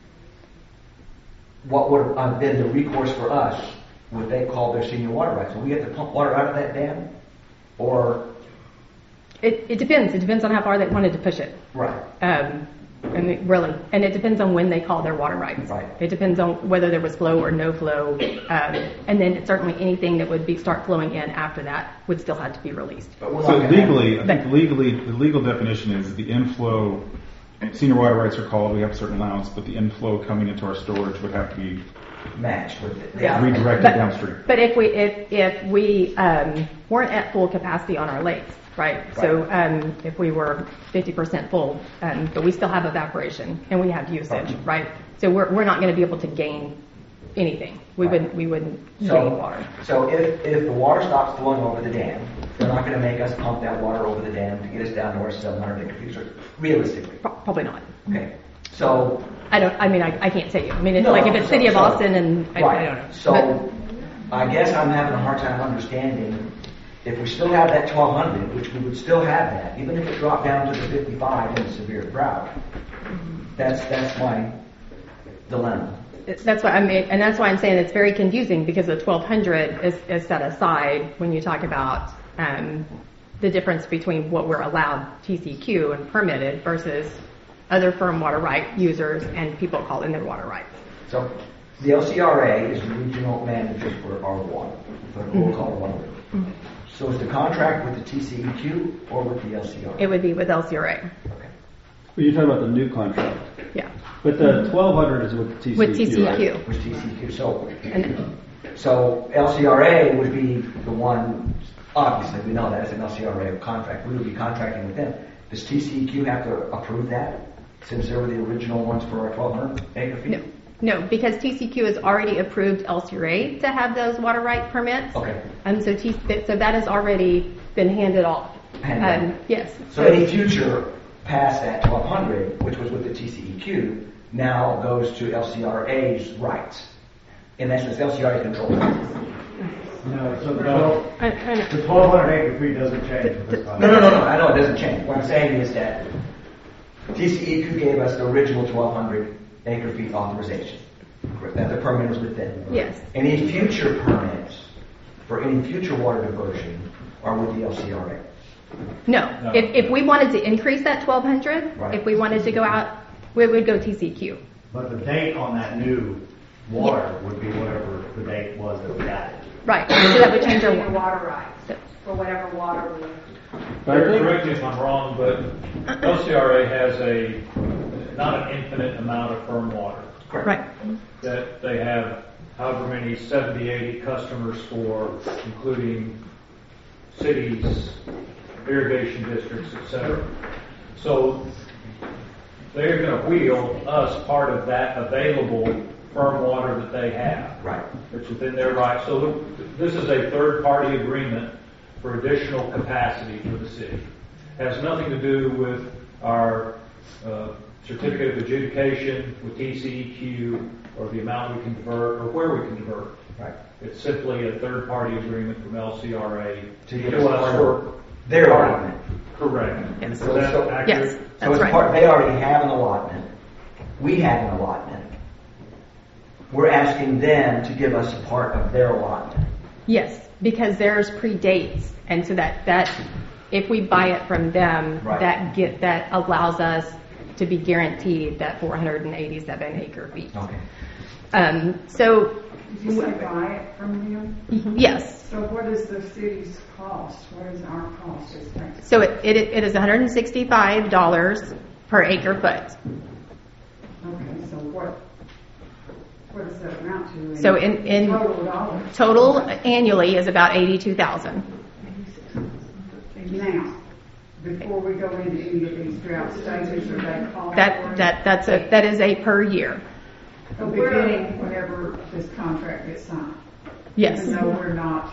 [SPEAKER 17] what would have been the recourse for us? Would they call their senior water rights? Would we have to pump water out of that dam? Or
[SPEAKER 12] It, it depends. It depends on how far they wanted to push it.
[SPEAKER 17] right?
[SPEAKER 12] Um, I mean, really, and it depends on when they call their water rights.
[SPEAKER 17] Right.
[SPEAKER 12] It depends on whether there was flow or no flow, um, and then certainly anything that would be start flowing in after that would still have to be released.
[SPEAKER 17] But we're
[SPEAKER 6] So
[SPEAKER 17] not gonna
[SPEAKER 6] legally,
[SPEAKER 17] have-
[SPEAKER 6] I think legally, the legal definition is the inflow, senior water rights are called, we have a certain allowance, but the inflow coming into our storage would have to be
[SPEAKER 17] matched with it.
[SPEAKER 12] Yeah.
[SPEAKER 6] redirected
[SPEAKER 12] But-
[SPEAKER 6] downstream.
[SPEAKER 12] But if we if if we um, weren't at full capacity on our lakes, right? So um, if we were fifty percent full, um, but we still have evaporation and we have usage, right? So we're we're not going to be able to gain anything. We wouldn't we wouldn't
[SPEAKER 17] So,
[SPEAKER 12] gain water.
[SPEAKER 17] so if, if the water stops flowing over the dam, they're not going to make us pump that water over the dam to get us down to our seven hundred acre feet, so realistically.
[SPEAKER 12] Pro- Probably not.
[SPEAKER 17] Okay. So,
[SPEAKER 12] I don't. I mean, I, I can't say. I mean, it's
[SPEAKER 17] No,
[SPEAKER 12] like
[SPEAKER 17] no,
[SPEAKER 12] if it's
[SPEAKER 17] so-
[SPEAKER 12] City of
[SPEAKER 17] so-
[SPEAKER 12] Austin and I,
[SPEAKER 17] right.
[SPEAKER 12] I don't know.
[SPEAKER 17] So, I guess I'm having a hard time understanding if we still have that twelve hundred, which we would still have that, even if it dropped down to the fifty-five in a severe drought. That's that's my dilemma.
[SPEAKER 12] It's- That's why I mean, and that's why I'm saying it's very confusing because the twelve hundred is, is set aside when you talk about um, the difference between what we're allowed T C Q and permitted versus other firm water right users and people calling their water rights.
[SPEAKER 17] So, the L C R A is the regional manager for our water, for the Coca-Cola Water. So is the contract with the T C E Q or with the L C R A?
[SPEAKER 12] It would be with L C R A.
[SPEAKER 8] Well, you're talking about the new contract.
[SPEAKER 12] Yeah.
[SPEAKER 8] But the twelve hundred is with T C E Q.
[SPEAKER 12] With T C E Q.
[SPEAKER 8] right?
[SPEAKER 17] With T C E Q. So,
[SPEAKER 12] And
[SPEAKER 17] so L C R A would be the one, obviously, we know that it's an L C R A contract. We would be contracting with them. Does T C E Q have to approve that since they were the original ones for our twelve hundred acre feet?
[SPEAKER 12] no, no, because T C Q has already approved L C R A to have those water right permits.
[SPEAKER 17] Okay.
[SPEAKER 12] And so T, so that has already been handed off.
[SPEAKER 17] Handed
[SPEAKER 12] Um, yes.
[SPEAKER 17] So any future past that twelve hundred, which was with the T C E Q, now goes to L C R A's rights. In essence, L C R A controls it.
[SPEAKER 9] No, so the twelve,
[SPEAKER 12] I- I know.
[SPEAKER 9] the twelve hundred acre feet doesn't change with this
[SPEAKER 17] No,
[SPEAKER 9] contract.
[SPEAKER 17] no, no, no, I know it doesn't change. What I'm saying is that T C E Q gave us the original twelve hundred acre feet authorization. That the permit was with them.
[SPEAKER 12] Yes.
[SPEAKER 17] Any future permits for any future water diversion are with the L C R A.
[SPEAKER 12] No.
[SPEAKER 17] No.
[SPEAKER 12] If, if we wanted to increase that twelve hundred,
[SPEAKER 17] Right.
[SPEAKER 12] if we wanted to go out, we would go T C Q.
[SPEAKER 9] But the date on that new water would be whatever the date was that we added.
[SPEAKER 12] Right. So that would change our
[SPEAKER 16] Your water rights for whatever water we.
[SPEAKER 15] Correct me if I'm wrong, but L C R A has a, not an infinite amount of firm water.
[SPEAKER 12] Right.
[SPEAKER 15] That they have however many, seventy, eighty customers for, including cities, irrigation districts, et cetera. So they're going to wheel us part of that available firm water that they have.
[SPEAKER 17] Right.
[SPEAKER 15] It's within their right. So this is a third-party agreement for additional capacity for the city. It has nothing to do with our uh, certificate of adjudication with T C E Q or the amount we can divert or where we can divert.
[SPEAKER 17] Right.
[SPEAKER 15] It's simply a third-party agreement from L C R A
[SPEAKER 17] To give
[SPEAKER 15] to
[SPEAKER 17] us
[SPEAKER 15] us
[SPEAKER 17] part
[SPEAKER 15] for
[SPEAKER 17] of their allotment.
[SPEAKER 15] Correct.
[SPEAKER 12] Yes.
[SPEAKER 15] Is that
[SPEAKER 17] So-
[SPEAKER 15] accurate?
[SPEAKER 12] Yes.
[SPEAKER 17] So
[SPEAKER 12] That's
[SPEAKER 17] it's
[SPEAKER 12] right.
[SPEAKER 17] part, they already have an allotment. We have an allotment. We're asking them to give us a part of their allotment.
[SPEAKER 12] Yes, because theirs predates, and so that, that if we buy it from them,
[SPEAKER 17] Right.
[SPEAKER 12] that get that allows us to be guaranteed that four hundred eighty-seven acre feet.
[SPEAKER 17] Okay.
[SPEAKER 12] Um, so
[SPEAKER 20] Did you say buy it from them?
[SPEAKER 12] yes,
[SPEAKER 20] So what is the city's cost? What is our cost as taxpayers?
[SPEAKER 12] so it, it, it is one hundred sixty-five dollars per acre foot.
[SPEAKER 20] Okay, so what, what does that amount to? in
[SPEAKER 12] So in, in
[SPEAKER 20] Total dollars?
[SPEAKER 12] total annually is about eighty-two thousand.
[SPEAKER 20] Now, before we go into any of these drought stages, are they calling for
[SPEAKER 12] That
[SPEAKER 20] it?
[SPEAKER 12] that that's a that is a per year.
[SPEAKER 20] The beginning, whenever this contract gets signed?
[SPEAKER 12] Yes.
[SPEAKER 20] Even though we're not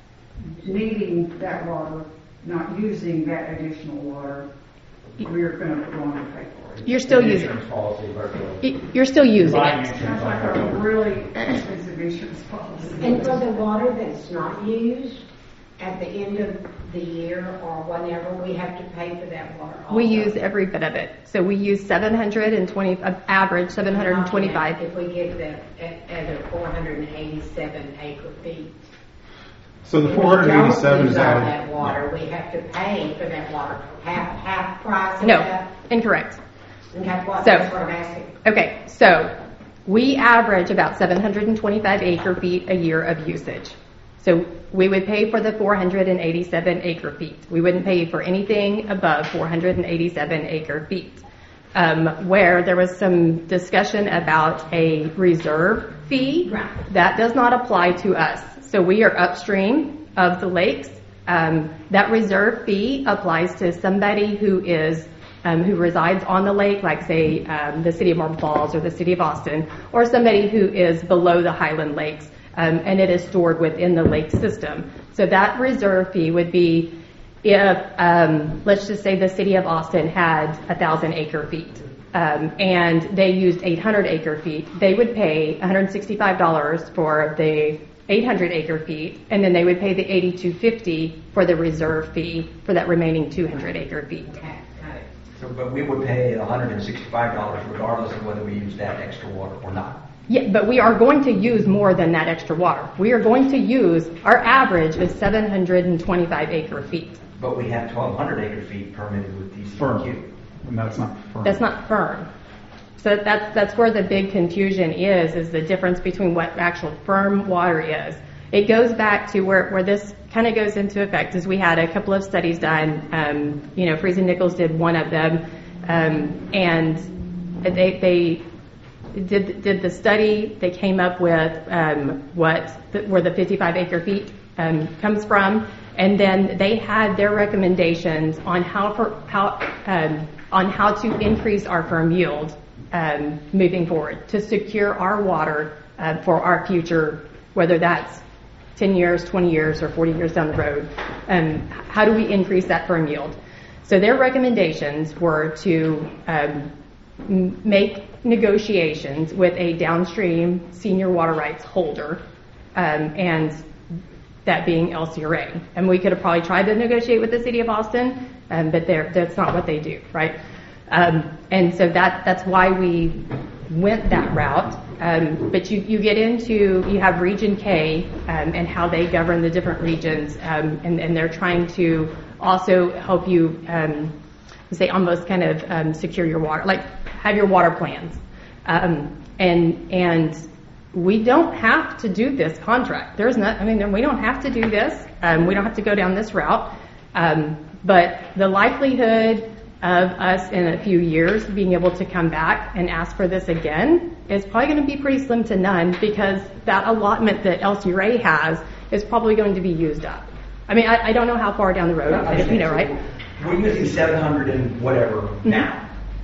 [SPEAKER 20] needing that water, not using that additional water, we're going to go on and pay for it.
[SPEAKER 12] You're still using
[SPEAKER 9] Insurance policy, virtually.
[SPEAKER 12] y- you're still using
[SPEAKER 9] Buying
[SPEAKER 12] it.
[SPEAKER 9] insurance
[SPEAKER 20] Sounds
[SPEAKER 9] on
[SPEAKER 20] like a
[SPEAKER 9] our
[SPEAKER 20] really expensive insurance policy.
[SPEAKER 21] And for the water that's not used, at the end of the year or whenever, we have to pay for that water also?
[SPEAKER 12] We use every bit of it. So we use seven hundred twenty, uh, average seven hundred twenty-five.
[SPEAKER 21] If we get the, at, at a four hundred eighty-seven acre feet.
[SPEAKER 6] So the
[SPEAKER 21] If
[SPEAKER 6] four hundred eighty-seven
[SPEAKER 21] we
[SPEAKER 6] is
[SPEAKER 21] don't use all
[SPEAKER 6] added.
[SPEAKER 21] that water, we have to pay for that water, half, half price of
[SPEAKER 12] No,
[SPEAKER 21] that?
[SPEAKER 12] incorrect.
[SPEAKER 21] Okay, what,
[SPEAKER 12] So-
[SPEAKER 21] that's what I'm asking.
[SPEAKER 12] Okay, so we average about seven hundred twenty-five acre feet a year of usage. So we would pay for the four hundred eighty-seven acre feet. We wouldn't pay for anything above four hundred eighty-seven acre feet. Um, where there was some discussion about a reserve fee,
[SPEAKER 21] Right.
[SPEAKER 12] that does not apply to us. So we are upstream of the lakes. Um, that reserve fee applies to somebody who is um, who resides on the lake, like say um, the city of Marble Falls or the city of Austin, or somebody who is below the Highland Lakes, um, and it is stored within the lake system. So that reserve fee would be if, um, let's just say the city of Austin had a thousand acre feet, um, and they used eight hundred acre feet, they would pay one hundred sixty-five dollars for the eight hundred acre feet, and then they would pay the eighty-two fifty for the reserve fee for that remaining two hundred acre feet.
[SPEAKER 17] So, but we would pay one hundred sixty-five dollars regardless of whether we use that extra water or not.
[SPEAKER 12] Yeah, but we are going to use more than that extra water. We are going to use, our average is seven hundred twenty-five acre feet.
[SPEAKER 17] But we have twelve hundred acre feet permitted with T C E Q.
[SPEAKER 6] Firm. And that's not firm.
[SPEAKER 12] That's not firm. So that's, that's where the big confusion is, is the difference between what actual firm water is. It goes back to where, where this kind of goes into effect is we had a couple of studies done. Um, you know, Freese and Nichols did one of them, um, and they, they did did the study. They came up with um, what the, where the fifty-five acre feet um, comes from, and then they had their recommendations on how for how um, on how to increase our firm yield um, moving forward to secure our water uh, for our future, whether that's ten years, twenty years, or forty years down the road. Um, how do we increase that firm yield? So their recommendations were to um, m- make negotiations with a downstream senior water rights holder, um, and that being L C R A. And we could have probably tried to negotiate with the city of Austin, um, but that's not what they do, right? Um, and so that that's why we went that route. Um, but you, you get into, you have Region K um, and how they govern the different regions, um, and, and they're trying to also help you, um, say, almost kind of um, secure your water, like have your water plans. Um, and and we don't have to do this contract. There's not, I mean, we don't have to do this. Um, we don't have to go down this route. Um, but the likelihood of us in a few years being able to come back and ask for this again is probably going to be pretty slim to none, because that allotment that L C R A has is probably going to be used up. I mean, I, I don't know how far down the road,
[SPEAKER 17] No,
[SPEAKER 12] you know, right?
[SPEAKER 17] We're using seven hundred and whatever
[SPEAKER 12] Mm-hmm.
[SPEAKER 17] now.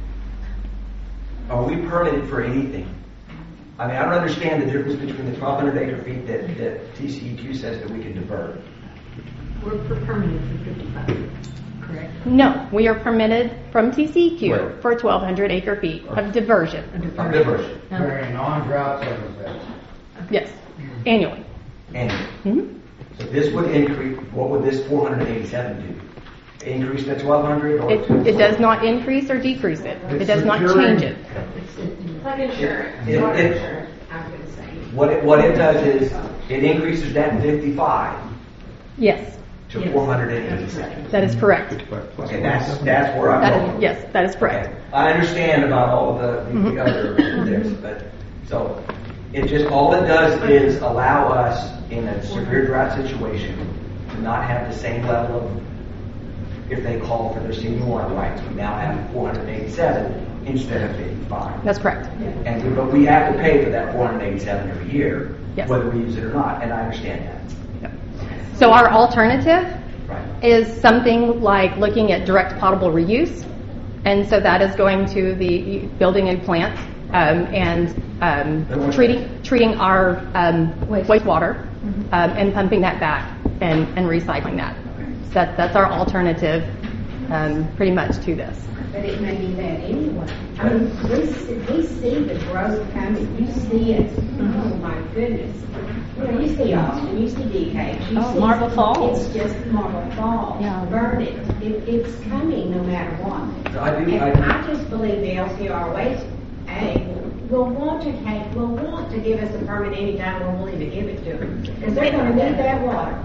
[SPEAKER 17] Are we permitted for anything? I mean, I don't understand the difference between the twelve hundred acre feet that, that T C E Q says that we can divert.
[SPEAKER 4] We're per- permitted for fifty-five, correct?
[SPEAKER 12] No, we are permitted from T C E Q
[SPEAKER 17] Right.
[SPEAKER 12] for twelve hundred acre feet of diversion.
[SPEAKER 17] Of diversion.
[SPEAKER 9] During non-drought circumstances.
[SPEAKER 12] Yes, annually.
[SPEAKER 17] Annually.
[SPEAKER 12] Mm-hmm.
[SPEAKER 17] So this would increase, what would this four hundred eighty-seven do? Increase the twelve hundred or?
[SPEAKER 12] It, it does not increase or decrease it. It does not change it.
[SPEAKER 21] Like insurance,
[SPEAKER 17] It-
[SPEAKER 21] water
[SPEAKER 17] it-
[SPEAKER 21] insurance, I'm gonna say.
[SPEAKER 17] What it, what it does is, it increases that fifty-five
[SPEAKER 12] Yes,
[SPEAKER 17] to four hundred eighty-seven.
[SPEAKER 12] that is correct.
[SPEAKER 17] Okay, that's, that's where I'm
[SPEAKER 12] That
[SPEAKER 17] going.
[SPEAKER 12] is, yes, that is correct.
[SPEAKER 17] Okay. I understand about all the, the
[SPEAKER 12] Mhm.
[SPEAKER 17] other this, but, so, it just, all it does is allow us in a severe drought situation to not have the same level of, if they call for their senior water rights, we now have four hundred eighty-seven instead of fifty-five.
[SPEAKER 12] That's correct.
[SPEAKER 17] And, we- but we have to pay for that four hundred eighty-seven every year,
[SPEAKER 12] Yes.
[SPEAKER 17] whether we use it or not, and I understand that.
[SPEAKER 12] So our alternative
[SPEAKER 17] Right.
[SPEAKER 12] is something like looking at direct potable reuse. And so that is going to the building and plants um, and um, treating treating our um, wastewater um, and pumping that back and, and recycling that. So that, that's our alternative um, pretty much to this.
[SPEAKER 21] But it may be that anyway. I mean, we see, we see the growth coming, you see it, oh my goodness. You know, you see Austin, you see D K. you
[SPEAKER 10] Oh,
[SPEAKER 21] see-
[SPEAKER 10] Marble Falls.
[SPEAKER 21] It's just Marble Falls.
[SPEAKER 10] Yeah.
[SPEAKER 21] Burn it. it, it's coming no matter what.
[SPEAKER 17] So I do,
[SPEAKER 21] And
[SPEAKER 17] I,
[SPEAKER 21] I just believe the L C R A will want to take, will want to give us a permit anytime we're willing to give it to them. Because they're gonna need that water.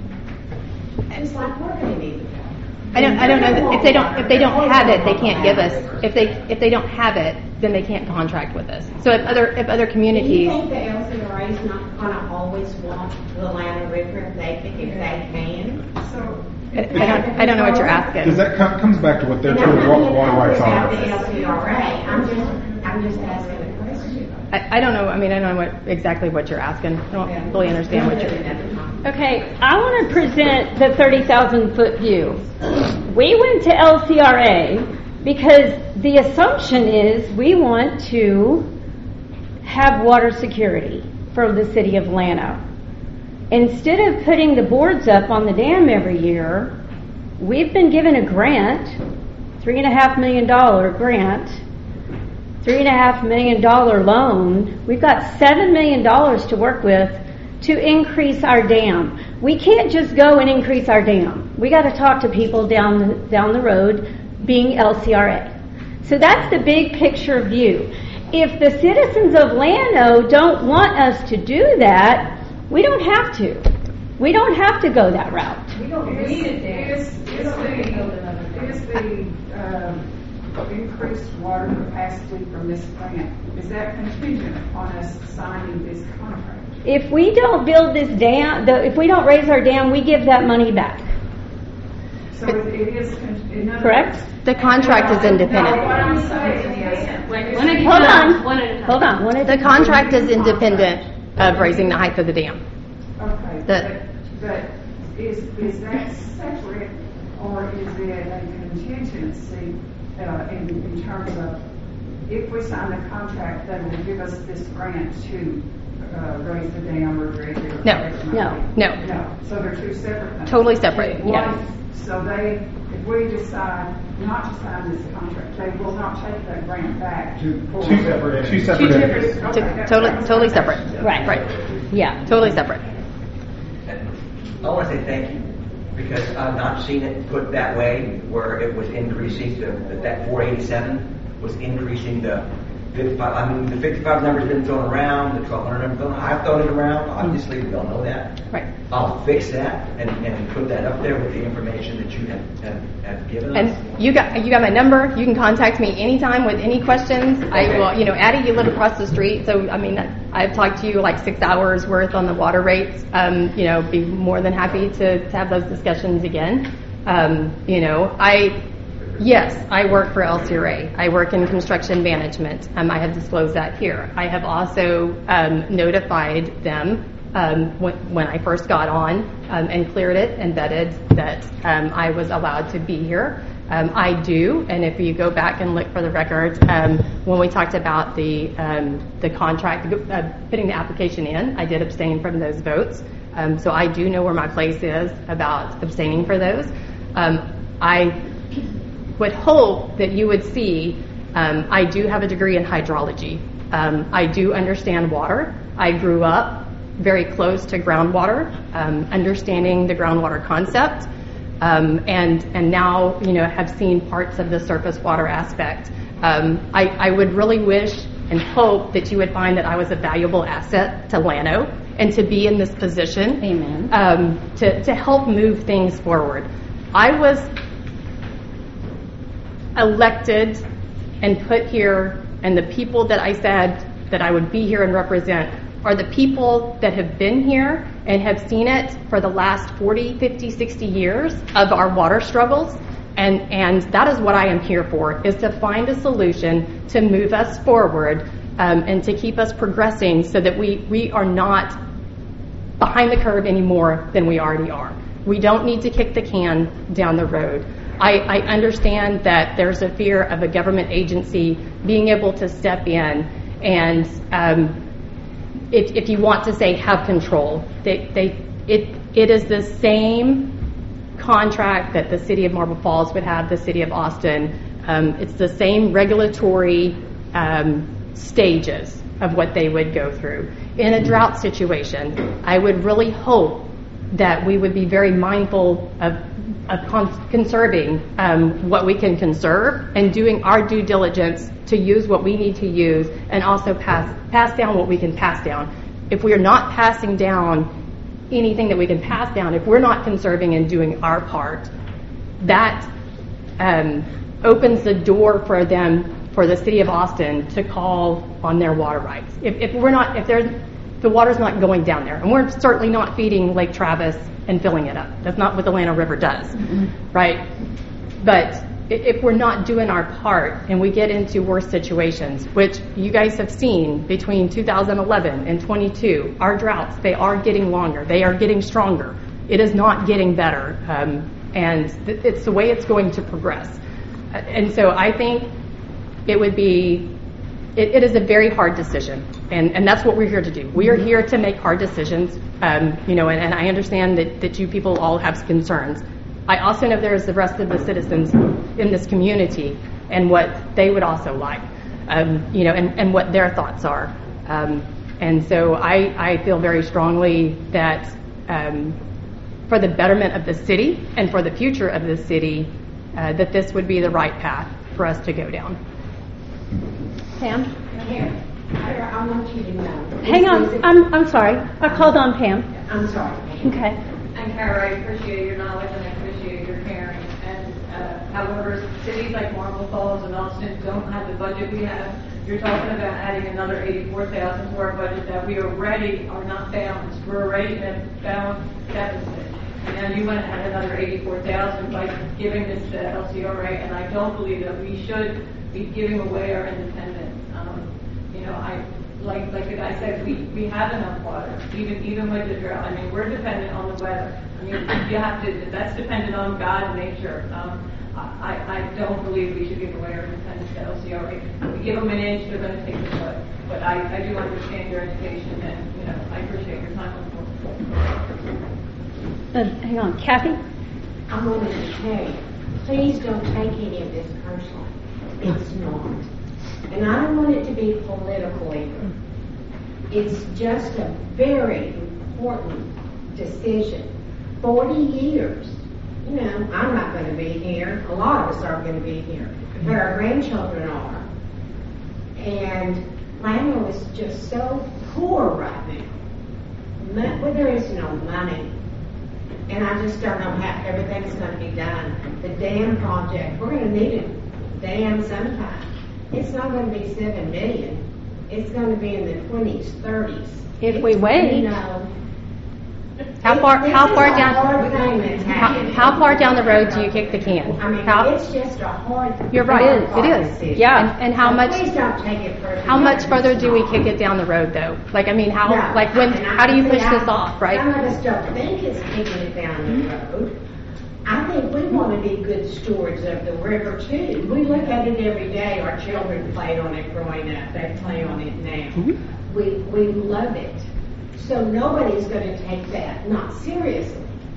[SPEAKER 21] Just like we're gonna need it.
[SPEAKER 12] I don't I don't know that if they don't if they don't have it, they can't give us. If they if they don't have it, then they can't contract with us. So if other if other
[SPEAKER 21] Do you
[SPEAKER 12] communities
[SPEAKER 21] think the L C R A is not gonna always want the Lana River if they, if they can? So.
[SPEAKER 12] I, I don't I don't know what you're asking.
[SPEAKER 6] Because that com- comes back to what their
[SPEAKER 21] And
[SPEAKER 6] true
[SPEAKER 21] I'm
[SPEAKER 6] wa-
[SPEAKER 21] not
[SPEAKER 6] water rights
[SPEAKER 21] about
[SPEAKER 6] are.
[SPEAKER 21] the L C R A, I'm just, I'm just asking a question.
[SPEAKER 12] I, I don't know. I mean, I don't know what, exactly what you're asking. I don't really understand what you're.
[SPEAKER 10] Okay, I want to present the thirty thousand foot view. We went to L C R A because the assumption is we want to have water security for the city of Llano. Instead of putting the boards up on the dam every year, we've been given a grant, three and a half million dollar grant, three and a half million dollar loan. We've got seven million dollars to work with to increase our dam. We can't just go and increase our dam. We got to talk to people down the, down the road, being L C R A. So that's the big picture view. If the citizens of Llano don't want us to do that, we don't have to. We don't have to go that route.
[SPEAKER 20] We don't need it there. Is, is the, is the um, increased water capacity from this plant, is that contingent on us signing this contract?
[SPEAKER 10] If we don't build this dam, the, if we don't raise our dam, we give that money back.
[SPEAKER 20] So it it is, in other
[SPEAKER 10] Correct?
[SPEAKER 20] words-
[SPEAKER 12] The contract is independent.
[SPEAKER 20] No, what I'm saying is,
[SPEAKER 10] Hold on. One at a time. Hold on. One at a
[SPEAKER 12] The
[SPEAKER 10] time.
[SPEAKER 12] contract is independent of raising the height of the dam.
[SPEAKER 20] okay,
[SPEAKER 12] The-
[SPEAKER 20] but, but is, is that separate, or is it a contingency, uh, in, in terms of, if we sign the contract, they will give us this grant to, uh, raise the dam or dredge it? or
[SPEAKER 12] No.
[SPEAKER 20] whatever it might
[SPEAKER 12] No.
[SPEAKER 20] be?
[SPEAKER 12] No.
[SPEAKER 20] No, so they're two separate things?
[SPEAKER 12] Totally separate,
[SPEAKER 20] One-
[SPEAKER 12] yes.
[SPEAKER 20] So they, if we decide not to sign this contract, they will not take that grant back to.
[SPEAKER 6] Two separate, two separate
[SPEAKER 20] Two
[SPEAKER 6] entities.
[SPEAKER 20] different- okay, that's
[SPEAKER 12] Totally,
[SPEAKER 20] right.
[SPEAKER 12] totally separate.
[SPEAKER 10] Right.
[SPEAKER 12] Right.
[SPEAKER 10] Yeah.
[SPEAKER 12] Totally separate.
[SPEAKER 17] I want to say thank you, because I've not seen it put that way, where it was increasing, the, that- that four eighty-seven was increasing the fifty-five, I mean, the fifty-five number's been thrown around, the twelve hundred number, I've thrown it around, obviously we all know that.
[SPEAKER 12] Right.
[SPEAKER 17] I'll fix that and, and put that up there with the information that you have, have, have given us.
[SPEAKER 12] And you got you got my number. You can contact me anytime with any questions. I will, you know, Addie, you live across the street, so I mean, I've talked to you like six hours worth on the water rates. Um, you know, be more than happy to, to have those discussions again. Um, you know, I yes, I work for L C R A. I work in construction management. Um, I have disclosed that here. I have also um, notified them. Um, when, when I first got on um, and cleared it and vetted that um, I was allowed to be here. Um, I do, and if you go back and look for the records, um, when we talked about the um, the contract, uh, putting the application in, I did abstain from those votes. Um, so I do know where my place is about abstaining for those. Um, I would hope that you would see, um, I do have a degree in hydrology. Um, I do understand water. I grew up very close to groundwater, um, understanding the groundwater concept, um, and and now you know have seen parts of the surface water aspect. Um, I, I would really wish and hope that you would find that I was a valuable asset to Llano and to be in this position.
[SPEAKER 10] Amen.
[SPEAKER 12] Um, to to help move things forward. I was elected and put here, and the people that I said that I would be here and represent are the people that have been here and have seen it for the last forty, fifty, sixty years of our water struggles. And, and that is what I am here for, is to find a solution to move us forward um, and to keep us progressing so that we, we are not behind the curve any more than we already are. We don't need to kick the can down the road. I, I understand that there's a fear of a government agency being able to step in and um, If, if you want to say have control, they, they, it, it is the same contract that the city of Marble Falls would have, the city of Austin. Um, it's the same regulatory um, stages of what they would go through. In a drought situation, I would really hope that we would be very mindful of, of con- conserving um, what we can conserve and doing our due diligence to use what we need to use and also pass pass down what we can pass down. If we are not passing down anything that we can pass down, if we're not conserving and doing our part, that um, opens the door for them, for the city of Austin, to call on their water rights. If, if we're not, if there's, the water's not going down there, and we're certainly not feeding Lake Travis and filling it up. That's not what the Llano River does, mm-hmm. right? But if we're not doing our part and we get into worse situations, which you guys have seen between two thousand eleven and twenty-two, our droughts, they are getting longer. They are getting stronger. It is not getting better. Um, and th- it's the way it's going to progress. Uh, and so I think it would be, it, it is a very hard decision. And, and that's what we're here to do. We are here to make hard decisions. Um, you know, and, and I understand that, that you people all have concerns. I also know there's the rest of the citizens in this community and what they would also like, um, you know, and, and what their thoughts are. Um, and so I, I feel very strongly that um, for the betterment of the city and for the future of the city, uh, that this would be the right path for us to go down.
[SPEAKER 10] Pam?
[SPEAKER 21] Here, I, I want you to know.
[SPEAKER 10] Hang on, I'm, I'm sorry. I called on Pam.
[SPEAKER 21] I'm sorry.
[SPEAKER 10] Okay.
[SPEAKER 2] And Kara, I appreciate your knowledge and I appreciate your caring. And uh, However, cities like Marble Falls and Austin don't have the budget we have. You're talking about adding another eighty-four thousand to our budget that we already are not balanced. We're already in a balanced deficit. And now you want to add another eighty-four thousand by giving this to L C R A, and I don't believe that we should be giving away our independence. Um, you know, I like like the guy said, we, we have enough water, even even with the drought. I mean, we're dependent on the weather. I mean, you have to. That's dependent on God and nature. Um, I, I don't believe we should give away our independence to L C R A. If we give them an inch, they're going to take the foot. But I, I do understand your education, and you know, I appreciate your time on the
[SPEAKER 10] Uh, hang on, Kathy?
[SPEAKER 21] I'm going to say, please don't take any of this personally. It's not. And I don't want it to be political either. It's just a very important decision. Forty years. You know, I'm not going to be here. A lot of us aren't going to be here. But our grandchildren are. And Plano is just so poor right now. Mo- Well, there is no money. And I just don't know how everything's going to be done. The dam project, we're going to need a dam sometime. It's not going to be seven million. It's going to be in the twenties, thirties.
[SPEAKER 10] If we wait.
[SPEAKER 21] You know,
[SPEAKER 10] How far,
[SPEAKER 21] This
[SPEAKER 10] how
[SPEAKER 21] is
[SPEAKER 10] far
[SPEAKER 21] a hard
[SPEAKER 10] down,
[SPEAKER 21] thing that's
[SPEAKER 10] how,
[SPEAKER 21] happening.
[SPEAKER 10] how far down the road do you kick the can?
[SPEAKER 21] I mean,
[SPEAKER 10] How,
[SPEAKER 21] it's just a hard.
[SPEAKER 10] you're right,
[SPEAKER 21] hard,
[SPEAKER 10] it
[SPEAKER 21] hard
[SPEAKER 10] is,
[SPEAKER 21] decision.
[SPEAKER 10] yeah, and, and how
[SPEAKER 21] So
[SPEAKER 10] much,
[SPEAKER 21] Please don't take it personally.
[SPEAKER 10] how much further do we kick it down the road though? Like, I mean, how,
[SPEAKER 21] No.
[SPEAKER 10] like when,
[SPEAKER 21] And I-
[SPEAKER 10] how do you
[SPEAKER 21] see,
[SPEAKER 10] push
[SPEAKER 21] I-
[SPEAKER 10] this off, right?
[SPEAKER 21] Some of us don't think it's kicking it down the road. I think we want to be good stewards of the river too. We look at it every day. Our children played on it growing up. They play on it now. We we love it. So nobody's going to take that not seriously,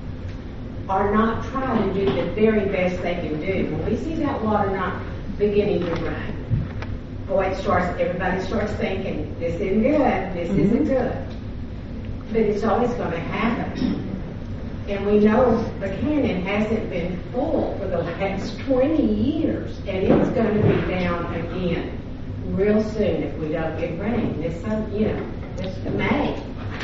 [SPEAKER 21] or not try to do the very best they can do. When we see that water not beginning to run, boy, it starts. Everybody starts thinking, "This isn't good. This
[SPEAKER 10] Mm-hmm.
[SPEAKER 21] isn't good." But it's always going to happen. And we know the canyon hasn't been full for the past twenty years, and it's going to be down again real soon if we don't get rain. This, sun- you know, this May.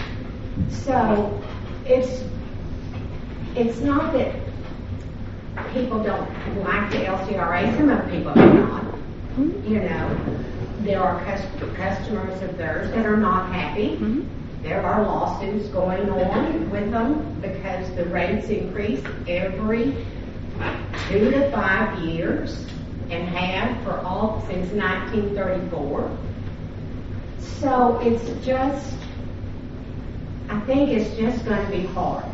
[SPEAKER 21] So it's it's not that people don't like the L C R A. Some of the people do not. You know, there are cust- customers of theirs that are not happy. There are lawsuits going on with them because the rates increase every two to five years and have for all since nineteen thirty-four. So it's just, I think it's just going to be hard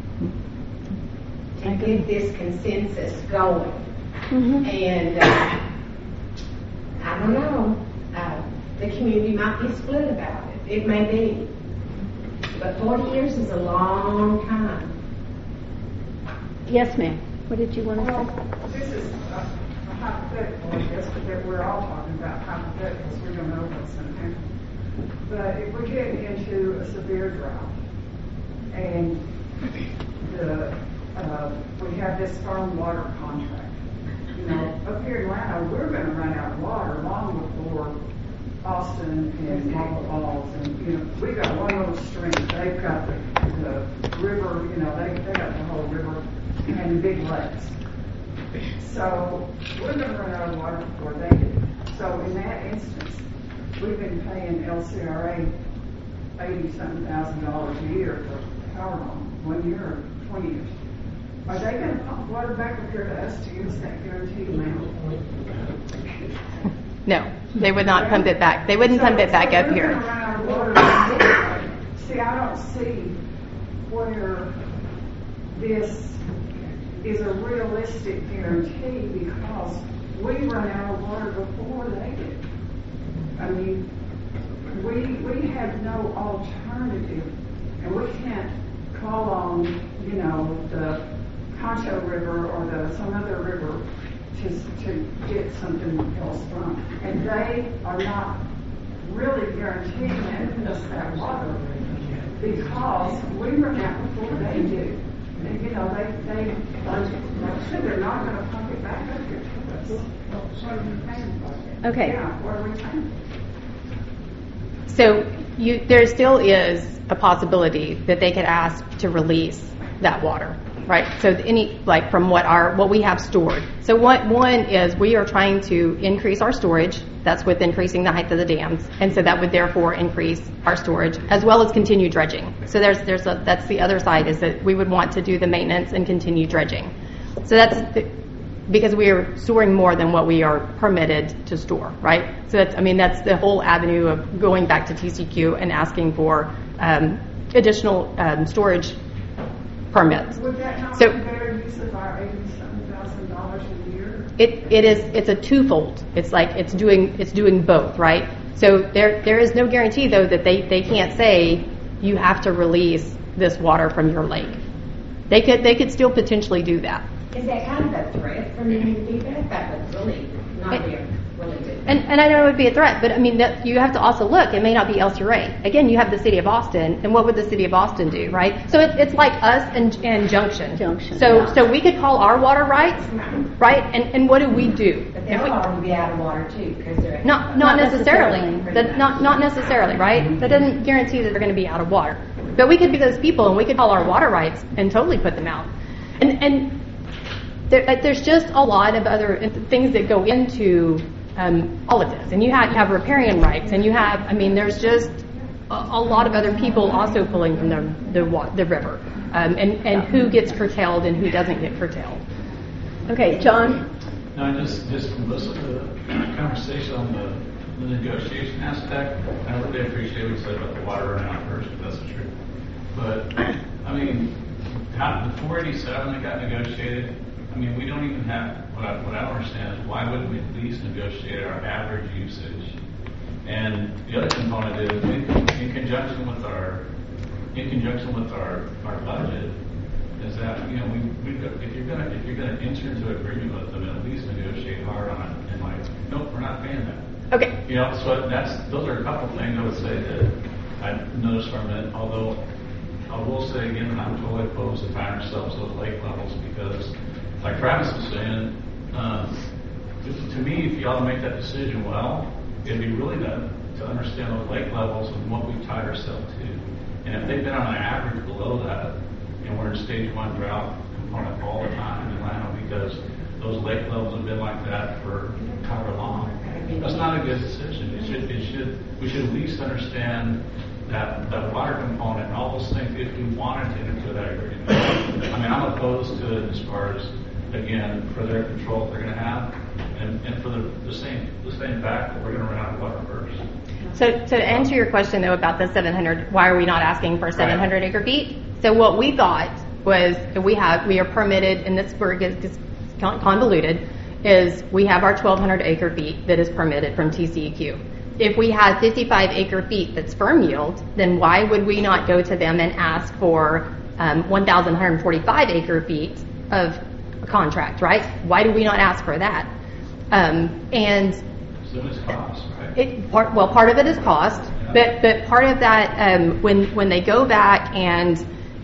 [SPEAKER 21] to get this consensus going. And uh, I don't know, uh, the community might be split about it. It may be. But forty years is a long time.
[SPEAKER 10] Yes, ma'am. What did you want to
[SPEAKER 20] Well,
[SPEAKER 10] say?
[SPEAKER 20] this is a a hypothetical, I guess, but that we're all talking about hypotheticals. We don't know what's going to happen. But if we get into a severe drought and the, uh, we have this firm water contract, you know, up here in Atlanta, we're going to run out of water long before Austin and Marble Falls, and you know, we got one little stream. They've got the, the river, you know, they they got the whole river and big lakes. So we're going to run out of water before they do. So in that instance, we've been paying L C R A eighty something thousand dollars a year for how long? One year or twenty years? Are they going to pump water back up here to us to give us that guaranteed amount?
[SPEAKER 12] No, they would not pump it back. They wouldn't pump it back up here.
[SPEAKER 20] See, I don't see where this is a realistic guarantee because we run out of water before they do. I mean, we we have no alternative, and we can't call on, you know, the Concho River or the some other river to to get something else from. And they are not really guaranteeing us that water because we run out before they do. And, you know, they, they like, like I said, they're not going to pump it back up here to us. What are we paying for?
[SPEAKER 10] Okay.
[SPEAKER 20] Yeah, what are we paying?
[SPEAKER 12] So you, there still is a possibility that they could ask to release that water, right? So any, like from what our, what we have stored. So what, one is we are trying to increase our storage. That's with increasing the height of the dams. And so that would therefore increase our storage as well as continue dredging. So there's, there's a, that's the other side is that we would want to do the maintenance and continue dredging. So that's the, because we are storing more than what we are permitted to store, right? So that's, I mean, that's the whole avenue of going back to T C Q and asking for um, additional um, storage permits.
[SPEAKER 20] Would that not
[SPEAKER 12] So,
[SPEAKER 20] be better use of our eighty-seven thousand dollars a year?
[SPEAKER 12] It, it is, it's a twofold. It's like, it's doing, it's doing both, right? So there, there is no guarantee though that they, they can't say you have to release this water from your lake. They could, they could still potentially do that.
[SPEAKER 21] Is that kind of a threat from the new feedback? That would really not be really good.
[SPEAKER 12] And, and I know it would be a threat, but I mean, that you have to also look, it may not be El Surrey. Again, you have the city of Austin, and what would the city of Austin do, right? So it, it's like us and, and Junction. Junction. So,
[SPEAKER 21] yeah.
[SPEAKER 12] so we could call our water rights, right? And, and what do we do?
[SPEAKER 21] But they'll already be out of water too, because they're.
[SPEAKER 12] Not, not necessarily. That, not, not necessarily, right? That doesn't guarantee that they're going to be out of water. But we could be those people, and we could call our water rights and totally put them out. And, and there, there's just a lot of other things that go into um, all of this. And you have, you have riparian rights, and you have, I mean, there's just a, a lot of other people also pulling from the the, the river, um, and, and who gets curtailed and who doesn't get curtailed.
[SPEAKER 10] Okay, John?
[SPEAKER 5] No, just, just from listening to the conversation on the, the negotiation aspect, I really appreciate what you said about the water running out first, but that's the truth. But, I mean, how, the four eighty-seven that got negotiated, I mean, we don't even have, what I, what I don't understand is why wouldn't we at least negotiate our average usage? And the other component is, in, in conjunction with our, in conjunction with our, our budget, is that, you know, we, we if you're gonna, if you're gonna enter into an agreement with them, at least negotiate hard on it, and like, nope, we're not paying that.
[SPEAKER 12] Okay.
[SPEAKER 5] You know, so that's, those are a couple things I would say that I noticed from it, although I will say again, I'm totally opposed to tying ourselves to the lake levels because, like Travis was saying, um, to me, if you ought to make that decision well, it'd be really to, to understand those lake levels and what we've tied ourselves to. And if they've been on an average below that, and we're in stage one drought component all the time in Atlanta because those lake levels have been like that for however long, that's not a good decision. It should, it should, we should at least understand that, that water component and all those things if we wanted to enter into that agreement. I mean, I'm opposed to it as far as, again, for their control they're going to have, and, and for the, the same the same fact that we're going to run out of water first.
[SPEAKER 12] So, so to answer your question though about the seven hundred, why are we not asking for seven hundred acre feet? So what we thought was that we have we are permitted, and this where it gets convoluted, is we have our twelve hundred acre feet that is permitted from T C E Q. If we had fifty-five acre feet that's firm yield, then why would we not go to them and ask for um, one thousand one hundred forty-five acre feet of a contract, right? Why do we not ask for that? Um, and
[SPEAKER 5] So it's cost, right?
[SPEAKER 12] It, part, well, part of it is cost, but but part of that, um, when when they go back and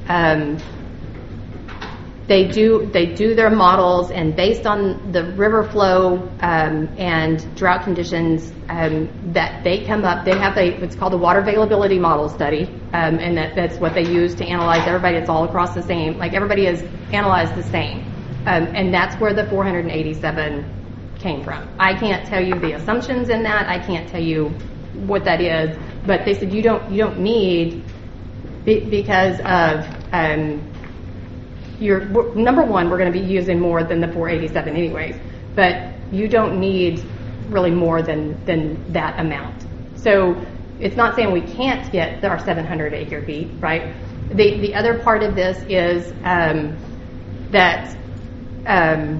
[SPEAKER 12] um, they do they do their models, and based on the river flow um, and drought conditions, um, that they come up, they have a what's called a water availability model study, um, and that, that's what they use to analyze everybody. It's all across the same, like everybody is analyzed the same, um, and that's where the four hundred eighty-seven came from. I can't tell you the assumptions in that. I can't tell you what that is, but they said you don't you don't need be, because of um, your number one. We're going to be using more than the four eighty-seven anyways, but you don't need really more than than that amount. So it's not saying we can't get our seven hundred acre feet, right? The the other part of this is um, that. Um,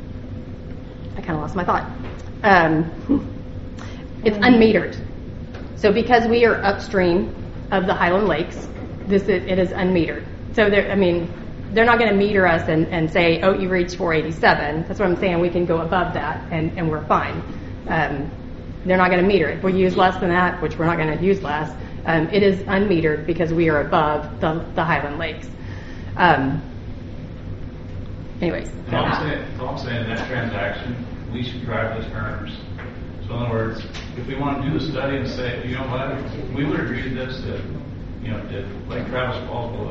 [SPEAKER 12] I kind of lost my thought. Um, it's unmetered. So because we are upstream of the Highland Lakes, this is, it is unmetered. So I mean, they're not going to meter us and, and say, oh, you reached four eighty-seven. That's what I'm saying. We can go above that and, and we're fine. Um, they're not going to meter it. If we use less than that, which we're not going to use less, um, it is unmetered because we are above the, the Highland Lakes. Um, anyways.
[SPEAKER 5] All I'm saying, all I'm saying in that transaction, we should drive the terms. So in other words, if we want to do the study and say, you know what, we would agree to this if, you know, if Lake Travis falls below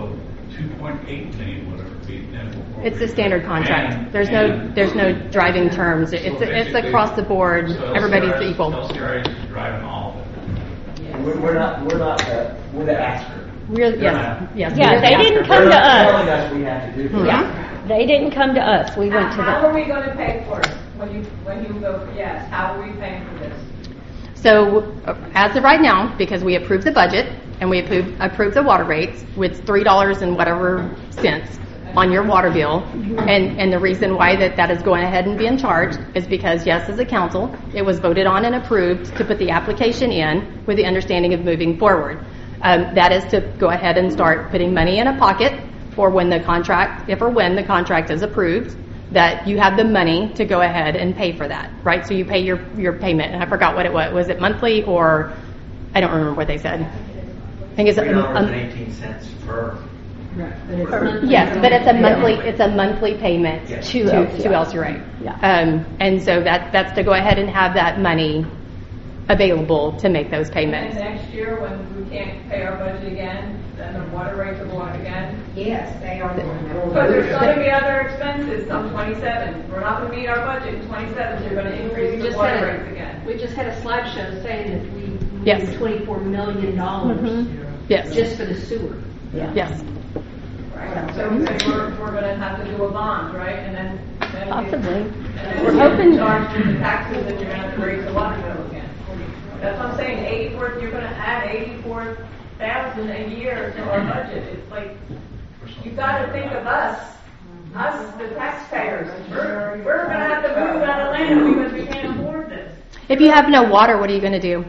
[SPEAKER 5] two point eight million, whatever it be. then-
[SPEAKER 12] It's a standard contract.
[SPEAKER 5] And-
[SPEAKER 12] There's no,
[SPEAKER 5] and-
[SPEAKER 12] there's no driving terms.
[SPEAKER 5] So
[SPEAKER 12] It's, it's
[SPEAKER 5] basically-
[SPEAKER 12] across the board.
[SPEAKER 5] so
[SPEAKER 12] Everybody's
[SPEAKER 5] L C R S
[SPEAKER 12] equal.
[SPEAKER 5] L C R A is driving all of it.
[SPEAKER 17] We're, we're not, we're not, the we're the asker.
[SPEAKER 12] We're,
[SPEAKER 5] They're
[SPEAKER 12] yes,
[SPEAKER 5] not.
[SPEAKER 12] yes.
[SPEAKER 10] Yeah,
[SPEAKER 12] we're
[SPEAKER 10] they
[SPEAKER 12] the
[SPEAKER 10] didn't
[SPEAKER 12] asker.
[SPEAKER 10] come to
[SPEAKER 17] They're not telling
[SPEAKER 10] us.
[SPEAKER 17] us we have to do this.
[SPEAKER 10] Yeah, they didn't come to us. We went to
[SPEAKER 2] How
[SPEAKER 10] them.
[SPEAKER 2] are we gonna pay for it when you, when you go for yes? How are we paying for this?
[SPEAKER 12] So uh, as of right now, because we approved the budget and we approved, approved the water rates with three dollars and whatever cents on your water bill, and, and the reason why that that is going ahead and being charged is because, yes, as a council, it was voted on and approved to put the application in with the understanding of moving forward. Um, that is to go ahead and start putting money in a pocket for when the contract, if or when the contract is approved, that you have the money to go ahead and pay for that, right? So you pay your, your payment, and I forgot what it was. Was it monthly or, I don't remember what they said. I think it's
[SPEAKER 17] Three dollars
[SPEAKER 12] um,
[SPEAKER 17] and eighteen cents per.
[SPEAKER 12] per- yes, but it's a monthly, it's a monthly payment
[SPEAKER 17] Yeah.
[SPEAKER 12] to,
[SPEAKER 10] To
[SPEAKER 12] to L C R A.
[SPEAKER 10] Yeah.
[SPEAKER 12] Um, and so that, that's to go ahead and have that money available to make those
[SPEAKER 2] And
[SPEAKER 12] payments.
[SPEAKER 2] next year, when we can't pay our budget again, then the water rates will go up again.
[SPEAKER 21] Yes, they are going to.
[SPEAKER 2] But there's gonna be other expenses come twenty-seven. We're not gonna meet our budget in twenty-seven, so you're gonna
[SPEAKER 11] We
[SPEAKER 2] increase the
[SPEAKER 11] just
[SPEAKER 2] water
[SPEAKER 11] had
[SPEAKER 2] rates
[SPEAKER 11] a,
[SPEAKER 2] again.
[SPEAKER 11] we just had a slideshow saying that we
[SPEAKER 12] Yes.
[SPEAKER 11] needed twenty-four million dollars
[SPEAKER 12] Yes.
[SPEAKER 11] just for the sewer.
[SPEAKER 12] Yes.
[SPEAKER 2] Right. So so we're, we're gonna have to do a bond, right? And then, then we-
[SPEAKER 10] Possibly.
[SPEAKER 2] and then
[SPEAKER 10] We're
[SPEAKER 2] we
[SPEAKER 10] hoping-
[SPEAKER 2] charge for the taxes, and you're gonna have to raise the water bill again. That's what I'm saying, eighty-four, you're gonna add eighty-four thousand a year to our budget. It's like, you gotta think of us, us, the taxpayers. We're, we're gonna have to move out of Atlanta because we can't afford this.
[SPEAKER 12] If you have no water, what are you going to do?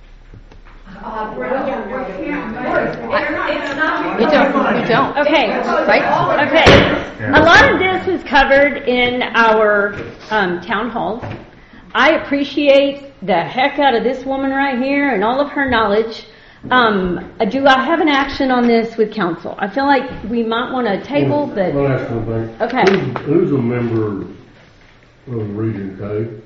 [SPEAKER 2] Uh, we're, we can't, it's not.
[SPEAKER 12] You don't. You don't.
[SPEAKER 10] Okay,
[SPEAKER 12] Right?
[SPEAKER 10] okay. A lot of this was covered in our um, town halls. I appreciate the heck out of this woman right here and all of her knowledge. Um, do I have an action on this with council? I feel like we might want to table, but
[SPEAKER 7] I'll ask one thing.
[SPEAKER 10] Okay.
[SPEAKER 7] Who's, who's a member of Region K?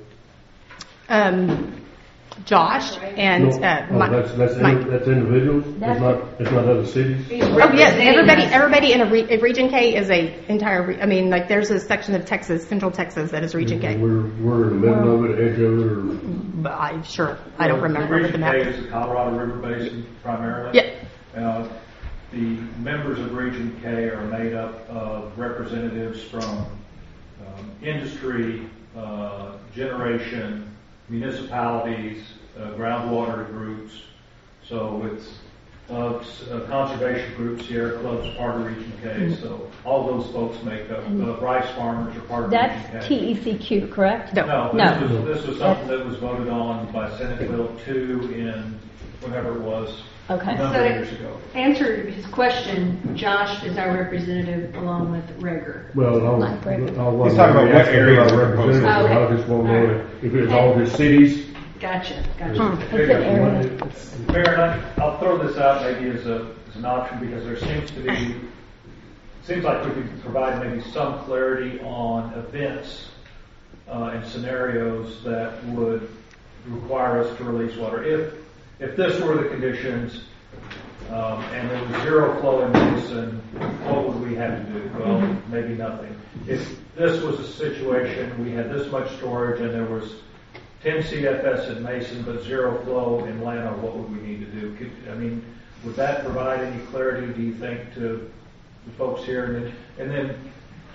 [SPEAKER 12] Um, Josh and
[SPEAKER 7] No,
[SPEAKER 12] uh,
[SPEAKER 7] oh,
[SPEAKER 12] Mike.
[SPEAKER 7] that's, that's,
[SPEAKER 12] Mike.
[SPEAKER 7] in, that's individuals?
[SPEAKER 10] That's-
[SPEAKER 7] It's not, it's not other cities?
[SPEAKER 12] Oh yes, everybody, everybody in a, re, a Region K is a entire. Re, I mean, like there's a section of Texas, Central Texas, that is Region K.
[SPEAKER 7] We're, we're in the middle of it, edge of it, or?
[SPEAKER 12] But I sure I don't remember with the
[SPEAKER 15] Region
[SPEAKER 12] map.
[SPEAKER 15] K is the Colorado River Basin primarily.
[SPEAKER 12] Yeah.
[SPEAKER 15] Uh, the members of Region K are made up of representatives from um, industry, uh, generation, municipalities, uh, groundwater groups. So it's uh, uh, conservation groups, Sierra Club's part of Region K. So all those folks make up. Uh, rice farmers are part of Region K.
[SPEAKER 10] that's T E C Q, correct?
[SPEAKER 15] No,
[SPEAKER 10] No.
[SPEAKER 15] this was, this was something that was voted on by Senate Bill two in whenever it was,
[SPEAKER 10] Okay.
[SPEAKER 15] a number of years ago.
[SPEAKER 11] Answer his question, Josh is our representative along with Rager.
[SPEAKER 7] Well, I'll,
[SPEAKER 11] Like Rager.
[SPEAKER 7] I'll.
[SPEAKER 6] He's talking about what areas are proposed.
[SPEAKER 7] I
[SPEAKER 11] Okay.
[SPEAKER 7] just want to know if it's all just cities.
[SPEAKER 11] Gotcha, gotcha.
[SPEAKER 10] Hmm. It's an area.
[SPEAKER 15] It's fair enough. I'll throw this out maybe as a, as an option because there seems to be, seems like we could provide maybe some clarity on events uh, and scenarios that would require us to release water. If, if this were the conditions, um, and there was zero flow in Mason, what would we have to do? Well, maybe nothing. If this was a situation, we had this much storage and there was ten C F S in Mason, but zero flow in Lano, what would we need to do? Could, I mean, would that provide any clarity, do you think, to the folks here? And then, and then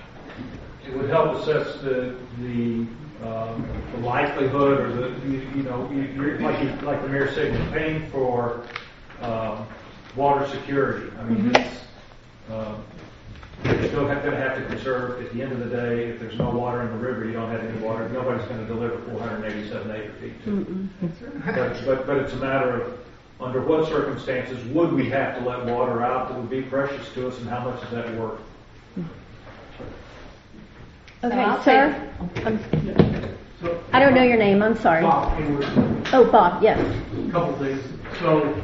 [SPEAKER 15] it would help assess the the, um, the likelihood, or the you, you know, you, you're, like you, like the mayor said, you're paying for um, water security. I mean,
[SPEAKER 10] Mm-hmm.
[SPEAKER 15] it's uh, you're still going to have to conserve. At the end of the day, if there's no water in the river, you don't have any water. Nobody's going to deliver four hundred eighty-seven acre feet. To. But, but but it's a matter of under what circumstances would we have to let water out that would be precious to us, and how much is that worth?
[SPEAKER 10] Okay,
[SPEAKER 11] I'll
[SPEAKER 10] sir. Um, I don't know your name. I'm sorry.
[SPEAKER 22] Bob Hayward.
[SPEAKER 10] Oh, Bob. Yes.
[SPEAKER 22] A couple things. So,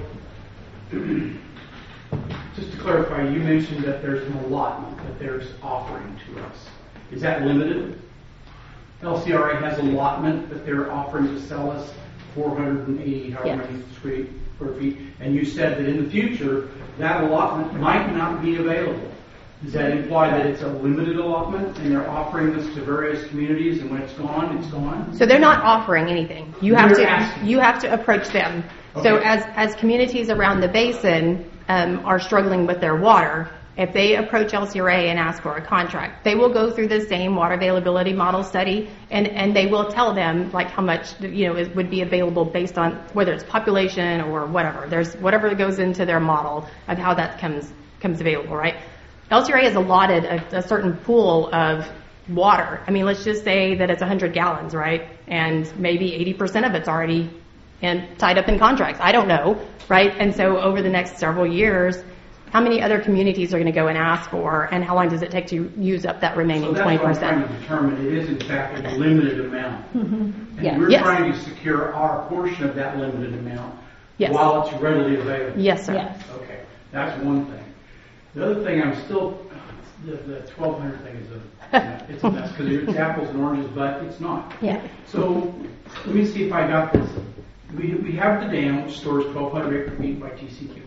[SPEAKER 22] just to clarify, you mentioned that there's an allotment that there's offering to us. Is that limited? L C R A has allotment that they're offering to sell us four hundred eighty, however
[SPEAKER 10] Yes.
[SPEAKER 22] many square square feet, and you said that in the future, that allotment might not be available. Does that imply that it's a limited allotment and they're offering this to various communities and when it's gone, it's gone?
[SPEAKER 12] So they're not offering anything. You have
[SPEAKER 22] You're
[SPEAKER 12] to
[SPEAKER 22] asking.
[SPEAKER 12] you have to approach them. So
[SPEAKER 22] Okay.
[SPEAKER 12] as as communities around the basin um, are struggling with their water, if they approach L C R A and ask for a contract, they will go through the same water availability model study, and, and they will tell them like how much you know it would be available based on whether it's population or whatever. There's whatever goes into their model of how that comes comes available, right? L C R A has allotted a, a certain pool of water. I mean, let's just say that it's one hundred gallons, right? And maybe eighty percent of it's already in, tied up in contracts. I don't know, right? And so over the next several years, how many other communities are going to go and ask for, and how long does it take to use up that remaining
[SPEAKER 22] So
[SPEAKER 12] twenty
[SPEAKER 22] that's what I'm
[SPEAKER 12] percent?
[SPEAKER 22] trying to determine. It is in fact a limited amount.
[SPEAKER 12] Mm-hmm.
[SPEAKER 22] And
[SPEAKER 12] Yeah.
[SPEAKER 22] we're
[SPEAKER 12] Yes.
[SPEAKER 22] trying to secure our portion of that limited amount
[SPEAKER 12] Yes.
[SPEAKER 22] while it's readily available.
[SPEAKER 12] Yes, sir. Yes.
[SPEAKER 22] Okay, that's one thing. The other thing, I'm still, the, the twelve hundred thing is a, it's a mess, because it's apples and oranges, but it's not.
[SPEAKER 12] Yeah.
[SPEAKER 22] So, let me see if I got this. We, we have the dam, which stores twelve hundred acre feet by T C Q.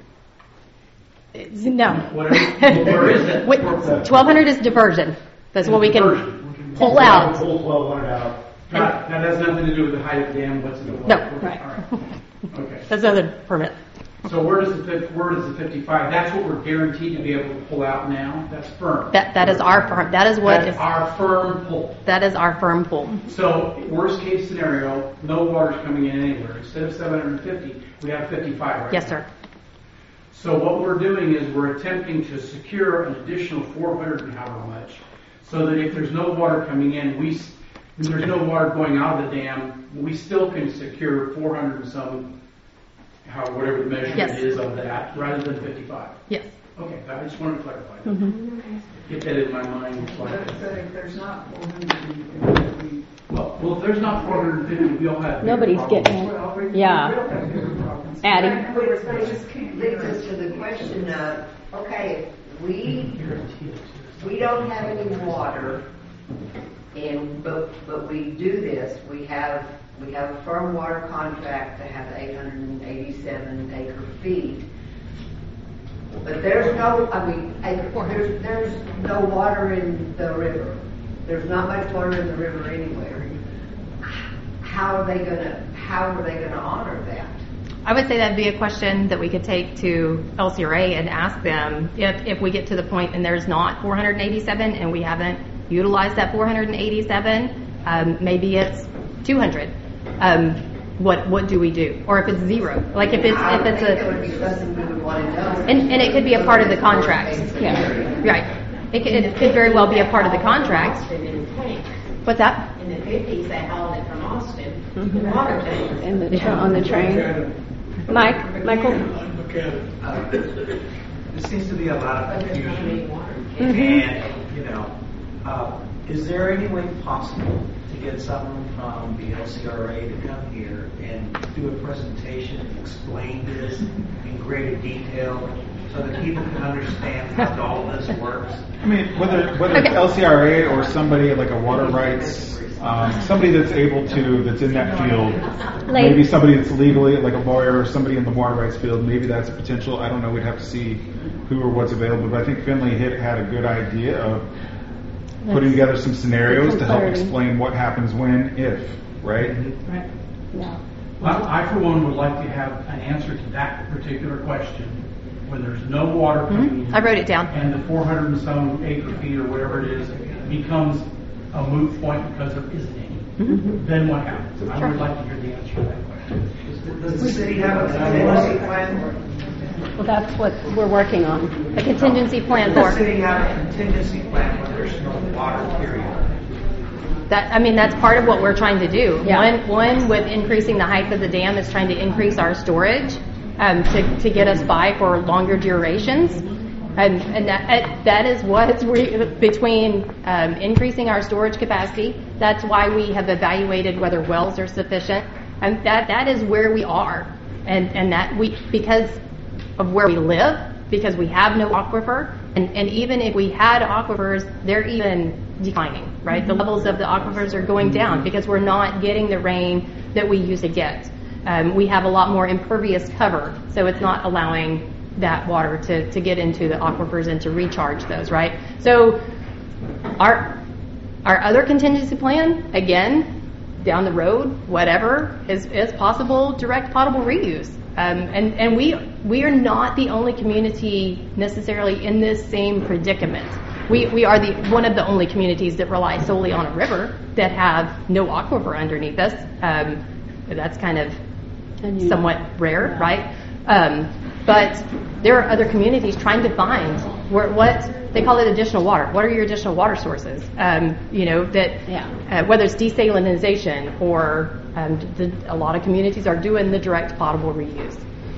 [SPEAKER 12] It's- No.
[SPEAKER 22] Whatever, well, where is that?
[SPEAKER 12] Wait, twelve hundred is diversion. That's what we can
[SPEAKER 22] Diversion.
[SPEAKER 12] pull out.
[SPEAKER 9] Pull twelve hundred out.
[SPEAKER 22] That, that has nothing to do with the height of the dam, what's in the
[SPEAKER 12] No,
[SPEAKER 22] water.
[SPEAKER 12] right.
[SPEAKER 22] All right. Okay.
[SPEAKER 12] That's another permit.
[SPEAKER 22] So where does the fif- where does the fifty-five? That's what we're guaranteed to be able to pull out now. That's firm.
[SPEAKER 12] That that is our firm. That is what
[SPEAKER 22] That's
[SPEAKER 12] is
[SPEAKER 22] our firm pull.
[SPEAKER 12] that is our firm pull.
[SPEAKER 22] So worst case scenario, no water's coming in anywhere. Instead of seven hundred fifty, we have fifty-five right
[SPEAKER 12] Yes,
[SPEAKER 22] now.
[SPEAKER 12] sir.
[SPEAKER 22] So what we're doing is we're attempting to secure an additional four hundred and however much, so that if there's no water coming in, we s- if there's no water going out of the dam, we still can secure four hundred and some, how whatever the measurement
[SPEAKER 12] Yes.
[SPEAKER 22] is of that, rather than fifty-five.
[SPEAKER 12] Yes.
[SPEAKER 22] Okay, I just wanted to clarify that.
[SPEAKER 12] Mm-hmm.
[SPEAKER 22] Get that in my mind. so I
[SPEAKER 20] But
[SPEAKER 22] can-
[SPEAKER 20] but if there's not four hundred, we,
[SPEAKER 22] Well, well, if there's not four hundred fifty, we all have. bigger
[SPEAKER 10] Nobody's
[SPEAKER 22] problems.
[SPEAKER 10] getting it.
[SPEAKER 20] well, we we
[SPEAKER 10] Yeah.
[SPEAKER 20] will have bigger problems.
[SPEAKER 10] Addie.
[SPEAKER 20] But they just can't.
[SPEAKER 19] Leads us to the question of, okay, we, we don't have any water, and, but, but we do this, we have, we have a firm water contract to have eight hundred eighty-seven acre feet. But there's no, I mean, acre, there's, there's no water in the river. There's not much water in the river anywhere. How are they gonna, how are they gonna honor that?
[SPEAKER 12] I would say that'd be a question that we could take to L C R A and ask them if, if we get to the point and there's not four hundred eighty-seven and we haven't utilized that four hundred eighty-seven, um, maybe it's two hundred. Um, what what do we do? Or if it's zero, like if it's
[SPEAKER 19] I
[SPEAKER 12] if it's
[SPEAKER 19] think
[SPEAKER 12] a
[SPEAKER 19] it would be something we would want to know.
[SPEAKER 12] and, and it could be a part of the contract. Yeah, right. It could, it could very well be a part of the contract.
[SPEAKER 21] Austin in tanks.
[SPEAKER 12] What's that?
[SPEAKER 21] In the fifties, they hauled it from Austin, the water tanks.
[SPEAKER 10] And the tra- on the train. Mike, Michael.
[SPEAKER 3] Uh, There seems to be a lot of confusion,
[SPEAKER 10] Mm-hmm.
[SPEAKER 3] and, you know, uh, is there any way possible to get someone from the L C R A to come here and do a presentation and explain this in greater detail so that people can understand how all this works?
[SPEAKER 6] I mean, whether whether it's L C R A or somebody like a water rights, um, somebody that's able to, that's in that field,
[SPEAKER 10] Like-
[SPEAKER 6] maybe somebody that's legally, like a lawyer or somebody in the water rights field, maybe that's a potential. I don't know, we'd have to see who or what's available, but I think Finley hit, had a good idea of putting together some scenarios to help
[SPEAKER 10] clarity.
[SPEAKER 6] explain what happens when, if, right?
[SPEAKER 12] Right.
[SPEAKER 10] Yeah.
[SPEAKER 22] Well, I, for one, would like to have an answer to that particular question. When there's no water coming in.
[SPEAKER 12] Mm-hmm. I wrote it down.
[SPEAKER 22] And the four hundred and some acre feet or whatever it is becomes a moot point because there isn't any.
[SPEAKER 12] Mm-hmm.
[SPEAKER 22] Then what happens? I would like to hear the answer to that question.
[SPEAKER 3] Does the city have a contingency plan?
[SPEAKER 10] Well, that's what we're working on.
[SPEAKER 12] A contingency plan
[SPEAKER 3] Does
[SPEAKER 12] for
[SPEAKER 3] the city have a contingency plan when there's no water, period?
[SPEAKER 12] that. I mean, that's part of what we're trying to do.
[SPEAKER 10] Yeah.
[SPEAKER 12] One, one with increasing the height of the dam is trying to increase our storage um, to to get us by for longer durations, and and that that is what's re- between um, increasing our storage capacity. That's why we have evaluated whether wells are sufficient, and that that is where we are, and and that we because of where we live, because we have no aquifer, and, and even if we had aquifers, they're even declining, right? The levels of the aquifers are going down because we're not getting the rain that we used to get. Um, we have a lot more impervious cover, so it's not allowing that water to, to get into the aquifers and to recharge those, right? So our our other contingency plan, again, down the road, whatever, is, is possible direct potable reuse. Um, and, and we we are not the only community necessarily in this same predicament. We we are the one of the only communities that rely solely on a river that have no aquifer underneath us. Um, that's kind of somewhat rare, right? Um, but there are other communities trying to find where, what they call it additional water. What are your additional water sources? Um, you know that
[SPEAKER 10] yeah.
[SPEAKER 12] uh, whether it's desalinization or um, the, a lot of communities are doing the direct potable reuse.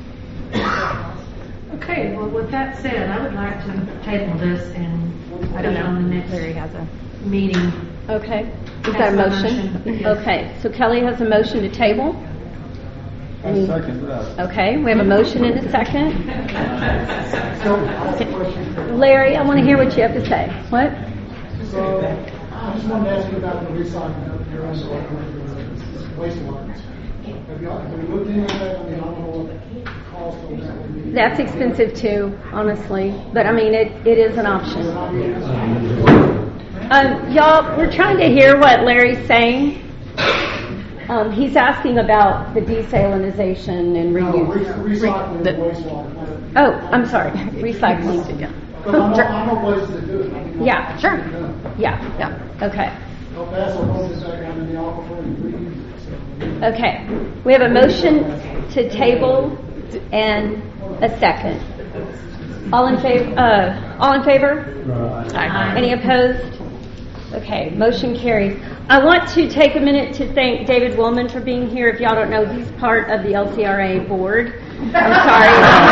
[SPEAKER 11] Okay, well, with that said, I would like to table this and
[SPEAKER 12] I don't know.
[SPEAKER 11] on the next
[SPEAKER 12] Larry has a
[SPEAKER 11] meeting.
[SPEAKER 10] Okay. Is
[SPEAKER 11] That's
[SPEAKER 10] that a
[SPEAKER 11] my
[SPEAKER 10] motion?
[SPEAKER 11] motion. Yes.
[SPEAKER 10] Okay, so Kelly has a motion to table.
[SPEAKER 8] I second that.
[SPEAKER 10] Okay, we have a motion and a second.
[SPEAKER 18] So, I have a question.
[SPEAKER 10] Larry, I want to hear what you have to say. What?
[SPEAKER 18] So, I just wanted to ask you about the recycling of your own wastewater. Have y'all, have you looked into that? I mean, I don't know what the cost of that would be.
[SPEAKER 10] That's expensive too, honestly. But I mean, it, it is an option. Um, y'all, we're trying to hear what Larry's saying. Um, he's asking about the desalinization and
[SPEAKER 18] No,
[SPEAKER 10] reuse.
[SPEAKER 18] re- recycling the wastewater.
[SPEAKER 10] Oh, I'm sorry, recycling. Yeah.
[SPEAKER 18] But I know, I know ways to do it. I mean,
[SPEAKER 10] Yeah,
[SPEAKER 18] sure.
[SPEAKER 10] Yeah, yeah. Okay.
[SPEAKER 18] I'll pass our motion back down in the aquifer and reuse it. So,
[SPEAKER 10] Okay. We have a motion to table and a second. All in favor? Uh, all in favor?
[SPEAKER 7] Aye.
[SPEAKER 10] Any opposed? Okay, motion carries. I want to take a minute to thank David Woolman for being here. If y'all don't know, he's part of the L C R A board. I'm sorry.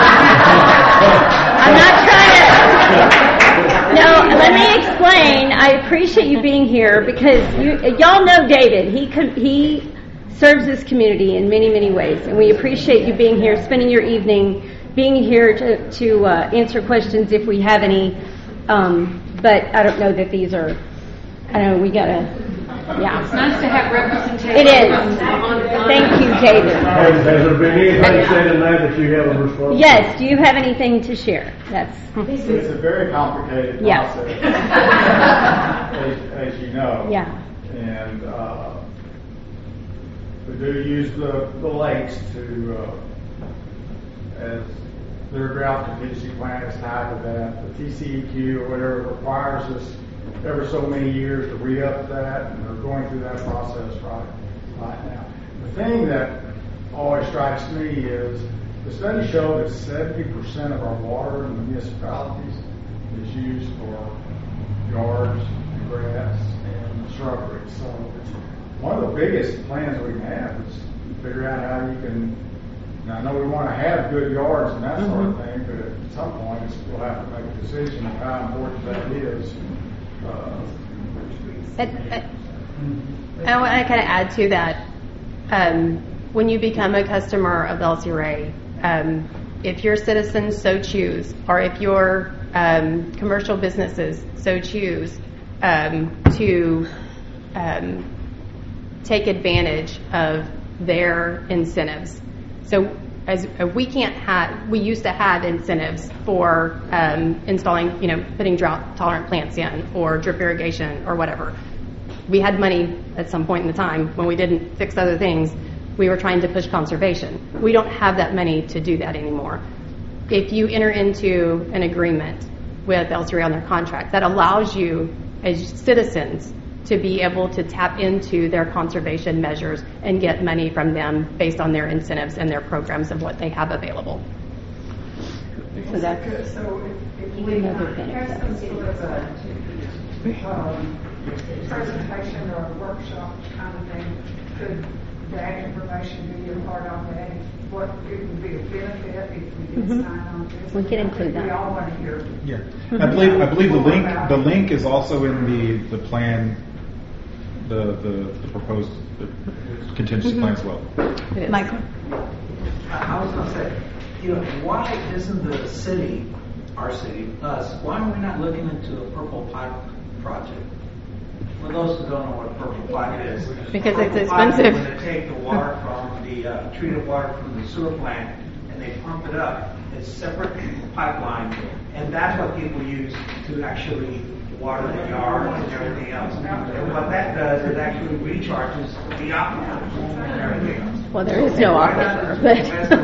[SPEAKER 10] I'm not trying to. No, let me explain. I appreciate you being here because you, y'all know David. He com- he serves this community in many, many ways, and we appreciate you being here, spending your evening, being here to to uh, answer questions if we have any. Um, but I don't know that these are. I don't know. We gotta. Yeah.
[SPEAKER 11] It's nice to have representation.
[SPEAKER 10] It is. Thank you, David.
[SPEAKER 7] Has, has there been anything said in that that you haven't responded?
[SPEAKER 10] Yes. Do you have anything to share? That's.
[SPEAKER 6] It's a very complicated
[SPEAKER 10] Yeah.
[SPEAKER 6] process, as, as you know.
[SPEAKER 10] Yeah.
[SPEAKER 6] And uh, we do use the, the lakes to, uh, as their drought contingency plan is tied to that. The T C E Q or whatever requires us ever so many years to re-up that, and they're going through that process right, right now. The thing that always strikes me is the study showed that seventy percent of our water in the municipalities is used for yards, and grass, and shrubbery. So one of the biggest plans we can have is figure out how you can, now I know we want to have good yards and that sort of thing, but at some point it's, we'll have to make a decision of how important that is. Uh,
[SPEAKER 12] I, I, I want to kind of add to that. Um, when you become a customer of L C R A, um, if your citizens so choose, or if your um, commercial businesses so choose um, to um, take advantage of their incentives, so as uh, we can't have, we used to have incentives for um, installing, you know, putting drought-tolerant plants in, or drip irrigation, or whatever. We had money at some point in the time when we didn't fix other things. We were trying to push conservation. We don't have that money to do that anymore. If you enter into an agreement with L C R A on their contract, that allows you as citizens to be able to tap into their conservation measures and get money from them based on their incentives and their programs of what they have available.
[SPEAKER 10] So that's
[SPEAKER 20] So if, if we
[SPEAKER 10] another
[SPEAKER 20] have some
[SPEAKER 10] benefit.
[SPEAKER 20] sort of a um, presentation or a workshop kind of thing, could that information be a part of that? What it would be a benefit if we did
[SPEAKER 10] Mhm.
[SPEAKER 20] sign on this?
[SPEAKER 10] We could include that.
[SPEAKER 20] We all want to hear.
[SPEAKER 6] Yeah, I believe I believe the link the link is also in the the plan, the the, the proposed the contingency
[SPEAKER 10] Mhm.
[SPEAKER 6] plan as well.
[SPEAKER 10] Michael.
[SPEAKER 13] I was going to say, you know, why isn't the city, our city, us, why are we not looking into a purple pipe project? For those who don't know what a purple pipe is.
[SPEAKER 12] Because
[SPEAKER 13] purple
[SPEAKER 12] it's
[SPEAKER 13] pipe is
[SPEAKER 12] expensive.
[SPEAKER 13] when they take the water from the uh, treated water from the sewer plant and they pump it up. It's separate pipeline, and that's what people use to actually water the yard and everything else. And what that does, it actually recharges the aquifers and everything else.
[SPEAKER 10] Well, there is no aquifer, but.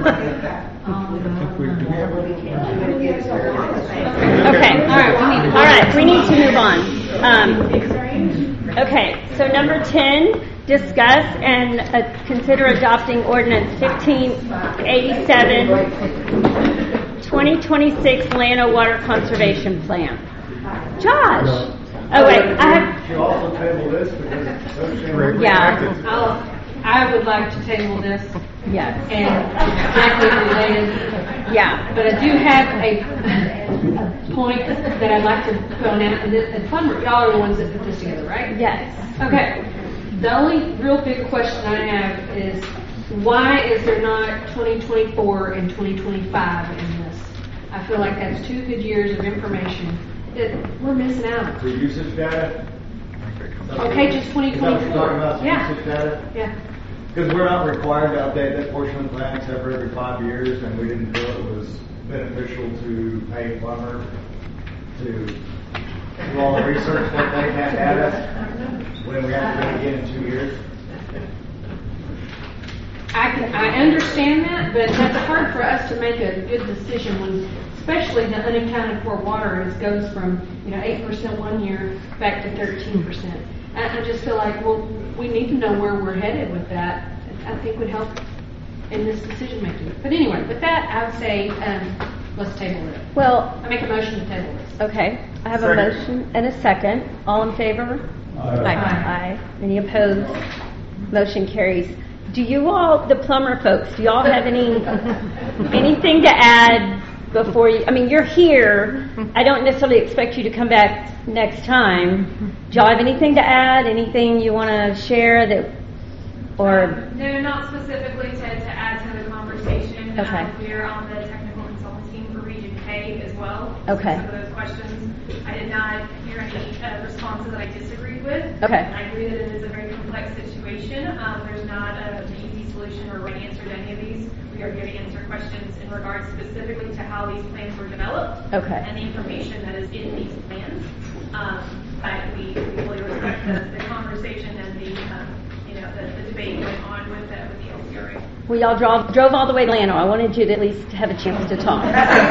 [SPEAKER 10] Okay, all right, all right, we need to move on. Um, okay, so number ten, discuss and uh, consider adopting ordinance fifteen eighty-seven, twenty twenty-six Lano Water Conservation Plan. Josh. Oh wait, I have.
[SPEAKER 9] You also table this because it's
[SPEAKER 10] Yeah.
[SPEAKER 11] I'll- I would like to table this.
[SPEAKER 10] Yeah.
[SPEAKER 11] And directly related.
[SPEAKER 10] Yeah.
[SPEAKER 11] But I do have a point that I'd like to throw in, and this, and Plummer, y'all are the ones that put this together, right?
[SPEAKER 10] Yes.
[SPEAKER 11] Okay. The only real big question I have is, why is there not twenty twenty-four and twenty twenty-five in this? I feel like that's two good years of information that we're missing out on.
[SPEAKER 9] For usage data?
[SPEAKER 11] Okay, just twenty
[SPEAKER 9] Is that what you're
[SPEAKER 11] twenty-four.
[SPEAKER 9] talking about,
[SPEAKER 11] Yeah.
[SPEAKER 9] usage data?
[SPEAKER 11] Yeah.
[SPEAKER 9] Because we're not required to update that portion of the plan except for every five years, and we didn't feel it was beneficial to pay Plummer to do all the research that they had at us when we have to do it again in two years.
[SPEAKER 11] I can, I understand that, but that's hard for us to make a good decision when, especially the unaccounted for water is goes from, you know, eight percent one year back to thirteen percent. I, I just feel like, well, we need to know where we're headed with that. I think would help in this decision making. But anyway, with that, I would say, um, let's table it.
[SPEAKER 10] Well,
[SPEAKER 11] I make a motion to table this.
[SPEAKER 10] Okay, I have
[SPEAKER 11] Second.
[SPEAKER 10] a motion and a second. All in favor?
[SPEAKER 11] Aye.
[SPEAKER 10] Aye. Any opposed? Motion carries. Do you all, the Plummer folks, do y'all have any anything to add before you? I mean, you're here. I don't necessarily expect you to come back next time. Do y'all have anything to add? Anything you want to share that, or?
[SPEAKER 1] No, not specifically to, to add to the conversation.
[SPEAKER 10] Okay.
[SPEAKER 1] Um, we're on the technical consultant team for Region K as well.
[SPEAKER 10] Okay.
[SPEAKER 1] Some of those questions, I did not hear any uh, responses that I disagreed with.
[SPEAKER 10] Okay.
[SPEAKER 1] And I agree that it is a very complex situation. Um, there's not a, an easy solution or right answer to any of these. We are giving answer questions in regards specifically to how these plans were developed.
[SPEAKER 10] Okay.
[SPEAKER 1] And the information that is in these plans. Um, but we, we fully respect the, the conversation and the, um, you know, the, the debate going on with the, with the L C R A.
[SPEAKER 10] Well, y'all drove, drove all the way to Lano. I wanted you to at least have a chance to talk.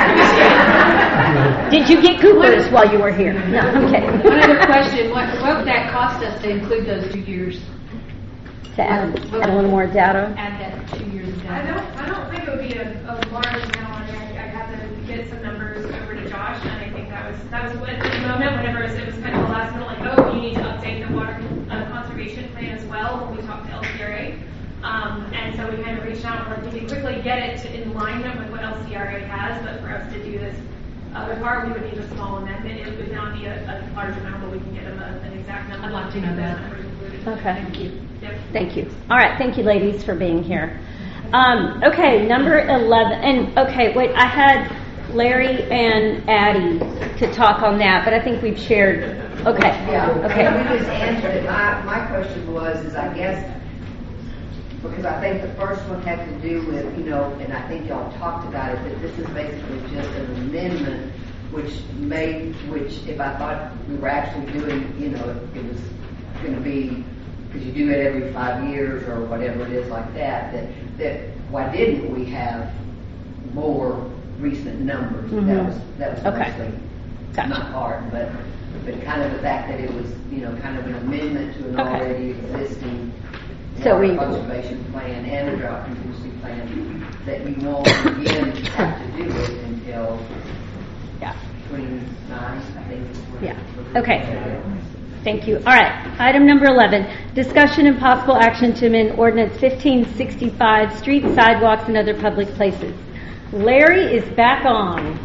[SPEAKER 10] Did you get Coopers while you were here? No, okay.
[SPEAKER 11] One other question, what, what would that cost us to include those two years?
[SPEAKER 10] To add, add a little more data?
[SPEAKER 11] Add that two years of
[SPEAKER 1] I
[SPEAKER 11] data.
[SPEAKER 1] don't, I don't think it would be a, a large amount. I, I have to get some numbers over to Josh, and I think that was, that was what, the moment whenever it was kind of the last minute, like, oh, you need to update the water uh, conservation plan as well, when we talked to L C R A. Um, and so we kind of reached out and like, did we quickly get it to, in alignment with what L C R A has, but for us to do this other part, we would need a small amendment. It would not be a, a large amount, but we can get them a, an exact number.
[SPEAKER 11] I'd like to know that.
[SPEAKER 10] Okay.
[SPEAKER 11] Thank you.
[SPEAKER 1] Yep.
[SPEAKER 10] Thank you. All right. Thank you, ladies, for being here. Um, okay, number eleven. And okay, wait. I had Larry and Addie to talk on that, but I think we've shared. Okay.
[SPEAKER 14] Yeah.
[SPEAKER 10] Okay.
[SPEAKER 14] And we just answered it. My my question was, is I guess because I think the first one had to do with, you know, and I think y'all talked about it, that this is basically just an amendment, which made, which if I thought we were actually doing, you know, it was going to be, because you do it every five years or whatever it is like that, that, that why didn't we have more recent numbers?
[SPEAKER 10] Mm-hmm.
[SPEAKER 14] That was, that was
[SPEAKER 10] Okay.
[SPEAKER 14] mostly
[SPEAKER 10] Gotcha.
[SPEAKER 14] my part, but, but kind of the fact that it was, you know, kind of an amendment to an
[SPEAKER 10] Okay.
[SPEAKER 14] already existing
[SPEAKER 10] So
[SPEAKER 14] water
[SPEAKER 10] we-
[SPEAKER 14] conservation plan and a drought contingency plan, that you won't again have to do it until
[SPEAKER 10] Yeah.
[SPEAKER 14] twenty-nine, I think. is what-
[SPEAKER 10] Yeah. Okay. Thank you. All right. Item number eleven, discussion and possible action to amend ordinance fifteen sixty-five, streets, sidewalks, and other public places. Larry is back on.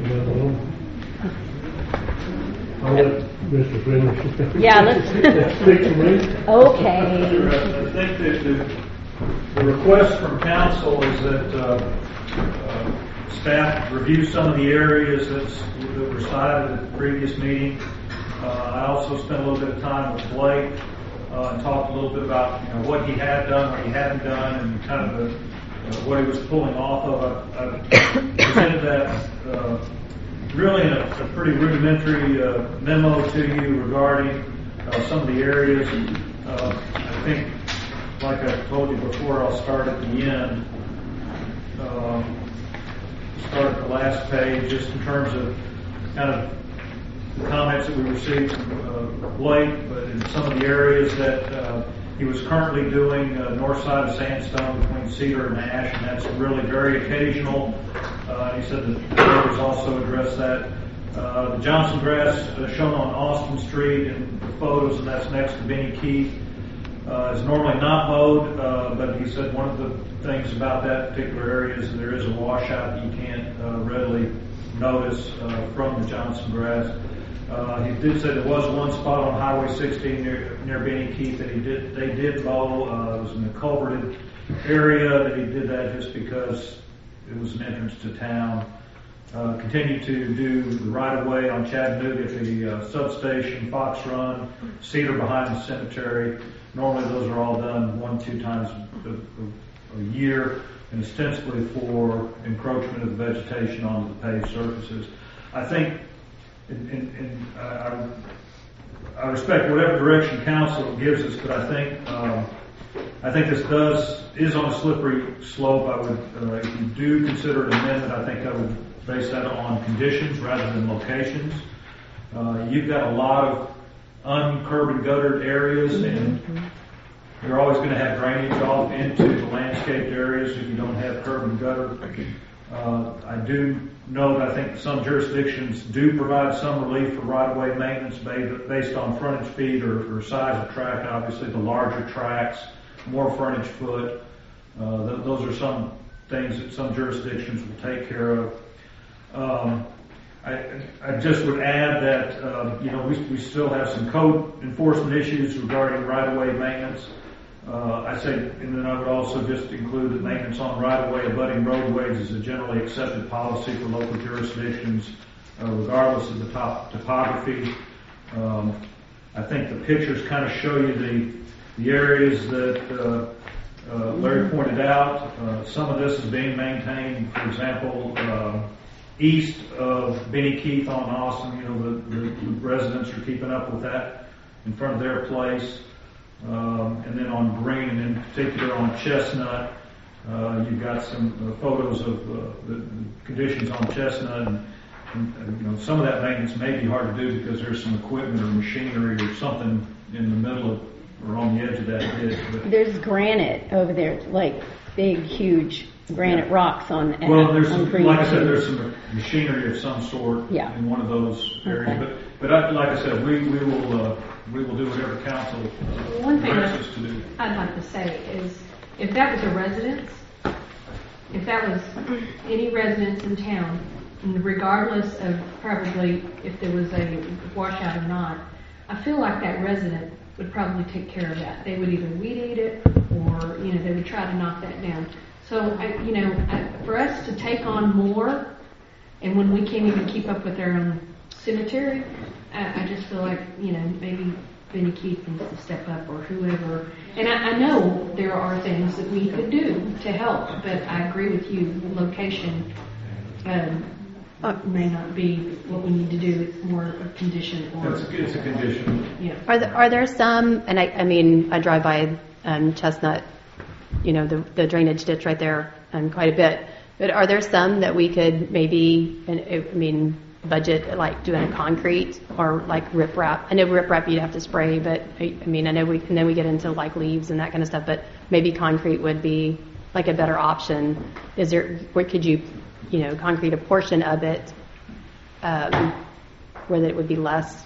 [SPEAKER 7] I'll let Mister finish.
[SPEAKER 10] Yeah, let's-
[SPEAKER 7] Speak to me.
[SPEAKER 10] Okay.
[SPEAKER 15] I think that the, the request from council is that uh, uh, staff review some of the areas that's, that were cited at the previous meeting. Uh, I also spent a little bit of time with Blake uh, and talked a little bit about, you know, what he had done, what he hadn't done, and kind of the what he was pulling off of. I, I presented that uh, really in a, a pretty rudimentary uh, memo to you regarding uh, some of the areas. Uh, I think, like I told you before, I'll start at the end. Um, start at the last page, just in terms of kind of the comments that we received from uh, Blake, but in some of the areas that uh, he was currently doing, uh, north side of Sandstone between Cedar and Ash, and that's really very occasional. Uh, he said that the others also addressed that. Uh, the Johnson grass uh, shown on Austin Street in the photos, and that's next to Benny Keith, uh, is normally not mowed, uh, but he said one of the things about that particular area is that there is a washout that you can't uh, readily notice uh, from the Johnson grass. Uh, he did say there was one spot on Highway sixteen near, near Benny Keith that he did they did mow. Uh, it was in the culverted area that he did that just because it was an entrance to town. Uh, continue to do the right of way on Chattanooga at the uh, substation, Fox Run, Cedar behind the cemetery. Normally those are all done one, two times a, a, a year, and ostensibly for encroachment of the vegetation onto the paved surfaces. I think. And, and, and I, I respect whatever direction council gives us, but I think um, I think this does is on a slippery slope. I would, uh, if you do consider an amendment, I think I would base that on conditions rather than locations. Uh, you've got a lot of uncurb and guttered areas, and you're always going to have drainage off into the landscaped areas if you don't have curb and gutter. Uh, I do note, I think some jurisdictions do provide some relief for right-of-way maintenance based on frontage feet or, or size of track. Obviously, the larger tracks, more frontage foot. Uh, th- those are some things that some jurisdictions will take care of. Um, I, I just would add that, uh, you know, we, we still have some code enforcement issues regarding right-of-way maintenance. Uh, I say, and then I would also just include that maintenance on right-of-way abutting roadways is a generally accepted policy for local jurisdictions, uh, regardless of the top topography. Um, I think the pictures kind of show you the the areas that uh, uh, Larry pointed out. Uh, some of this is being maintained, for example, uh, east of Benny Keith on Austin. You know, the, the, the residents are keeping up with that in front of their place. Um, and then on Green, and in particular on Chestnut, uh, you've got some uh, photos of uh, the, the conditions on Chestnut, and, and, and you know, some of that maintenance may be hard to do because there's some equipment or machinery or something in the middle of or on the edge of that ditch. But
[SPEAKER 10] there's granite over there, like big, huge granite yeah. rocks on. Uh,
[SPEAKER 15] well, there's
[SPEAKER 10] on
[SPEAKER 15] some, like I said, there's some machinery of some sort
[SPEAKER 10] yeah.
[SPEAKER 15] in one of those areas.
[SPEAKER 10] Okay.
[SPEAKER 15] But but I, like I said, we we will. Uh, We will do whatever council uh,
[SPEAKER 11] One thing
[SPEAKER 15] directs us to do.
[SPEAKER 11] I'd like to say is, if that was a residence, if that was any residence in town, and regardless of probably if there was a washout or not, I feel like that resident would probably take care of that. They would either weed eat it, or you know, they would try to knock that down. So, I, you know, I, for us to take on more, and when we can't even keep up with our own cemetery, I, I just feel like, you know, maybe Benny Keith needs to step up or whoever. And I, I know there are things that we could do to help, but I agree with you, location um, may not be what we need to do. It's more a condition. Or,
[SPEAKER 15] it's, a, it's a condition.
[SPEAKER 11] Yeah.
[SPEAKER 10] Are there, are there some, and I, I mean, I drive by um, Chestnut, you know, the, the drainage ditch right there um, quite a bit, but are there some that we could maybe, and I mean, budget like doing a concrete or like riprap? I know riprap you'd have to spray, but I, I mean I know we and then we get into like leaves and that kind of stuff. But maybe concrete would be like a better option. Is there? Where could you, you know, concrete a portion of it, um, where that it would be less?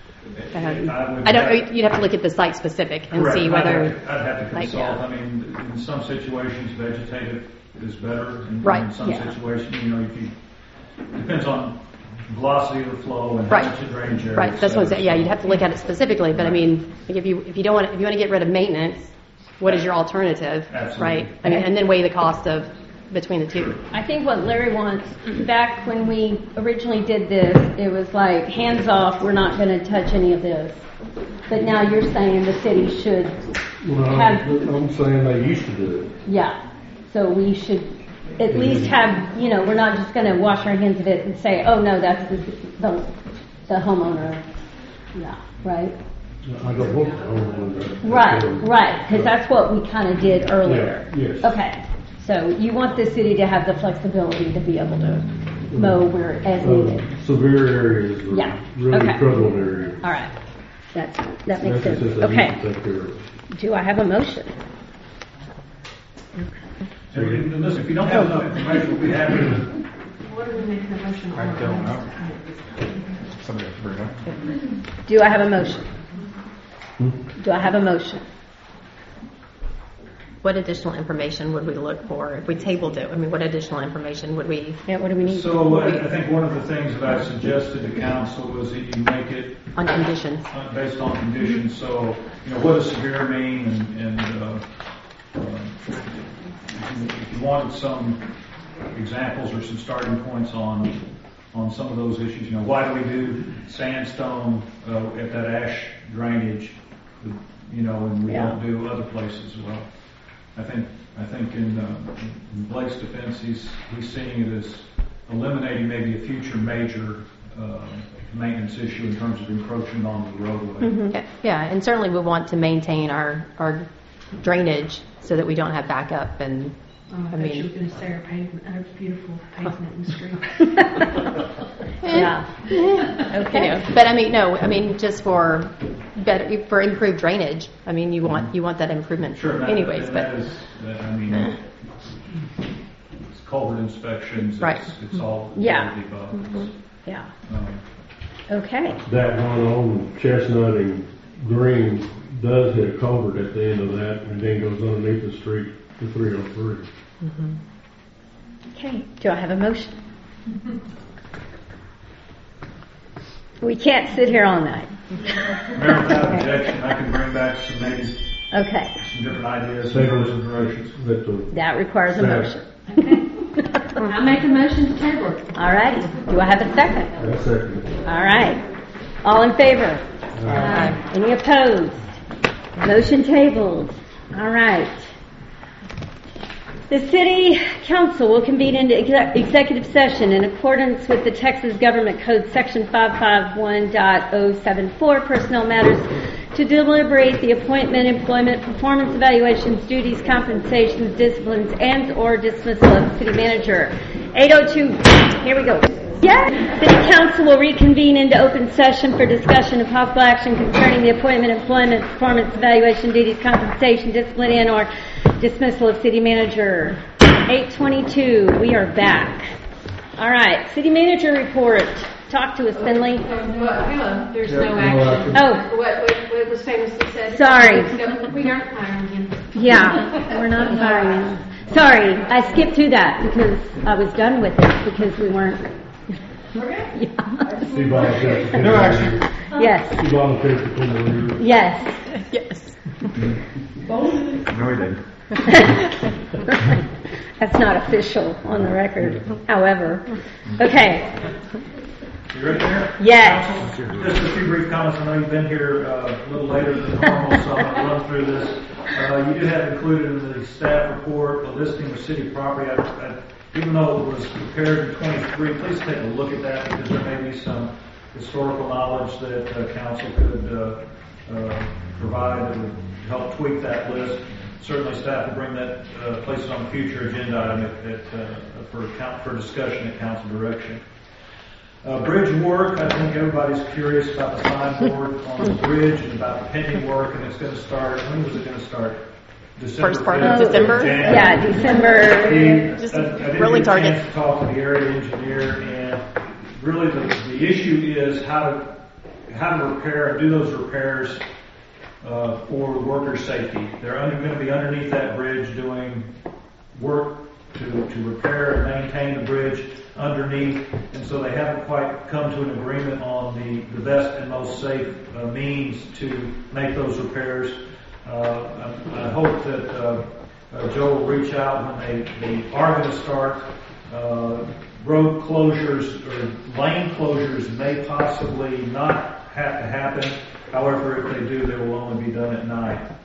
[SPEAKER 10] Um, I, I don't. Have, you'd have to look at the site specific and
[SPEAKER 15] correct.
[SPEAKER 10] see whether.
[SPEAKER 15] I'd have to, I'd have to consult.
[SPEAKER 10] Like, yeah.
[SPEAKER 15] I mean, in some situations, vegetative is better. In,
[SPEAKER 10] right.
[SPEAKER 15] in some
[SPEAKER 10] yeah.
[SPEAKER 15] situations, you know, if you depends on velocity of the flow and
[SPEAKER 10] right.
[SPEAKER 15] how much drainage area.
[SPEAKER 10] Right. That's what I'm saying. Yeah, you'd have to look at it specifically. But I mean, like if you if you don't want if you want to get rid of maintenance, what is your alternative?
[SPEAKER 15] Absolutely.
[SPEAKER 10] Right. I mean, and then weigh the cost of between the two.
[SPEAKER 4] I think what Larry wants, back when we originally did this, it was like hands off. We're not going to touch any of this. But now you're saying the city should
[SPEAKER 7] well,
[SPEAKER 4] have.
[SPEAKER 7] I'm saying they used to do it.
[SPEAKER 4] Yeah. So we should at least have, you know, we're not just going to wash our hands of it and say, oh no, that's the, the, the homeowner. Yeah, right?
[SPEAKER 7] I don't want the homeowner.
[SPEAKER 4] Right, right, because that's what we kind of did earlier.
[SPEAKER 7] Yeah, yes.
[SPEAKER 4] Okay, so you want the city to have the flexibility to be able to mow where as needed.
[SPEAKER 7] Uh, severe areas, or
[SPEAKER 4] Yeah,
[SPEAKER 7] really
[SPEAKER 4] okay.
[SPEAKER 7] troubled areas.
[SPEAKER 4] All right, that that makes
[SPEAKER 7] That's
[SPEAKER 4] sense.
[SPEAKER 7] just a need
[SPEAKER 4] Okay,
[SPEAKER 7] to take care of.
[SPEAKER 4] do I have a motion?
[SPEAKER 15] So you- listen, if you don't have enough information, we'll be happy to.
[SPEAKER 11] What are we making a motion on?
[SPEAKER 6] I don't know. Somebody has to bring it up.
[SPEAKER 4] Do I have a motion? Do I have a motion?
[SPEAKER 12] What additional information would we look for if we tabled it? I mean, what additional information would we?
[SPEAKER 4] Yeah, what do we need?
[SPEAKER 15] So uh, I think one of the things that I suggested to council was that you make it
[SPEAKER 12] On conditions.
[SPEAKER 15] uh, based on conditions. So, you know, what does severe mean? And, and uh, uh, if you- if you wanted some examples or some starting points on on some of those issues, you know, why do we do sandstone uh, at that ash drainage, you know, and we
[SPEAKER 4] Yeah.
[SPEAKER 15] don't do other places? Well, I think I think in, uh, in Blake's defense, he's he's seeing it as eliminating maybe a future major uh, maintenance issue in terms of encroachment on the roadway.
[SPEAKER 12] Mhm. Yeah, and certainly we want to maintain our, our drainage so that we don't have backup and,
[SPEAKER 11] Oh, I
[SPEAKER 12] I
[SPEAKER 11] thought
[SPEAKER 12] mean-
[SPEAKER 11] you were going to say our pavement, our beautiful pavement and street.
[SPEAKER 4] Yeah.
[SPEAKER 12] Okay. You know, but I mean, no, I mean, just for better, for improved drainage, I mean, you want, you want that improvement
[SPEAKER 15] Sure, and that-
[SPEAKER 12] anyways,
[SPEAKER 15] and
[SPEAKER 12] but.
[SPEAKER 15] that is, that- I mean, it's culvert inspections,
[SPEAKER 12] Right.
[SPEAKER 15] it's, it's all.
[SPEAKER 4] Yeah.
[SPEAKER 15] all of the above.
[SPEAKER 4] Mhm. Yeah.
[SPEAKER 15] Um,
[SPEAKER 4] Okay.
[SPEAKER 7] That one on Chestnut and Green does hit a culvert at the end of that and then goes underneath the street to three oh three.
[SPEAKER 4] Mhm. Okay. Do I have a motion? We can't sit here all night.
[SPEAKER 15] Mayor, without objection, I can bring back some maybe
[SPEAKER 4] Okay.
[SPEAKER 15] some different ideas,
[SPEAKER 7] Say
[SPEAKER 15] some
[SPEAKER 7] those
[SPEAKER 15] directions.
[SPEAKER 7] that the
[SPEAKER 4] That requires a
[SPEAKER 7] Second.
[SPEAKER 4] motion.
[SPEAKER 11] I make a motion to table it.
[SPEAKER 4] All righty. Do I have a second?
[SPEAKER 7] That's second.
[SPEAKER 4] All right. All in favor? Aye. Any opposed? Motion tabled. All right. The City Council will convene into exe- executive session in accordance with the Texas Government Code Section five five one point oh seven four, Personnel Matters, to deliberate the appointment, employment, performance evaluations, duties, compensations, disciplines, and/or dismissal of City Manager. eight oh two. Here we go. Yeah. City Council will reconvene into open session for discussion of possible action concerning the appointment, employment, performance evaluation, duties, compensation, discipline, and/or dismissal of City Manager. eight twenty-two. We are back. All right. City Manager report. Talk to us, Finley.
[SPEAKER 11] Well, hang on, there's
[SPEAKER 7] Yeah,
[SPEAKER 11] no
[SPEAKER 7] no
[SPEAKER 11] action.
[SPEAKER 7] action.
[SPEAKER 4] Oh.
[SPEAKER 11] What, what, what was famously said?
[SPEAKER 4] Sorry.
[SPEAKER 11] No, we aren't hiring him.
[SPEAKER 4] Yeah, we're not firing him. Sorry, I skipped through that because I was done with it because we weren't.
[SPEAKER 7] He volunteered to come
[SPEAKER 6] No
[SPEAKER 7] over
[SPEAKER 6] action.
[SPEAKER 7] here.
[SPEAKER 4] Yes,
[SPEAKER 7] He volunteered to come over here.
[SPEAKER 4] yes.
[SPEAKER 12] Yes.
[SPEAKER 6] No, he didn't.
[SPEAKER 4] That's not official on the record, however. Okay,
[SPEAKER 15] You ready there?
[SPEAKER 4] Yes.
[SPEAKER 15] Council? Just a few brief comments. I know you've been here uh, a little later than normal, so I'm going to run through this. Uh, you do have included in the staff report a listing of city property. I, I, even though it was prepared in twenty-three, please take a look at that because there may be some historical knowledge that uh, council could uh, uh, provide that would help tweak that list. Certainly, staff will bring that, uh, place it on the future agenda item at, at, uh, for count, for discussion at council direction. Uh, bridge work, I think everybody's curious about the signboard on the bridge and about the pending work, and it's going to start, when was it going to start? December
[SPEAKER 12] First part of
[SPEAKER 15] fifth?
[SPEAKER 12] December?
[SPEAKER 15] January.
[SPEAKER 4] Yeah, December.
[SPEAKER 15] The-
[SPEAKER 12] Just
[SPEAKER 15] I- I didn't
[SPEAKER 12] rolling
[SPEAKER 15] get a chance
[SPEAKER 12] target.
[SPEAKER 15] to talk to the area engineer, and really the, the issue is how to, how to repair, do those repairs uh, for worker safety. They're under, going to be underneath that bridge doing work to, to repair and maintain the bridge underneath, and so they haven't quite come to an agreement on the, the best and most safe uh, means to make those repairs. Uh, I, I hope that uh, uh, Joe will reach out when they, they are going to start. Uh, road closures or lane closures may possibly not have to happen. However, if they do, they will only be done at night.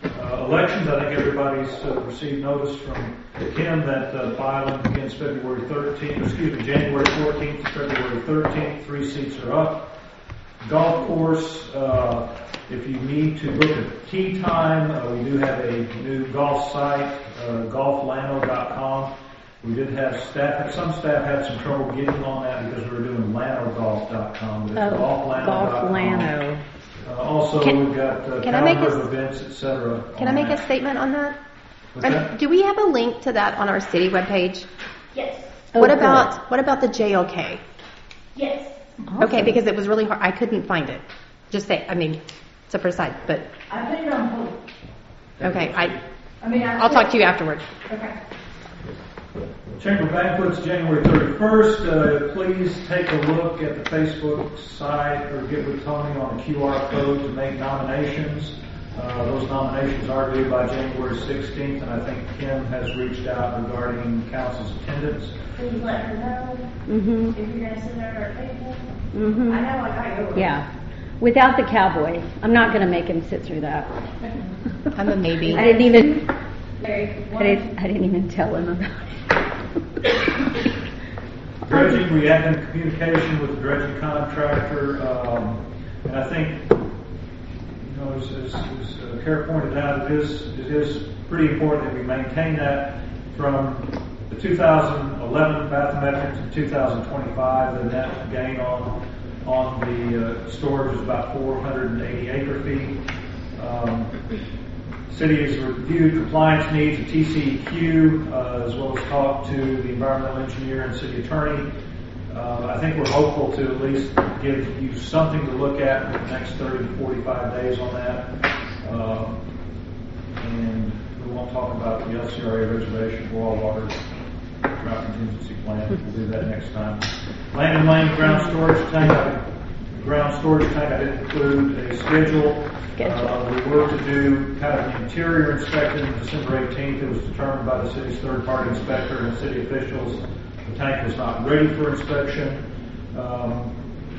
[SPEAKER 15] Uh, elections, I think everybody's uh, received notice from Kim that uh, filing begins February thirteenth, excuse me, January fourteenth to February thirteenth. Three seats are up. Golf course, uh, if you need to book a tee time, uh, we do have a new golf site, uh, golf lano dot com. We did have staff, some staff had some trouble getting on that because we were doing lano golf dot com. But it's
[SPEAKER 10] Oh,
[SPEAKER 15] golf lano dot com.
[SPEAKER 10] Golf Lano.
[SPEAKER 15] Uh, also,
[SPEAKER 12] Can-
[SPEAKER 15] we've got uh,
[SPEAKER 12] can I make
[SPEAKER 15] calendar
[SPEAKER 12] a-
[SPEAKER 15] of events, et cetera.
[SPEAKER 12] Can I
[SPEAKER 15] on
[SPEAKER 12] make
[SPEAKER 15] that.
[SPEAKER 12] a statement on that?
[SPEAKER 15] What's
[SPEAKER 12] And
[SPEAKER 15] that?
[SPEAKER 12] do we have a link to that on our city webpage?
[SPEAKER 1] Yes.
[SPEAKER 12] What
[SPEAKER 10] Oh,
[SPEAKER 12] about what about the J L K?
[SPEAKER 1] Yes.
[SPEAKER 12] Okay, because it was really hard. I couldn't find it. Just say, I mean, it's a aside, but
[SPEAKER 2] I think I'm hoping.
[SPEAKER 12] okay. I
[SPEAKER 2] I mean, I
[SPEAKER 12] I'll talk to you afterwards.
[SPEAKER 2] Okay.
[SPEAKER 15] Chamber Banquets, January thirty-first. Uh, please take a look at the Facebook site or get with Tony on the Q R code to make nominations. Uh, those nominations are due by January sixteenth, and I think Kim has reached out regarding council's attendance.
[SPEAKER 1] Please let her know
[SPEAKER 10] Mm-hmm.
[SPEAKER 1] if you're going to sit at our table.
[SPEAKER 10] Mm-hmm.
[SPEAKER 1] I know I got yours.
[SPEAKER 10] Yeah. Without the cowboy. I'm not going to make him sit through that.
[SPEAKER 12] I'm a maybe.
[SPEAKER 10] I didn't even,
[SPEAKER 1] Larry,
[SPEAKER 10] I didn't, I didn't even tell him about it.
[SPEAKER 15] Dredging, we have been in communication with the dredging contractor, um, and I think, you know, as, as, as uh, Kara pointed out, it is, it is pretty important that we maintain that from the two thousand eleven bathymetric to two thousand twenty-five. The net gain on on the uh, storage is about four hundred eighty acre feet. Um, City has reviewed compliance needs of T C E Q, uh, as well as talked to the environmental engineer and city attorney. Uh, I think we're hopeful to at least give you something to look at for the next thirty to forty-five days on that. Um, and we won't talk about the L C R A reservation for all water drought contingency plan. We'll do that next time. Land and Lane ground storage tank. I- Ground storage tank, I did include a schedule. Uh, we were to do kind of an interior inspection on December eighteenth. It was determined by the city's third-party inspector and city officials the tank was not ready for inspection. Um,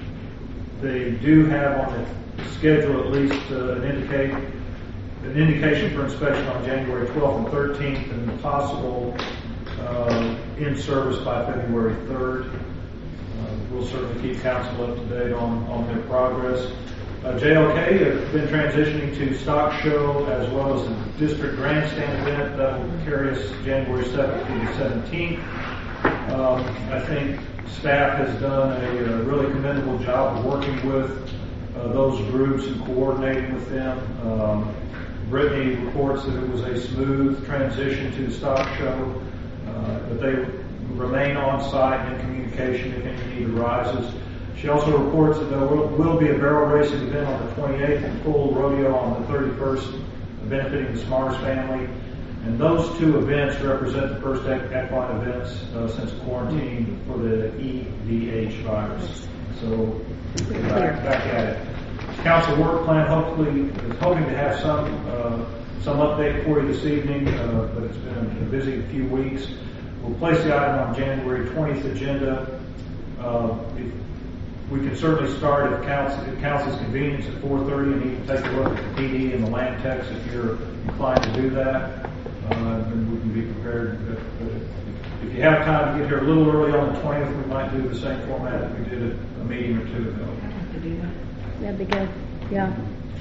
[SPEAKER 15] they do have on the schedule at least uh, an indicate an indication for inspection on January twelfth and thirteenth, and possible uh, in service by February third. Uh, we'll certainly keep council up to date on, on their progress. Uh, J L K has been transitioning to stock show as well as the district grandstand event that will carry us January seventh through the seventeenth. Um, I think staff has done a, a really commendable job of working with uh, those groups and coordinating with them. Um, Brittany reports that it was a smooth transition to the stock show, uh, but they remain on site in communication if any need arises. She also reports that there will, will be a barrel racing event on the twenty-eighth and full rodeo on the thirty-first, benefiting the Smarters family. And those two events represent the first equine events uh, since quarantine for the E D H virus. So back, back at it. Council work plan hopefully is hoping to have some uh, some update for you this evening, uh, but it's been a busy few weeks. We'll place the item on January twentieth agenda. Uh, if, we can certainly start at council, at council's convenience at four thirty, and you can take a look at the P D and the land text if you're inclined to do that. Uh, and we can be prepared. If, if, if you have time to get here a little early on the twentieth, we might do the same format that we did at a meeting or two ago.
[SPEAKER 10] That'd be good. Yeah.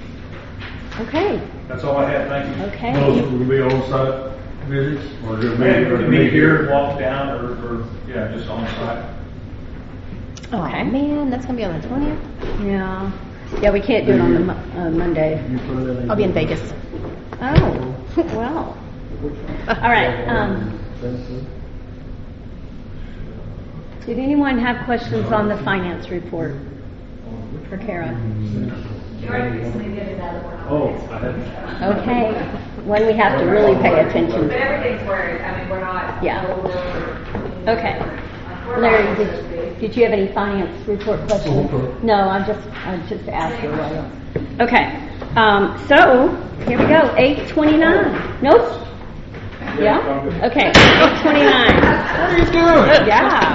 [SPEAKER 10] Okay.
[SPEAKER 15] That's all I have. Thank you.
[SPEAKER 10] Okay.
[SPEAKER 7] Those will be on-site visits, or just
[SPEAKER 15] Maybe
[SPEAKER 7] meet,
[SPEAKER 15] we
[SPEAKER 7] or
[SPEAKER 15] can meet here and walk down, or, or yeah, just on site.
[SPEAKER 12] Okay. Oh, man, that's gonna be on the twentieth.
[SPEAKER 10] Yeah. Yeah, we can't do it on the Mo- uh, Monday.
[SPEAKER 12] I'll be in Vegas.
[SPEAKER 10] Oh, well. All right. Um, did anyone have questions on the finance report for Kara?
[SPEAKER 15] Oh, I had.
[SPEAKER 10] Okay. When we have to really pay attention.
[SPEAKER 5] But everything's where, I mean, we're not.
[SPEAKER 10] Yeah.
[SPEAKER 5] Over,
[SPEAKER 10] Okay. Larry, did, did you have any finance report questions? No, I just I just asked her. Well. Okay. Um, so here we go. Eight twenty-nine. Nope. Yeah. Okay. Eight twenty-nine.
[SPEAKER 6] What are you doing?
[SPEAKER 10] Yeah.